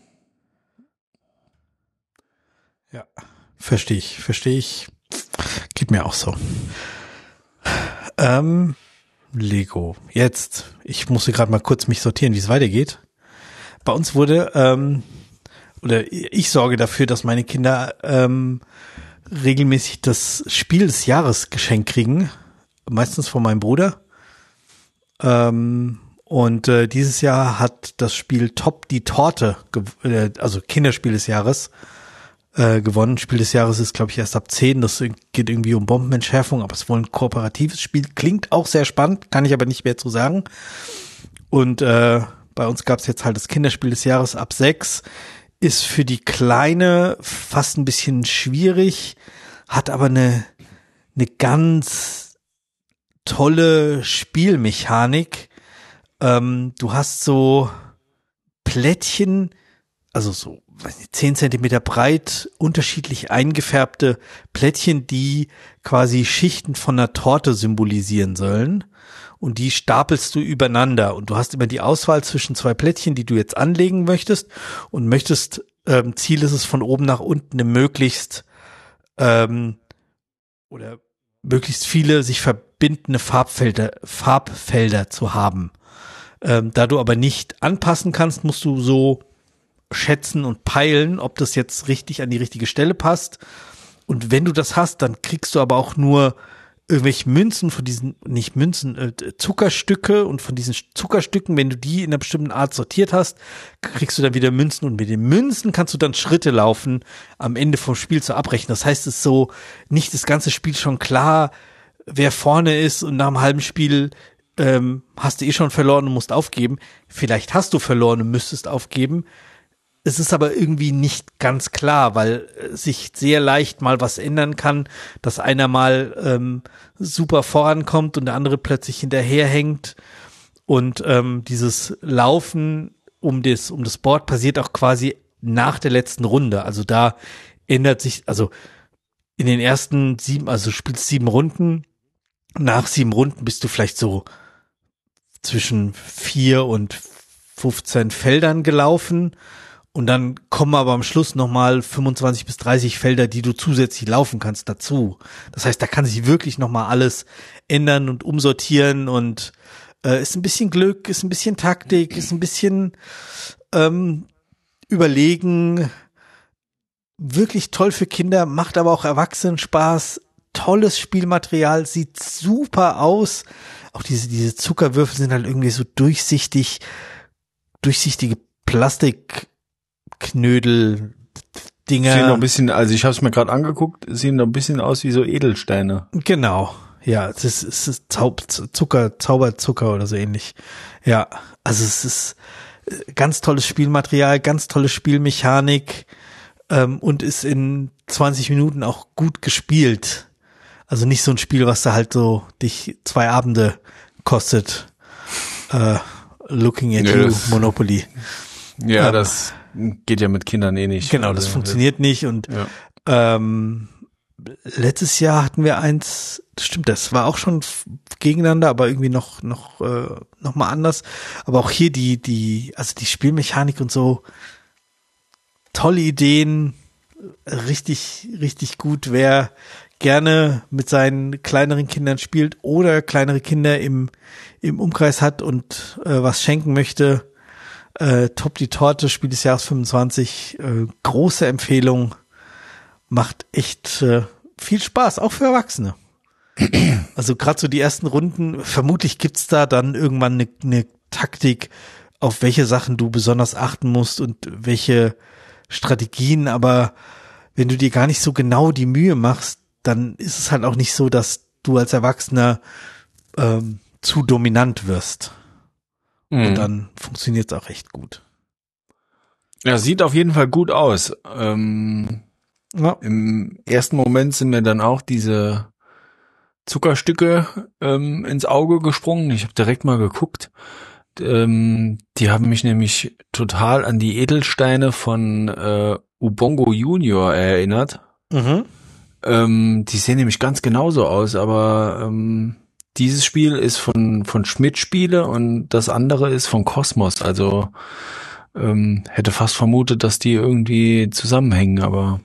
Ja, verstehe ich, verstehe ich. Geht mir auch so. Ähm, Lego. Jetzt, ich musste gerade mal kurz mich sortieren, wie es weitergeht. Bei uns wurde, ähm, oder ich sorge dafür, dass meine Kinder ähm, regelmäßig das Spiel des Jahres geschenkt kriegen, meistens von meinem Bruder. Ähm, und äh, dieses Jahr hat das Spiel Top die Torte, äh, also Kinderspiel des Jahres, äh, gewonnen. Spiel des Jahres ist, glaube ich, erst ab zehn. Das geht irgendwie um Bombenentschärfung, aber es ist wohl ein kooperatives Spiel. Klingt auch sehr spannend, kann ich aber nicht mehr zu sagen. Und äh, bei uns gab es jetzt halt das Kinderspiel des Jahres ab sechs. Ist für die Kleine fast ein bisschen schwierig, hat aber eine, eine ganz tolle Spielmechanik. Ähm, du hast so Plättchen, also so weiß nicht, zehn Zentimeter breit, unterschiedlich eingefärbte Plättchen, die quasi Schichten von einer Torte symbolisieren sollen. Und die stapelst du übereinander und du hast immer die Auswahl zwischen zwei Plättchen, die du jetzt anlegen möchtest und möchtest, ähm, Ziel ist es von oben nach unten eine möglichst ähm, oder möglichst viele sich verbindende Farbfelder, Farbfelder zu haben. Ähm, da du aber nicht anpassen kannst, musst du so schätzen und peilen, ob das jetzt richtig an die richtige Stelle passt. Und wenn du das hast, dann kriegst du aber auch nur irgendwelche Münzen von diesen, nicht Münzen, äh, Zuckerstücke und von diesen Zuckerstücken, wenn du die in einer bestimmten Art sortiert hast, kriegst du dann wieder Münzen und mit den Münzen kannst du dann Schritte laufen am Ende vom Spiel zu abbrechen. Das heißt, es ist so nicht das ganze Spiel schon klar, wer vorne ist und nach einem halben Spiel ähm, hast du eh schon verloren und musst aufgeben. Vielleicht hast du verloren und müsstest aufgeben. Es ist aber irgendwie nicht ganz klar, weil sich sehr leicht mal was ändern kann, dass einer mal ähm, super vorankommt und der andere plötzlich hinterherhängt. Und ähm, dieses Laufen um das, um das Board passiert auch quasi nach der letzten Runde. Also da ändert sich, also in den ersten sieben, also du spielst sieben Runden, nach sieben Runden bist du vielleicht so zwischen vier und fünfzehn Feldern gelaufen und dann kommen aber am Schluss nochmal fünfundzwanzig bis dreißig Felder, die du zusätzlich laufen kannst dazu. Das heißt, da kann sich wirklich nochmal alles ändern und umsortieren und äh, ist ein bisschen Glück, ist ein bisschen Taktik, ist ein bisschen ähm, Überlegen. Wirklich toll für Kinder, macht aber auch Erwachsenen Spaß. Tolles Spielmaterial, sieht super aus. Auch diese, diese Zuckerwürfel sind halt irgendwie so durchsichtig, durchsichtige Plastikknödel, Dinger. Sehen noch ein bisschen, also ich habe es mir gerade angeguckt, sehen noch ein bisschen aus wie so Edelsteine. Genau, ja, es ist, es ist Zau- Zucker, Zauberzucker oder so ähnlich. Ja, also es ist ganz tolles Spielmaterial, ganz tolle Spielmechanik ähm, und ist in zwanzig Minuten auch gut gespielt. Also nicht so ein Spiel, was da halt so dich zwei Abende kostet. Äh, Looking at Ja, You, das- Monopoly. Ja, Ähm, das geht ja mit Kindern eh nicht. Genau, das Also, funktioniert nicht und Ja. ähm, letztes Jahr hatten wir eins, das stimmt, das war auch schon f- gegeneinander, aber irgendwie noch noch äh, noch mal anders. Aber auch hier die die also die Spielmechanik und so, tolle Ideen, richtig richtig gut. Wer gerne mit seinen kleineren Kindern spielt oder kleinere Kinder im im Umkreis hat und äh, was schenken möchte, äh, Top die Torte, Spiel des Jahres fünfundzwanzig, äh, große Empfehlung, macht echt äh, viel Spaß, auch für Erwachsene. Also gerade so die ersten Runden, vermutlich gibt's da dann irgendwann eine ne Taktik, auf welche Sachen du besonders achten musst und welche Strategien, aber wenn du dir gar nicht so genau die Mühe machst, dann ist es halt auch nicht so, dass du als Erwachsener ähm, zu dominant wirst. Und Mhm. dann funktioniert es auch recht gut. Ja, sieht auf jeden Fall gut aus. Ähm, Ja. Im ersten Moment sind mir dann auch diese Zuckerstücke ähm, ins Auge gesprungen. Ich habe direkt mal geguckt. Ähm, die haben mich nämlich total an die Edelsteine von äh, Ubongo Junior erinnert. Mhm. Ähm, die sehen nämlich ganz genauso aus, aber ähm, dieses Spiel ist von von Schmidt Spiele und das andere ist von Kosmos. Also ähm, hätte fast vermutet, dass die irgendwie zusammenhängen, aber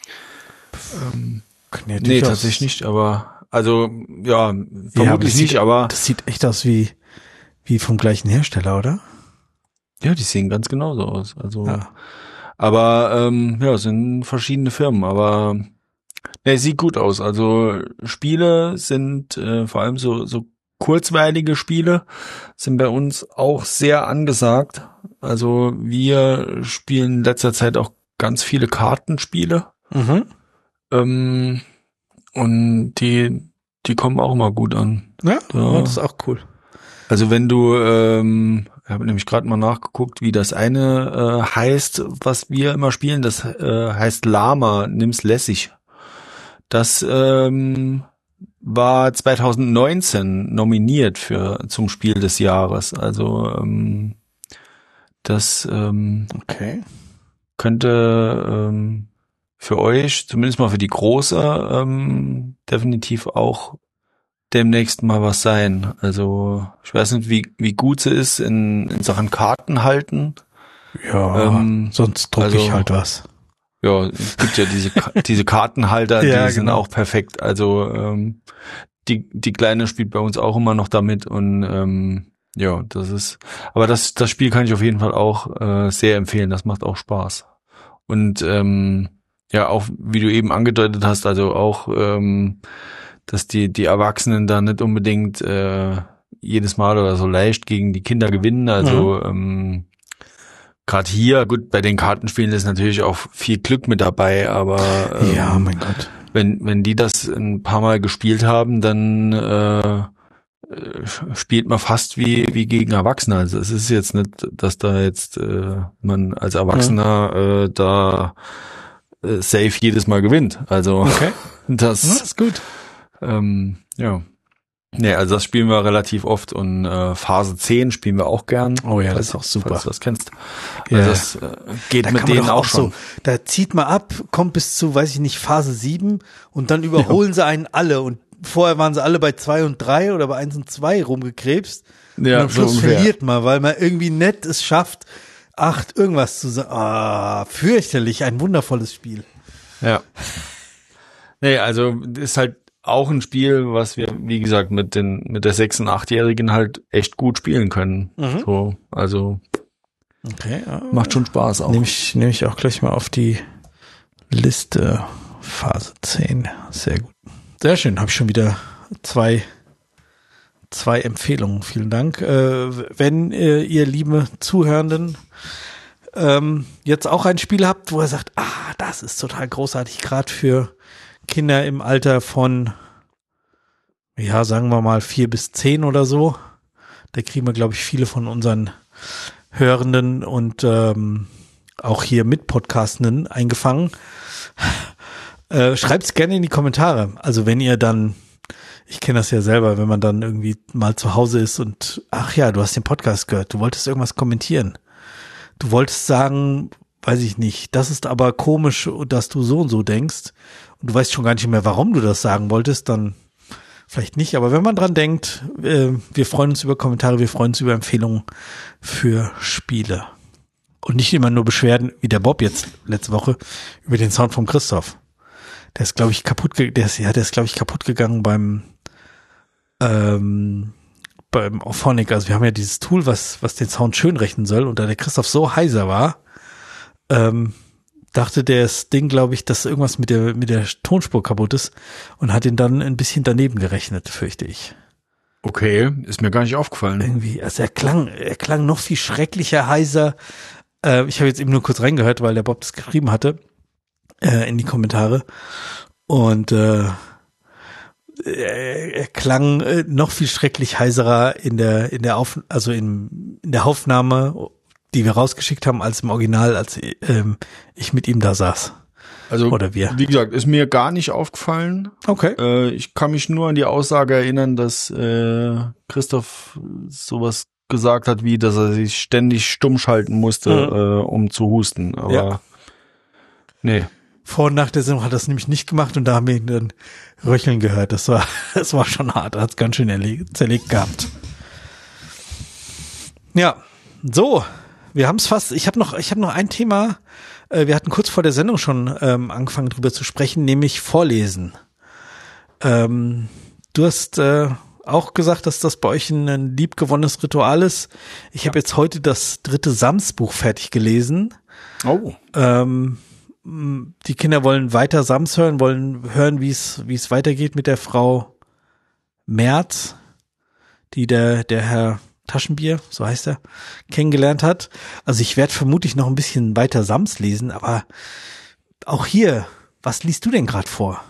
ähm, Kann ja nee, durchaus- tatsächlich nicht. Aber also ja, Ja, aber vermutlich das nicht, sieht, aber das sieht echt aus wie wie vom gleichen Hersteller, oder? ja, die sehen ganz genauso aus. Also, Ja. aber ähm, ja, es sind verschiedene Firmen, aber ne, sieht gut aus. Also Spiele sind äh, vor allem so so kurzweilige Spiele sind bei uns auch sehr angesagt. Also wir spielen in letzter Zeit auch ganz viele Kartenspiele Mhm. ähm, und die die kommen auch immer gut an. Ja, Ja. ja, das ist auch cool. Also wenn du, ähm, ich habe nämlich gerade mal nachgeguckt, wie das eine äh, heißt, was wir immer spielen, das äh, heißt Lama, nimm's lässig. Das ähm, war zwanzig neunzehn nominiert für zum Spiel des Jahres. Also ähm, das ähm, Okay. könnte ähm, für euch, zumindest mal für die Große, ähm, definitiv auch demnächst mal was sein. Also ich weiß nicht, wie wie gut sie ist in, in Sachen Karten halten. Ja, Ähm, sonst drucke also- ich halt was. Ja, es gibt ja diese Ka- diese Kartenhalter, Ja, die sind genau. auch perfekt. Also ähm, die die Kleine spielt bei uns auch immer noch damit und ähm, ja, das ist. Aber das das Spiel kann ich auf jeden Fall auch äh, sehr empfehlen. Das macht auch Spaß. Und ähm, ja, auch wie du eben angedeutet hast, also auch ähm, dass die die Erwachsenen da nicht unbedingt äh, jedes Mal oder so leicht gegen die Kinder gewinnen. Also ähm, gerade hier, gut, bei den Kartenspielen ist natürlich auch viel Glück mit dabei, aber ähm, Ja, mein Gott. wenn wenn die das ein paar Mal gespielt haben, dann äh, äh, spielt man fast wie wie gegen Erwachsene. Also es ist jetzt nicht, dass da jetzt äh, man als Erwachsener äh, da äh, safe jedes Mal gewinnt. Also Okay. das Ja, ist gut. ähm, ja. Nee, also das spielen wir relativ oft und äh, Phase zehn spielen wir auch gern. Oh ja, das falls- ist auch super. Falls du das kennst. Ja. Also das äh, geht Da mit kann man denen doch auch auch schon. so, da zieht man ab, kommt bis zu, weiß ich nicht, Phase sieben und dann überholen sie einen alle und vorher waren sie alle bei zwei und drei oder bei eins und zwei rumgekrebst. Ja, und am Schluss so verliert man, weil man irgendwie nett es schafft, acht irgendwas zu sagen. Ah, fürchterlich, ein wundervolles Spiel. Ja. Nee, also ist halt auch ein Spiel, was wir, wie gesagt, mit den mit der sechs- und achtjährigen halt echt gut spielen können. Mhm. So, also okay, ja. Macht schon Spaß auch. Nehme ich, nehme ich auch gleich mal auf die Liste. Phase zehn. Sehr gut. Sehr schön. Habe ich schon wieder zwei zwei Empfehlungen. Vielen Dank. Äh, wenn äh, ihr, liebe Zuhörenden, ähm, jetzt auch ein Spiel habt, wo ihr sagt, ah, das ist total großartig, gerade für Kinder im Alter von, ja, sagen wir mal vier bis zehn oder so. Da kriegen wir, glaube ich, viele von unseren Hörenden und ähm, auch hier mit Podcastenden eingefangen. Äh, schreibt's gerne in die Kommentare. Also wenn ihr dann, ich kenne das ja selber, wenn man dann irgendwie mal zu Hause ist und, ach ja, du hast den Podcast gehört, du wolltest irgendwas kommentieren. Du wolltest sagen, weiß ich nicht, das ist aber komisch, dass du so und so denkst und du weißt schon gar nicht mehr, warum du das sagen wolltest, dann vielleicht nicht. Aber wenn man dran denkt, äh, wir freuen uns über Kommentare, wir freuen uns über Empfehlungen für Spiele. Und nicht immer nur Beschwerden, wie der Bob jetzt letzte Woche, über den Sound vom Christoph. Der ist, glaube ich, kaputt, ge- der ist, ja, der ist, glaube ich, kaputt gegangen beim, ähm, beim Auphonic. Also wir haben ja dieses Tool, was, was den Sound schön rechnen soll. Und da der Christoph so heiser war, ähm, dachte der das Ding, glaube ich, dass irgendwas mit der, mit der Tonspur kaputt ist und hat ihn dann ein bisschen daneben gerechnet, fürchte ich. Okay, ist mir gar nicht aufgefallen. Irgendwie, also er klang, er klang noch viel schrecklicher heiser. Äh, ich habe jetzt eben nur kurz reingehört, weil der Bob das geschrieben hatte, äh, in die Kommentare. Und äh, er, er klang äh, noch viel schrecklich heiserer in der, in der Auf, also in, in der Aufnahme, die wir rausgeschickt haben, als im Original, als ähm, ich mit ihm da saß. Also, Oder wir. Wie gesagt, ist mir gar nicht aufgefallen. Okay. Äh, ich kann mich nur an die Aussage erinnern, dass äh, Christoph sowas gesagt hat, wie, dass er sich ständig stumm schalten musste, Mhm. äh, um zu husten. Aber Ja. nee. Vor und nach der Sendung hat er das nämlich nicht gemacht und da haben wir ihn dann röcheln gehört. Das war, das war schon hart. Er hat es ganz schön erlegt, zerlegt gehabt. Ja, so. Wir haben es fast, ich habe noch, ich habe noch ein Thema, äh, wir hatten kurz vor der Sendung schon ähm, angefangen drüber zu sprechen, nämlich Vorlesen. Ähm, du hast äh, auch gesagt, dass das bei euch ein, ein liebgewonnenes Ritual ist. Ich habe jetzt heute das dritte Sams-Buch fertig gelesen. Oh. Ähm, die Kinder wollen weiter Sams hören, wollen hören, wie es wie es weitergeht mit der Frau Merz, die der der Herr Taschenbier, so heißt er, kennengelernt hat. Also ich werde vermutlich noch ein bisschen weiter Sams lesen, aber auch hier, was liest du denn gerade vor?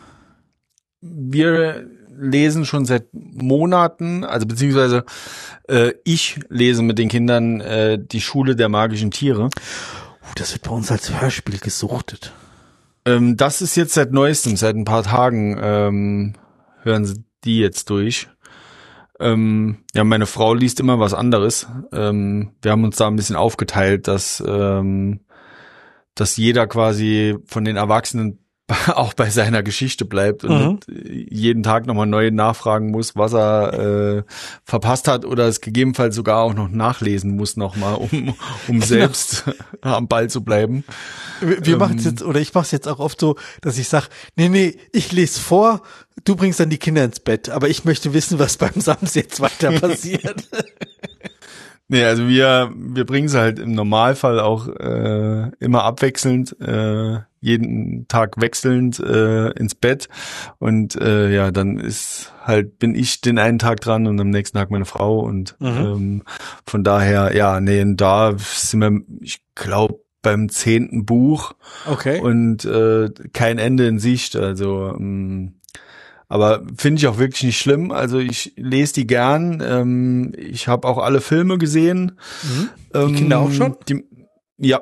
Wir lesen schon seit Monaten, also beziehungsweise äh, ich lese mit den Kindern äh, die Schule der magischen Tiere. Uh, das wird bei uns als Hörspiel gesuchtet. Ähm, das ist jetzt seit neuestem, seit ein paar Tagen ähm, hören sie die jetzt durch. Ähm, ja, meine Frau liest immer was anderes. Ähm, wir haben uns da ein bisschen aufgeteilt, dass ähm, dass jeder quasi von den Erwachsenen auch bei seiner Geschichte bleibt und Mhm. jeden Tag nochmal neu nachfragen muss, was er äh, verpasst hat oder es gegebenenfalls sogar auch noch nachlesen muss nochmal, um, um selbst am Ball zu bleiben. Wir, wir Ähm, machen es jetzt, oder ich mache es jetzt auch oft so, dass ich sage, nee, nee, ich lese vor, du bringst dann die Kinder ins Bett, aber ich möchte wissen, was beim Sams jetzt weiter passiert. Nee, also wir wir bringen sie halt im Normalfall auch äh, immer abwechselnd, äh, jeden Tag wechselnd äh, ins Bett und äh, ja, dann ist halt bin ich den einen Tag dran und am nächsten Tag meine Frau und Mhm. ähm, von daher ja, nee, und da sind wir, ich glaube beim zehnten Buch Okay. und äh, kein Ende in Sicht, also ähm, aber finde ich auch wirklich nicht schlimm. Also ich lese die gern. Ähm, ich habe auch alle Filme gesehen. Mhm. Die Ähm, Kinder auch schon? Die, ja.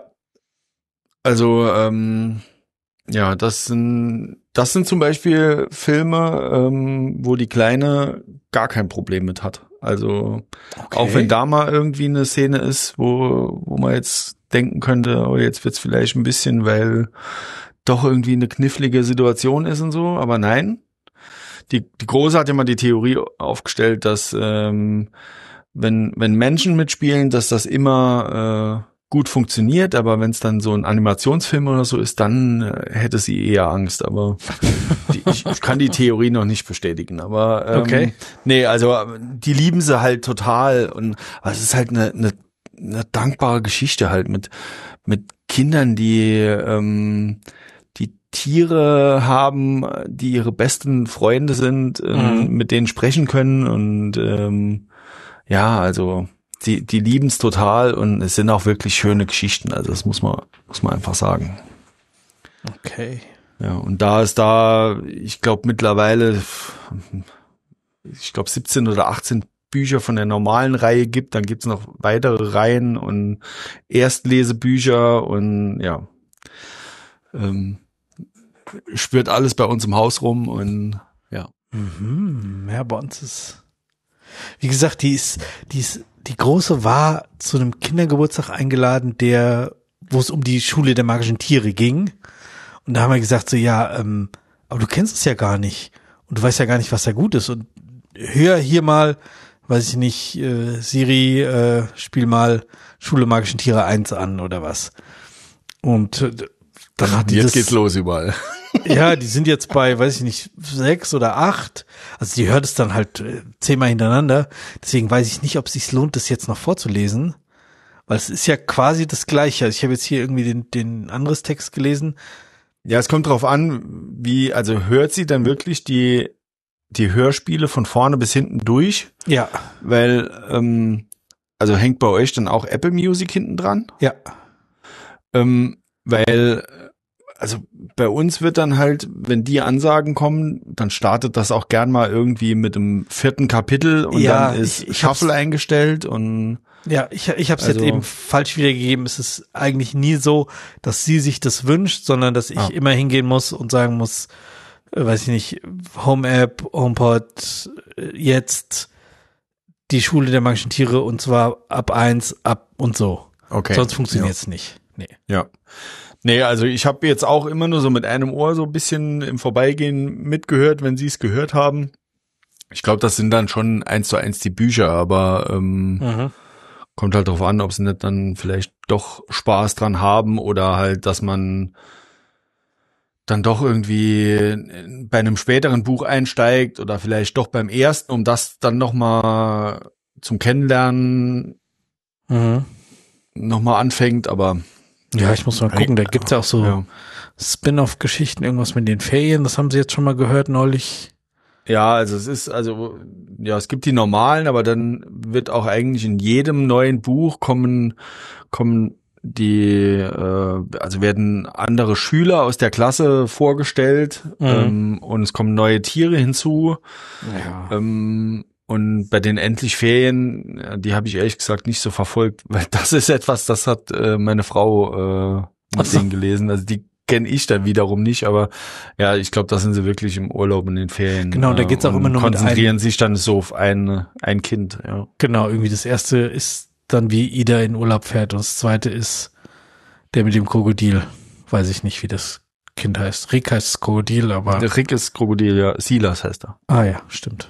Also ähm, ja, das sind das sind zum Beispiel Filme, ähm, wo die Kleine gar kein Problem mit hat. Also Okay. auch wenn da mal irgendwie eine Szene ist, wo wo man jetzt denken könnte, oh, jetzt wird's vielleicht ein bisschen, weil doch irgendwie eine knifflige Situation ist und so. Aber nein. die, die Große hat ja mal die Theorie aufgestellt, dass ähm, wenn, wenn Menschen mitspielen, dass das immer äh, gut funktioniert, aber wenn es dann so ein Animationsfilm oder so ist, dann äh, hätte sie eher Angst. Aber die, ich, ich kann die Theorie noch nicht bestätigen. Aber ähm, Okay. nee, also die lieben sie halt total. Und aber es ist halt eine, eine, eine dankbare Geschichte halt mit mit Kindern, die ähm, die Tiere haben, die ihre besten Freunde sind, ähm, Mhm. mit denen sprechen können und ähm, ja, also die die lieben es total und es sind auch wirklich schöne Geschichten. Also das muss man muss man einfach sagen. Okay. Ja, und da ist da, ich glaube mittlerweile, ich glaube siebzehn oder achtzehn Bücher von der normalen Reihe gibt, dann gibt's noch weitere Reihen und Erstlesebücher und ja, ähm, spürt alles bei uns im Haus rum und ja. Mhm. Ja, bei uns ist, wie gesagt, die ist, die ist, die Große war zu einem Kindergeburtstag eingeladen, der, wo es um die Schule der magischen Tiere ging. Und da haben wir gesagt, so, ja, ähm, aber du kennst es ja gar nicht. Und du weißt ja gar nicht, was da gut ist. Und hör hier mal, weiß ich nicht, äh, Siri, äh, spiel mal Schule der magischen Tiere eins an oder was. Und äh, dann hat die Jetzt das, geht's los überall. ja, die sind jetzt bei, weiß ich nicht, sechs oder acht. Also die hört es dann halt äh, zehnmal hintereinander. Deswegen weiß ich nicht, ob es sich lohnt, das jetzt noch vorzulesen. Weil es ist ja quasi das Gleiche. Also ich habe jetzt hier irgendwie den, den anderes Text gelesen. Ja, es kommt drauf an, wie, also hört sie dann wirklich die, die Hörspiele von vorne bis hinten durch? Ja, Weil, ähm, also hängt bei euch dann auch Apple Music hinten dran? ja. Ähm, weil, also bei uns wird dann halt, wenn die Ansagen kommen, dann startet das auch gern mal irgendwie mit dem vierten Kapitel und Ja, dann ist ich- ich Shuffle hab's- eingestellt und Ja, ich, ich habe es Also- jetzt eben falsch wiedergegeben. Es ist eigentlich nie so, dass sie sich das wünscht, sondern dass ich Ah. immer hingehen muss und sagen muss, äh, weiß ich nicht, Home-App, HomePod, äh, jetzt die Schule der magischen Tiere und zwar ab eins, ab und so. okay. Sonst funktioniert es nicht. Nee. Ja. Nee, also ich habe jetzt auch immer nur so mit einem Ohr so ein bisschen im Vorbeigehen mitgehört, wenn sie es gehört haben. Ich glaube, das sind dann schon eins zu eins die Bücher, aber ähm, Mhm. kommt halt drauf an, ob sie nicht dann vielleicht doch Spaß dran haben oder halt, dass man dann doch irgendwie bei einem späteren Buch einsteigt oder vielleicht doch beim ersten, um das dann nochmal zum Kennenlernen Mhm. nochmal anfängt, aber Ja, ich muss mal gucken, da gibt's ja auch so ja. Spin-off-Geschichten, irgendwas mit den Ferien, das haben sie jetzt schon mal gehört neulich. Ja, also es ist, also, ja, es gibt die normalen, aber dann wird auch eigentlich in jedem neuen Buch kommen, kommen die, äh, also werden andere Schüler aus der Klasse vorgestellt, Mhm. ähm, und es kommen neue Tiere hinzu, Ja. ähm, und bei den Endlich Ferien, ja, die habe ich ehrlich gesagt nicht so verfolgt, weil das ist etwas, das hat äh, meine Frau äh, Ach mit so. denen gelesen, also die kenne ich dann wiederum nicht, aber ja, ich glaube, da sind sie wirklich im Urlaub in den Ferien. Genau, da geht's auch und immer nur mit konzentrieren sich dann so auf ein ein Kind. Ja, Genau, irgendwie das erste ist dann, wie Ida in Urlaub fährt und das zweite ist der mit dem Krokodil. Weiß ich nicht, wie das Kind heißt. Rick heißt das Krokodil, aber... der Rick ist Krokodil, ja, Silas heißt er. Ah ja, stimmt.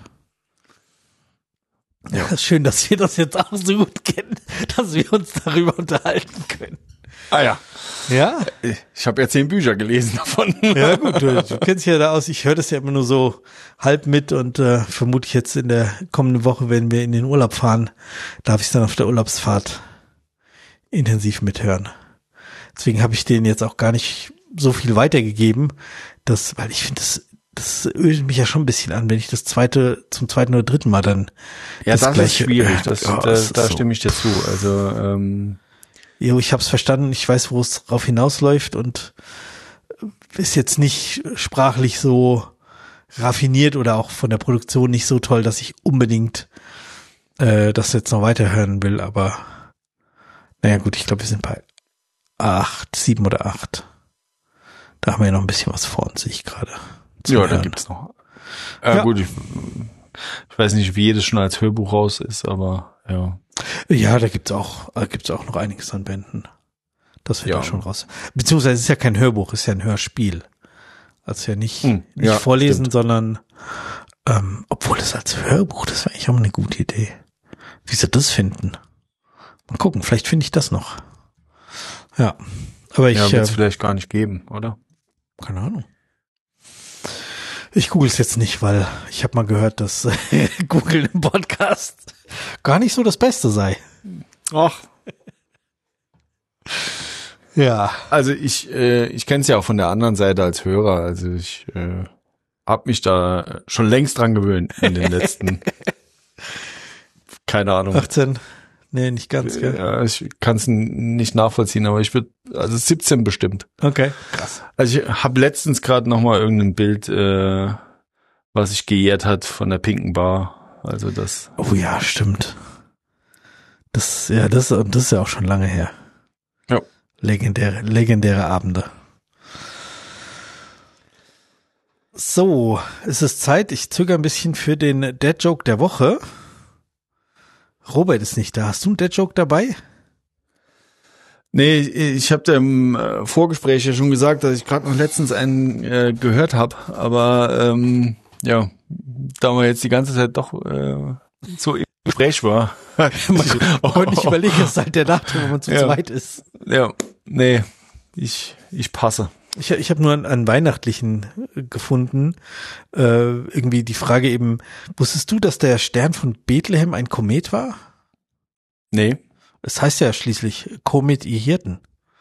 Ja, ist schön, dass wir das jetzt auch so gut kennen, dass wir uns darüber unterhalten können. Ah ja, Ja? ich habe ja zehn Bücher gelesen davon. Ja gut, du, du kennst dich ja da aus. Ich höre das ja immer nur so halb mit und äh, vermute ich jetzt in der kommenden Woche, wenn wir in den Urlaub fahren, darf ich es dann auf der Urlaubsfahrt intensiv mithören. Deswegen habe ich denen jetzt auch gar nicht so viel weitergegeben, dass, weil ich finde, das, das ödet mich ja schon ein bisschen an, wenn ich das zweite, zum zweiten oder dritten Mal dann Ja, das, das ist Gleiche- schwierig. Das, Ja, da es ist da so. stimme ich dir zu. Also ähm, Jo, ich hab's verstanden, ich weiß, wo es drauf hinausläuft und ist jetzt nicht sprachlich so raffiniert oder auch von der Produktion nicht so toll, dass ich unbedingt äh, das jetzt noch weiterhören will, aber naja gut, ich glaube, wir sind bei acht, sieben oder acht. Da haben wir ja noch ein bisschen was vor uns, sehe ich gerade. zum ja, da Hören. gibt's noch. Äh, Ja. Gut, ich, ich weiß nicht, wie jedes schon als Hörbuch raus ist, aber ja. Ja, da gibt's auch, da gibt's auch noch einiges an Bänden. Das wird Ja. auch schon raus. Beziehungsweise es ist ja kein Hörbuch, es ist ja ein Hörspiel. Also ja nicht, Hm, nicht ja, vorlesen, stimmt. sondern ähm, obwohl das als Hörbuch, das wäre eigentlich auch mal eine gute Idee. Wie sie das finden. Mal gucken, vielleicht finde ich das noch. Ja, aber ich, Ja, wird es äh, vielleicht gar nicht geben, oder? keine Ahnung. Ich google es jetzt nicht, weil ich habe mal gehört, dass äh, Google im Podcast gar nicht so das Beste sei. Ach. Ja. Also ich, äh, ich kenne es ja auch von der anderen Seite als Hörer. Also ich äh, habe mich da schon längst dran gewöhnt in den letzten, keine Ahnung. achtzehn? Nee, nicht ganz, gell? Ja, ich kann es nicht nachvollziehen, aber ich würde, also siebzehn bestimmt. Okay, krass. Also ich habe letztens gerade noch mal irgendein Bild, äh, was sich geehrt hat von der pinken Bar. Also das. Oh ja, stimmt. Das, ja, das, das ist ja auch schon lange her. Ja. Legendäre, legendäre Abende. So, es ist Zeit. Ich zögere ein bisschen für den Dead Joke der Woche. Robert ist nicht da. Hast du einen Dead Joke dabei? Nee, ich habe im äh, Vorgespräch ja schon gesagt, dass ich gerade noch letztens einen äh, gehört habe, aber ähm, ja, da man jetzt die ganze Zeit doch äh, so im Gespräch war. Man konnte nicht überlegen, das ist halt der Nachteil, wenn man zu Ja. zweit ist. Ja, nee, ich ich passe. Ich, ich habe nur einen, einen weihnachtlichen gefunden. Äh, irgendwie die Frage eben, wusstest du, dass der Stern von Bethlehem ein Komet war? Nee. Es heißt ja schließlich Komet, ihr Hirten.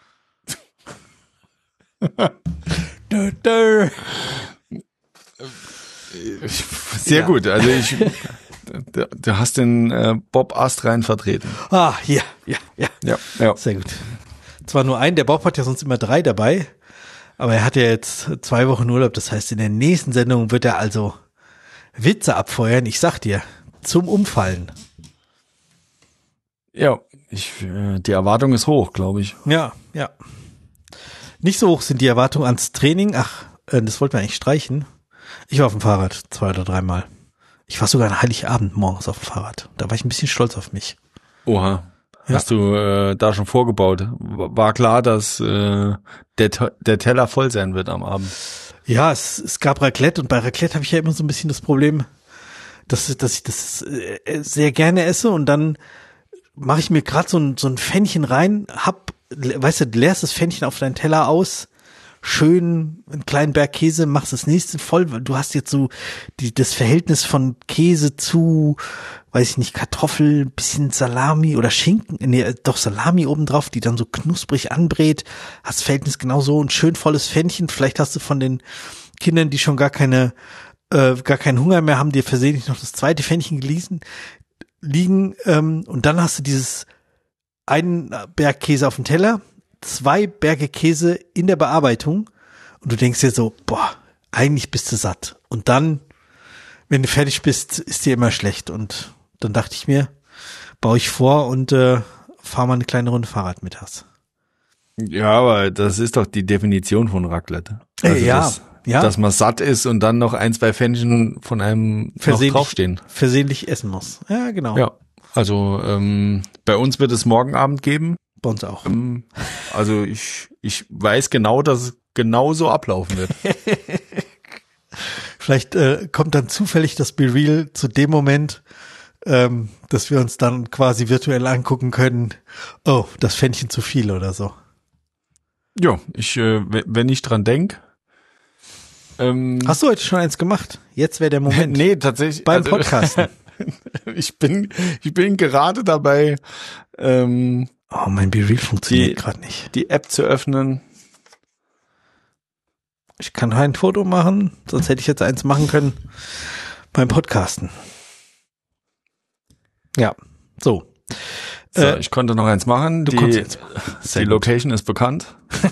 dö, dö. Sehr Ja. gut, also ich du, du hast den äh, Bob Astrein vertreten. Ah, ja, ja, ja. Ja, ja. Sehr gut. Zwar nur einen, der Bob hat ja sonst immer drei dabei, aber er hat ja jetzt zwei Wochen Urlaub, das heißt, in der nächsten Sendung wird er also Witze abfeuern, ich sag dir, zum Umfallen. Ja, ich äh, die Erwartung ist hoch, glaube ich. Ja, ja. Nicht so hoch sind die Erwartungen ans Training. Ach, äh, das wollten wir eigentlich streichen. Ich war auf dem Fahrrad zwei oder dreimal. Ich war sogar an Heiligabend morgens auf dem Fahrrad. Da war ich ein bisschen stolz auf mich. Oha. Ja. Hast du äh, da schon vorgebaut? War klar, dass äh, der, der Teller voll sein wird am Abend. Ja, es, es gab Raclette und bei Raclette habe ich ja immer so ein bisschen das Problem, dass, dass ich das äh, sehr gerne esse und dann mache ich mir gerade so ein, so ein Pfännchen rein, hab, weißt du, leerst das Pfännchen auf deinen Teller aus, schön einen kleinen Berg Käse, machst das nächste voll, weil du hast jetzt so die, das Verhältnis von Käse zu, weiß ich nicht, Kartoffel, bisschen Salami oder Schinken, nee, doch Salami obendrauf, die dann so knusprig anbrät, hast Verhältnis genauso, ein schön volles Pfännchen, vielleicht hast du von den Kindern, die schon gar keine, äh, gar keinen Hunger mehr haben, dir versehentlich noch das zweite Pfännchen geliehen, liegen, ähm, und dann hast du dieses einen Berg Käse auf dem Teller, zwei Berge Käse in der Bearbeitung und du denkst dir so, boah, eigentlich bist du satt. Und dann, wenn du fertig bist, ist dir immer schlecht. Und dann dachte ich mir, baue ich vor und äh, fahre mal eine kleine Runde Fahrrad mittags. Ja, aber das ist doch die Definition von Raclette. Also ja, das, ja. Dass man satt ist und dann noch ein, zwei Pfännchen von einem noch Versehentlich, draufstehen. versehentlich essen muss. Ja, genau. Ja, also ähm, bei uns wird es morgen Abend geben. Bei uns auch. Ähm, also ich ich weiß genau, dass es genau so ablaufen wird. Vielleicht äh, kommt dann zufällig das Be Real zu dem Moment, ähm, dass wir uns dann quasi virtuell angucken können, oh, das Pfännchen zu viel oder so. Ja, ich äh, w- wenn ich dran denk. Ähm, Hast du heute schon eins gemacht? Jetzt wäre der Moment. nee, tatsächlich. Beim also, Podcasten. ich bin ich bin gerade dabei, ähm, Oh, mein Be Real funktioniert Die- gerade nicht. die App zu öffnen. Ich kann kein Foto machen, sonst hätte ich jetzt eins machen können beim Podcasten. Ja, so. So, Äh, ich konnte noch eins machen. Du die, konntest jetzt die Location ist bekannt.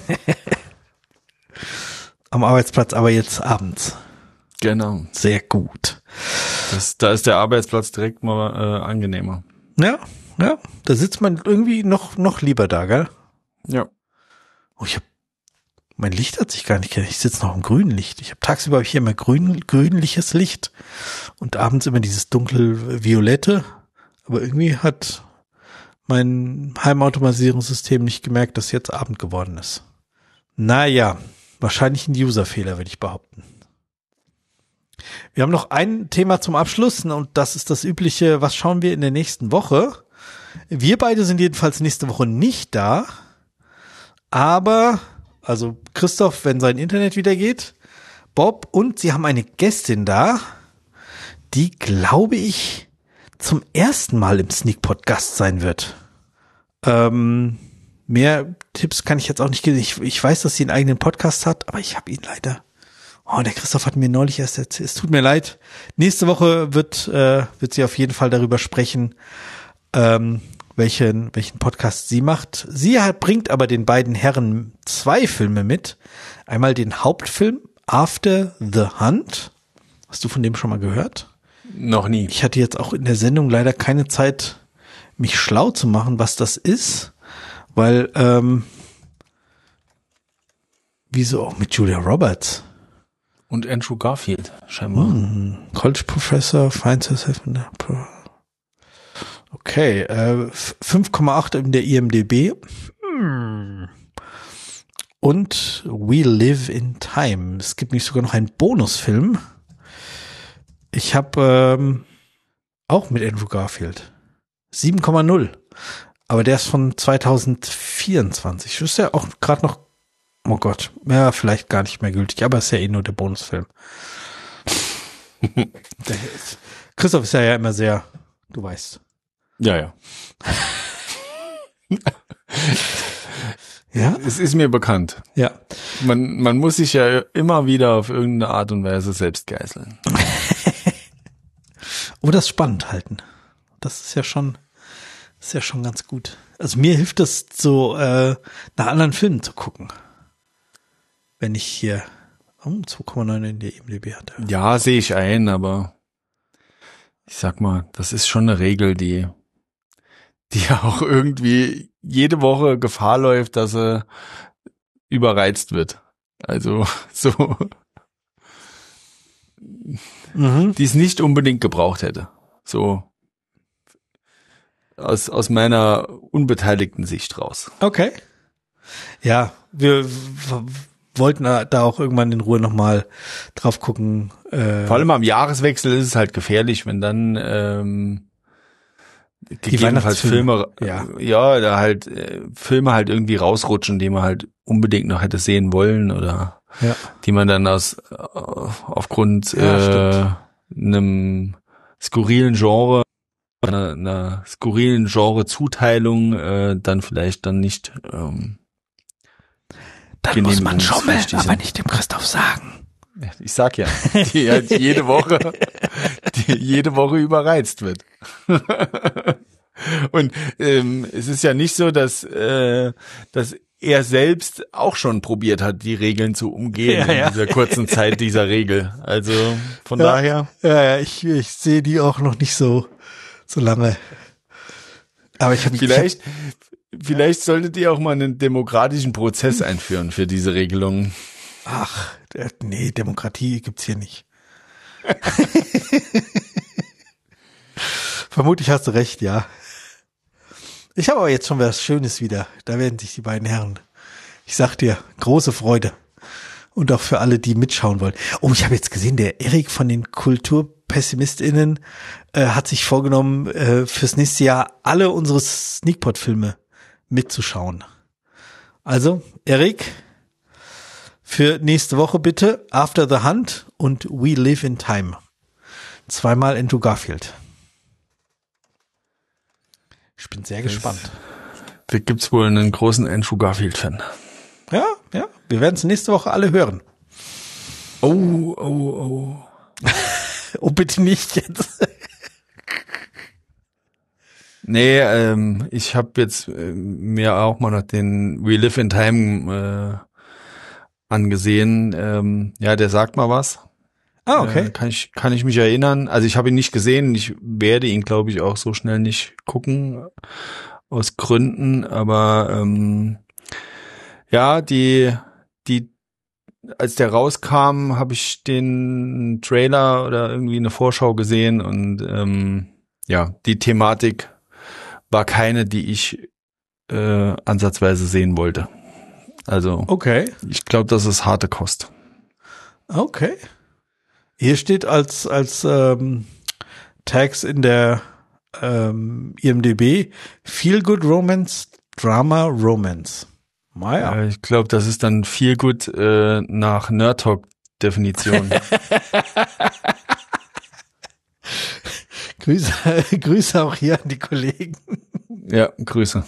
am Arbeitsplatz, aber jetzt abends. Genau. Sehr gut. Das, da ist der Arbeitsplatz direkt mal äh, angenehmer. Ja, ja, da sitzt man irgendwie noch noch lieber da, gell? Ja. Oh, ich hab, mein Licht hat sich gar nicht geändert. Ich sitze noch im grünen Licht. Ich habe tagsüber hab ich hier immer grün, grünliches Licht und abends immer dieses dunkel-violette. Aber irgendwie hat mein Heimautomatisierungssystem nicht gemerkt, dass jetzt Abend geworden ist. Naja, Wahrscheinlich ein User-Fehler, würde ich behaupten. Wir haben noch ein Thema zum Abschluss und das ist das übliche, was schauen wir in der nächsten Woche? Wir beide sind jedenfalls nächste Woche nicht da, aber, also Christoph, wenn sein Internet wieder geht, Bob und sie haben eine Gästin da, die, glaube ich, zum ersten Mal im Sneakpot Gast sein wird. Ähm, mehr Tipps kann ich jetzt auch nicht geben. Ich, ich weiß, dass sie einen eigenen Podcast hat, aber ich habe ihn leider... Oh, der Christoph hat mir neulich erst erzählt. Es tut mir leid. Nächste Woche wird äh, wird sie auf jeden Fall darüber sprechen, ähm, welchen welchen Podcast sie macht. Sie hat, bringt aber den beiden Herren zwei Filme mit. Einmal den Hauptfilm After the Hunt. Hast du von dem schon mal gehört? Noch nie. Ich hatte jetzt auch in der Sendung leider keine Zeit, mich schlau zu machen, was das ist, weil ähm, wieso auch mit Julia Roberts? Und Andrew Garfield, scheinbar. Hm, College Professor, finds herself in the Pro. Okay, äh, fünf Komma acht in der I M D B. Hm. Und We Live in Time. Es gibt nämlich sogar noch einen Bonusfilm. Ich habe ähm, auch mit Andrew Garfield. sieben Komma null. Aber der ist von zwanzig vierundzwanzig. Das ist ja auch gerade noch. Oh Gott, ja, vielleicht gar nicht mehr gültig, aber es ist ja eh nur der Bonusfilm. der ist, Christoph ist ja, ja immer sehr, du weißt. Ja, ja. Ja? Es ist mir bekannt. Ja. Man, man muss sich ja immer wieder auf irgendeine Art und Weise selbst geißeln. Aber das spannend halten. Das ist ja schon, ist ja schon ganz gut. Also mir hilft das so, äh, nach anderen Filmen zu gucken. Wenn ich hier oh, zwei Komma neun in der I M D B hatte. Ja, sehe ich ein, aber ich sag mal, das ist schon eine Regel, die, die ja auch irgendwie jede Woche Gefahr läuft, dass sie überreizt wird. Also so, Mhm. die es nicht unbedingt gebraucht hätte. So aus aus meiner unbeteiligten Sicht raus. Okay. Ja, wir w- wollten da auch irgendwann in Ruhe nochmal drauf gucken. Äh, Vor allem am Jahreswechsel ist es halt gefährlich, wenn dann ähm, gegebenenfalls Weihnachtsfilme, Filme, ja. ja, da halt äh, Filme halt irgendwie rausrutschen, die man halt unbedingt noch hätte sehen wollen oder ja. die man dann aus äh, aufgrund Ja, äh, einem skurrilen Genre, einer, einer skurrilen Genre-Zuteilung äh, dann vielleicht dann nicht ähm, Dann muss man genehmigungspflichtig schummeln, sind. aber nicht dem Christoph sagen. Ich sag ja, die halt jede Woche, die jede Woche überreizt wird. Und ähm, es ist ja nicht so, dass äh, dass er selbst auch schon probiert hat, die Regeln zu umgehen Ja, ja. in dieser kurzen Zeit dieser Regel. Also von Ja. daher. Ja, ja, ich, ich sehe die auch noch nicht so, so lange. Aber ich habe Vielleicht, vielleicht solltet ihr auch mal einen demokratischen Prozess einführen für diese Regelungen. Ach, äh, nee, Demokratie gibt's hier nicht. Vermutlich hast du recht, ja. Ich habe aber jetzt schon was Schönes wieder. Da werden sich die beiden Herren, ich sag dir, große Freude. Und auch für alle, die mitschauen wollen. Oh, ich habe jetzt gesehen, der Erik von den KulturpessimistInnen äh, hat sich vorgenommen, äh, fürs nächste Jahr alle unsere Sneakpot-Filme mitzuschauen. Also, Erik, für nächste Woche bitte After the Hunt und We Live in Time. Zweimal Andrew Garfield. Ich bin sehr gespannt. Da gibt's wohl einen großen Andrew Garfield-Fan. Ja, ja, wir werden es nächste Woche alle hören. Oh, oh, oh. Oh, bitte nicht jetzt. Nee, ähm, ich habe jetzt äh, mir auch mal noch den We Live in Time äh, angesehen. Ähm, ja, der sagt mal was. Ah, okay. Äh, kann ich kann ich mich erinnern. Also ich habe ihn nicht gesehen. Ich werde ihn, glaube ich, auch so schnell nicht gucken aus Gründen. Aber ähm, ja, die die als der rauskam, habe ich den Trailer oder irgendwie eine Vorschau gesehen und ähm, ja, die Thematik war keine, die ich äh, ansatzweise sehen wollte. Also Okay. ich glaube, das ist harte Kost. Okay. Hier steht als, als ähm, Tags in der ähm, I M D B Feel Good Romance, Drama Romance. Naja. Ja, ich glaube, das ist dann viel gut äh, nach Nerd Talk Definition. Grüße, Grüße auch hier an die Kollegen. Ja, Grüße.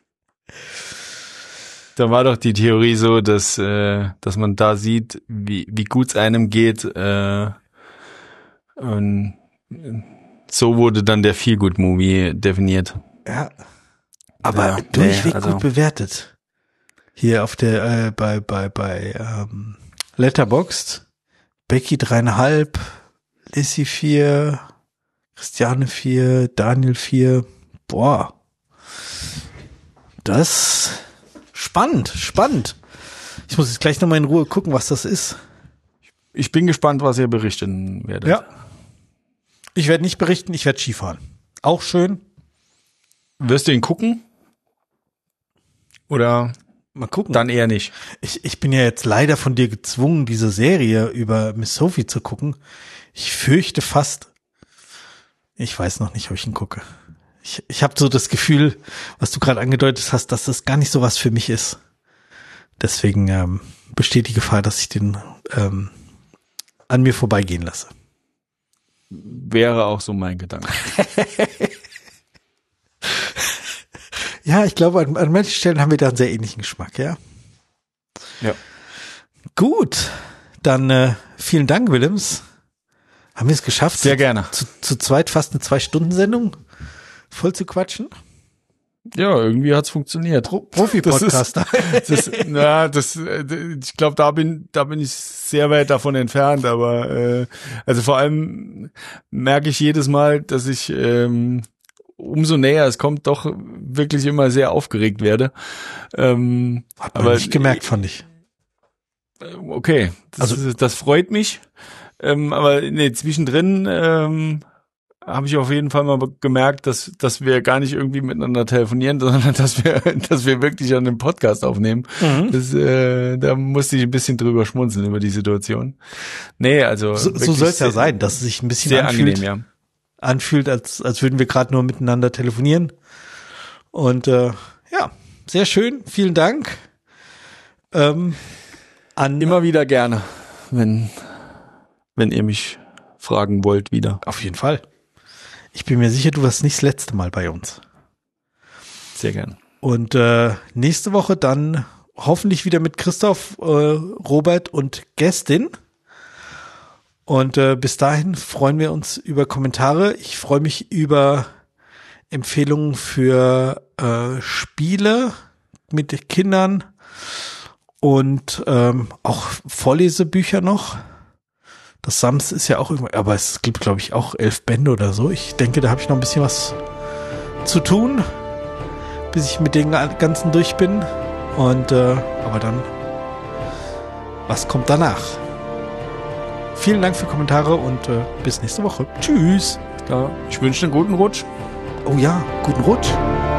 Da war doch die Theorie so, dass äh, dass man da sieht, wie wie gut es einem geht. Äh, und so wurde dann der Feel-Good-Movie definiert. Ja. Aber Ja, durchweg nee, also gut bewertet. Hier auf der, äh, bei, bei, bei ähm, Letterboxd. Becky dreieinhalb, Lissy vier, Christiane vier, Daniel vier. Boah. Das spannend, spannend. Ich muss jetzt gleich nochmal in Ruhe gucken, was das ist. ich bin gespannt, was ihr berichten werdet. Ja. Ich werde nicht berichten, ich werde Skifahren. Auch schön. Wirst du ihn gucken? Oder Mal gucken. dann eher nicht? Ich, ich bin ja jetzt leider von dir gezwungen, diese Serie über Miss Sophie zu gucken. Ich fürchte fast, ich weiß noch nicht, ob ich ihn gucke. Ich, ich habe so das Gefühl, was du gerade angedeutet hast, dass das gar nicht so was für mich ist. Deswegen ähm, besteht die Gefahr, dass ich den ähm, an mir vorbeigehen lasse. Wäre auch so mein Gedanke. Ja, ich glaube, an, an manchen Stellen haben wir da einen sehr ähnlichen Geschmack, ja. Ja. Gut, dann äh, vielen Dank, Willems. Haben wir es geschafft? Sehr gerne. Zu, zu zweit fast eine Zwei-Stunden-Sendung voll zu quatschen? Ja, irgendwie hat's funktioniert. Pro Profi-Podcaster. Das ist, na, das, ich glaube, da bin, da bin ich sehr weit davon entfernt, aber äh, also vor allem merke ich jedes Mal, dass ich ähm, umso näher es kommt, doch wirklich immer sehr aufgeregt werde. Ähm, Hat man aber nicht gemerkt, fand ich. Okay, das, Also- ist, das freut mich. Ähm, aber nee, zwischendrin ähm, habe ich auf jeden Fall mal gemerkt, dass dass wir gar nicht irgendwie miteinander telefonieren, sondern dass wir dass wir wirklich an einem Podcast aufnehmen. Mhm. Das, äh, da musste ich ein bisschen drüber schmunzeln über die Situation. Nee, also So, so wirklich soll es ja sehr- sein, dass es sich ein bisschen Sehr anfühlt, angenehm, ja. anfühlt, als als würden wir gerade nur miteinander telefonieren. Und äh, ja, sehr schön. Vielen Dank. Ähm, an Immer wieder gerne, wenn wenn ihr mich fragen wollt wieder. auf jeden Fall. Ich bin mir sicher, du warst nicht das letzte Mal bei uns. Sehr gerne. Und äh, nächste Woche dann hoffentlich wieder mit Christoph, äh, Robert und Gästin. Und äh, bis dahin freuen wir uns über Kommentare. Ich freue mich über Empfehlungen für äh, Spiele mit Kindern und ähm, auch Vorlesebücher noch. Das Sams ist ja auch irgendwie, aber es gibt, glaube ich, auch elf Bände oder so. Ich denke, da habe ich noch ein bisschen was zu tun, bis ich mit den ganzen durch bin. Und äh, aber dann, was kommt danach? Vielen Dank für Kommentare und äh, bis nächste Woche. Tschüss. Ja, ich wünsche einen guten Rutsch. Oh ja, guten Rutsch.